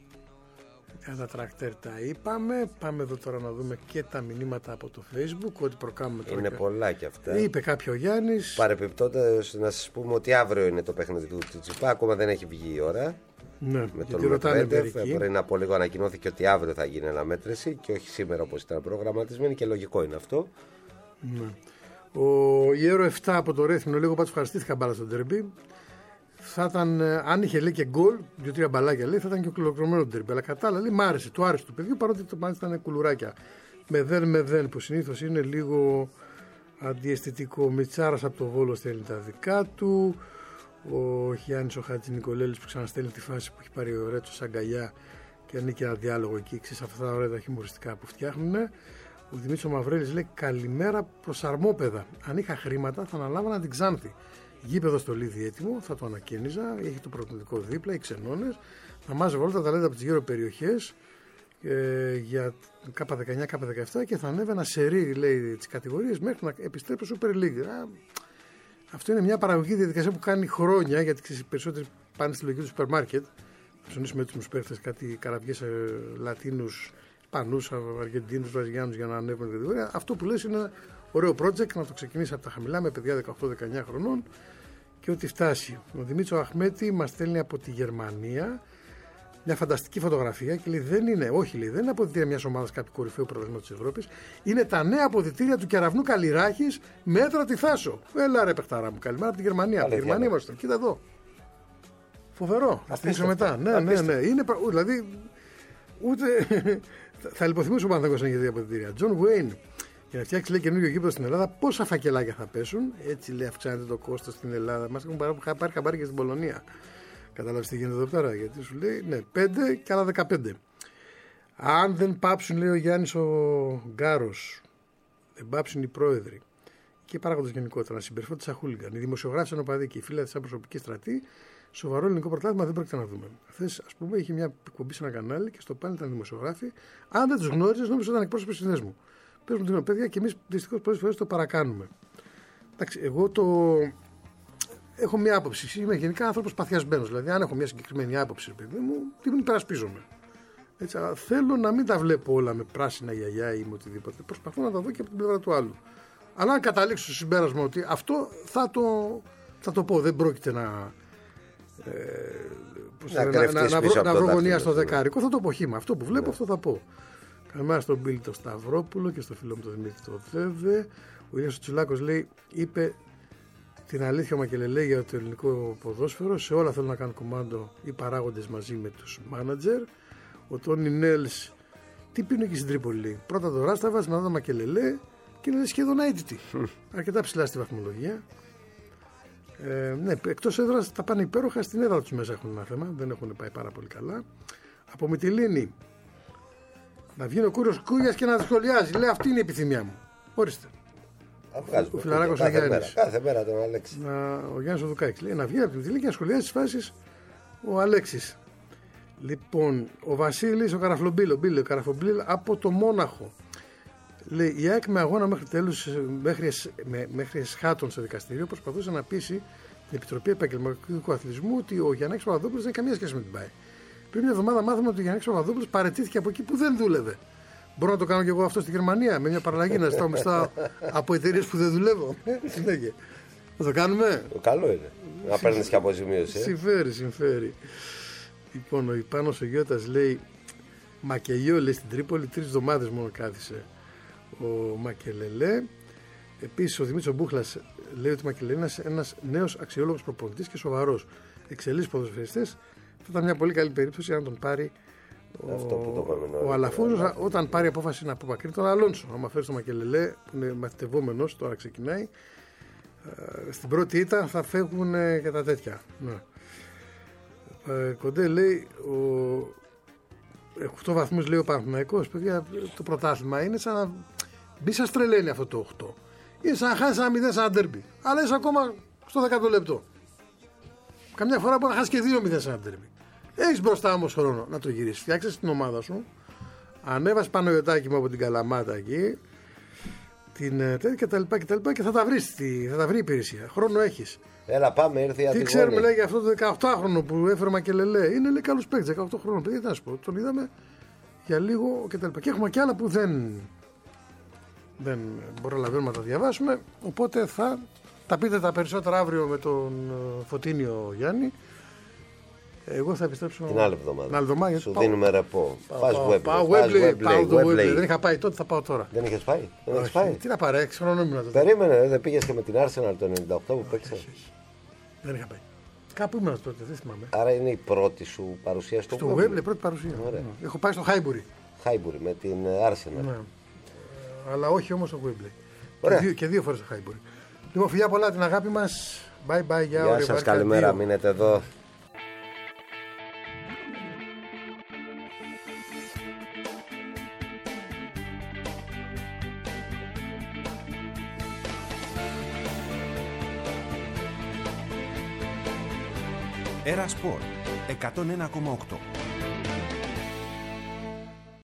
Κατά τρακτέρ τα είπαμε. Πάμε εδώ τώρα να δούμε και τα μηνύματα από το Facebook. Ό,τι προκάμουμε τώρα. Είναι πολλά και αυτά. Είπε κάποιο Γιάννης. Παρεπιπτόντας να σας πούμε ότι αύριο είναι το παιχνίδι του Τσιτσιπά. Ακόμα δεν έχει βγει η ώρα. Ναι, με τον Μετβέντεφ. Πριν από λίγο ανακοινώθηκε ότι αύριο θα γίνει αναμέτρηση και όχι σήμερα όπως ήταν προγραμματισμένη και λογικό είναι αυτό. Ναι. Η Euro 7 από το Ρέθμινο, λίγο πάντως ευχαριστήθηκα μπάλα στο ντερμπι. Θα ήταν, αν είχε λέει και γκολ, 2-3 μπαλάκια λέει, θα ήταν και ολοκληρωμένο ντερμπι. Αλλά κατάλαβα, λέει, μ' άρεσε, του άρεσε του παιδιού, παρότι το μάλιστα ήταν κουλουράκια. Με δεν που συνήθως είναι λίγο αντιαισθητικό. Μιτσάρας από το Βόλο στέλνει τα δικά του. Ο Γιάννης ο Χατζηνικολέλης που ξαναστέλνει τη φάση που έχει πάρει ο Ρέτσος αγκαλιά και ανήκει ένα διάλογο εκεί, ξέρεις αυτά τα ωραία τα χιουμοριστικά που φτιάχνουν. Ο Δημήτρης ο Μαυρέλης λέει: καλημέρα προσαρμόπεδα. Αν είχα χρήματα θα αναλάβανα την Ξάνθη. Γήπεδο στο Λίδι έτοιμο, θα το ανακαίνιζα. Έχει το πρωτοτικό δίπλα, οι ξενώνες. Θα μάζευα όλα τα ταλέντα από τις γύρω περιοχές για K19, K17 και θα ανέβαινα σε ρί, λέει, τις κατηγορίες μέχρι να επιστρέψω Super League. Αυτό είναι μια παραγωγική διαδικασία που κάνει χρόνια, γιατί οι περισσότεροι πάνε στη λογική του σούπερ μάρκετ. Θα ψωνίσουμε έτοιμους παίχτες, κάτι καραβιές Λατίνους, Ισπανούς, Αργεντίνους, Βραζιλιάνους για να ανέβουν την κατηγορία. Αυτό που λες είναι ωραίο project, να το ξεκινήσει από τα χαμηλά με παιδιά 18-19 χρονών και ότι φτάσει. Ο Δημήτρης Αχμέτη μας στέλνει από τη Γερμανία μια φανταστική φωτογραφία και λέει: δεν είναι αποδυτήρια μιας ομάδας κάποιου κορυφαίου πρωταθλήματος της Ευρώπης. Είναι τα νέα αποδυτήρια του κεραυνού Καλλιράχης μέτρα τη Θάσο. Έλα ρε παιχταρά μου, καλημέρα από τη Γερμανία. Από τη Γερμανία είμαστε. Κοίτα εδώ. Φοβερό. Θα στείλω μετά. Ναι. Είναι, δηλαδή, ούτε. Θα λιποθυμίσω ο Παναθηναϊκός για δύο αποδυτήρια. Τζον Βουέιν. Για να φτιάξει λέει καινούργιο γήπεδο στην Ελλάδα, πόσα φακελάκια θα πέσουν. Έτσι λέει, αυξάνεται το κόστος στην Ελλάδα. Μας έχουν πάρει χαμπάρι και στην Πολωνία. Κατάλαβες τι γίνεται εδώ πέρα? Γιατί σου λέει ναι, 5 και άλλα 15. Αν δεν πάψουν, λέει ο Γιάννης ο Γκάρος, δεν πάψουν οι πρόεδροι και οι παράγοντες γενικότερα να συμπεριφέρονται σαν χούλιγκαν, οι δημοσιογράφοι σαν οπαδοί και οι φίλοι σαν προσωπική στρατή, σοβαρό ελληνικό πρωτάθλημα δεν πρόκειται να δούμε. Χθες, ας πούμε, είχε μια εκπομπή σε ένα κανάλι και στο πάνελ ήταν δημοσιογράφοι. Αν δεν τους γνώριζες, νόμιζα ότι ήταν εκπρόσωποι του συνδέσμου. Παίζουν την παιδιά και εμείς δυστυχώς πολλές φορές το παρακάνουμε. Εντάξει, εγώ έχω μια άποψη. Είμαι γενικά άνθρωπος παθιασμένος. Δηλαδή, αν έχω μια συγκεκριμένη άποψη, παιδί μου, την υπερασπίζομαι. Έτσι, θέλω να μην τα βλέπω όλα με πράσινα γιαγιά ή με οτιδήποτε. Προσπαθώ να τα δω και από την πλευρά του άλλου. Αλλά αν καταλήξω στο συμπέρασμα ότι αυτό θα το πω, δεν πρόκειται να βρω γωνία στο δεκάρικο, θα το πω χύμα. Αυτό που βλέπω, αυτό θα πω. Καλημέρα στον Μπίλη το Σταυρόπουλο και στο φίλο μου τον Δημήτρη το Βέβε. Ο Ηλίας Τσουλάκος λέει, είπε την αλήθεια ο Μακελελέ για το ελληνικό ποδόσφαιρο. Σε όλα θέλουν να κάνουν κομμάντο οι παράγοντες μαζί με τους μάνατζερ. Ο Τόνι Νέλς, τι πίνει εκεί στην Τρίπολη? Πρώτα το Ράσταβας, μετά το Μακελελέ και είναι σχεδόν αίτητη. Αρκετά ψηλά στη βαθμολογία. Ναι, εκτός έδρας τα πάνε υπέροχα, στην έδρα τους μέσα έχουν ένα θέμα, δεν έχουν πάει πάρα πολύ καλά. Από Μυτιλήνη, να βγει ο Κούριος Κούγιας και να σχολιάζει. Λέει, αυτή είναι η επιθυμία μου. Ορίστε. Ο φιλαράκος ο Γιάννης. Κάθε μέρα τον Αλέξη. Ο Γιάννης ο Δουκάκης λέει, να βγει από τη Μυτιλήνη και να σχολιάζει τις φάσεις ο Αλέξης. Λοιπόν, ο Βασίλης, ο Καραφλομπίλ, ο Καραφομπίλ από το Μόναχο. Λέει, η ΑΕΚ με αγώνα μέχρι τέλους, μέχρι εσχάτων σε δικαστήριο, προσπαθούσε να πείσει την Επιτροπή Επαγγελματικού Αθλητισμού ότι ο Γιαννάκης Παπαδόπουλος δεν έχει καμία σχέση με την ΠΑΕ. Πριν μια εβδομάδα μάθαμε ότι ο Γιαννάκης Παπαδόπουλος παραιτήθηκε από εκεί που δεν δούλευε. Μπορώ να το κάνω και εγώ αυτό στη Γερμανία, με μια παραλλαγή να ζητάω μισθά από εταιρείες που δεν δουλεύω. Συνέχεια. Θα το κάνουμε. Καλό είναι. Να παίρνεις και αποζημίωση. Συμφέρει. Λοιπόν, ο Ιπάνος ο Γιώτας λέει, Μακελιό λέει στην Τρίπολη, 3 εβδομάδες μόνο κάθισε ο Μακελελέ. Επίσης ο Δημήτρης Μπούχλας λέει ότι ο Μακελελέ είναι ένας νέος αξιόλογος προπονητής και σοβαρός. Εξελίσσεις ποδοσφαιριστές. Θα ήταν μια πολύ καλή περίπτωση αν τον πάρει ο Αλαφούζος, όταν πάρει απόφαση να απομακρύνει τον Αλόνσο. Αν φέρει τον Μακελελέ, που είναι μαθητευόμενος, τώρα ξεκινάει, στην πρώτη ήττα θα φεύγουν και τα τέτοια. Ναι. Κοντέ λέει 8 βαθμούς λέει ο Παναθηναϊκός. Παιδιά, το πρωτάθλημα είναι σαν να μπει σας τρελαίνει αυτό το 8. Είναι σαν να χάσει ένα 0 σαν ντέρμπι. Αλλά είσαι ακόμα στο 10ο λεπτό. Καμιά φορά μπορεί να χάσει και 2-0 σαν ντέρμπι. Έχεις μπροστά όμως χρόνο να το γυρίσεις. Φτιάξεις την ομάδα σου. Ανέβασε Παναγιωτάκη μου από την Καλαμάτα εκεί. Και θα τα βρει η υπηρεσία. Χρόνο έχεις. Έλα, πάμε, ήρθε η Αντιγόνη. Τι ξέρουμε, λέει, για αυτό το 18χρονο που έφερε ο Μακελελέ. Είναι, λέει, καλός παίκτης, 18 χρόνων. Παιδί, τι να σου πω. Τον είδαμε για λίγο κτλ. Και έχουμε και άλλα που δεν προλαβαίνουμε να τα διαβάσουμε. Οπότε θα τα πείτε τα περισσότερα αύριο με τον Φωτίνιο Γιάννη. Εγώ θα επιστρέψω την άλλη εβδομάδα. Σου δίνουμε ρεπό. Πάω Wembley. Δεν είχα πάει τότε, θα πάω τώρα. Δεν είχες πάει? Τι να πάρει, 6 χρόνων ήμουν τότε. Περίμενε, δεν πήγες και με την Arsenal το 98 που παίξε? Δεν είχα πάει. Κάπου ήμουν τότε, δεν θυμάμαι. Άρα είναι η πρώτη σου παρουσία στο Wembley? Πρώτη παρουσία. Έχω πάει στο Highbury με την Arsenal. Ναι. Αλλά όχι όμως στο Wembley. Και 2 φορές στο Highbury. Λοιπόν, φιλιά πολλά, την αγάπη μας. Bye, γεια σας, καλημέρα, μείνετε εδώ. Era Sport 101,8.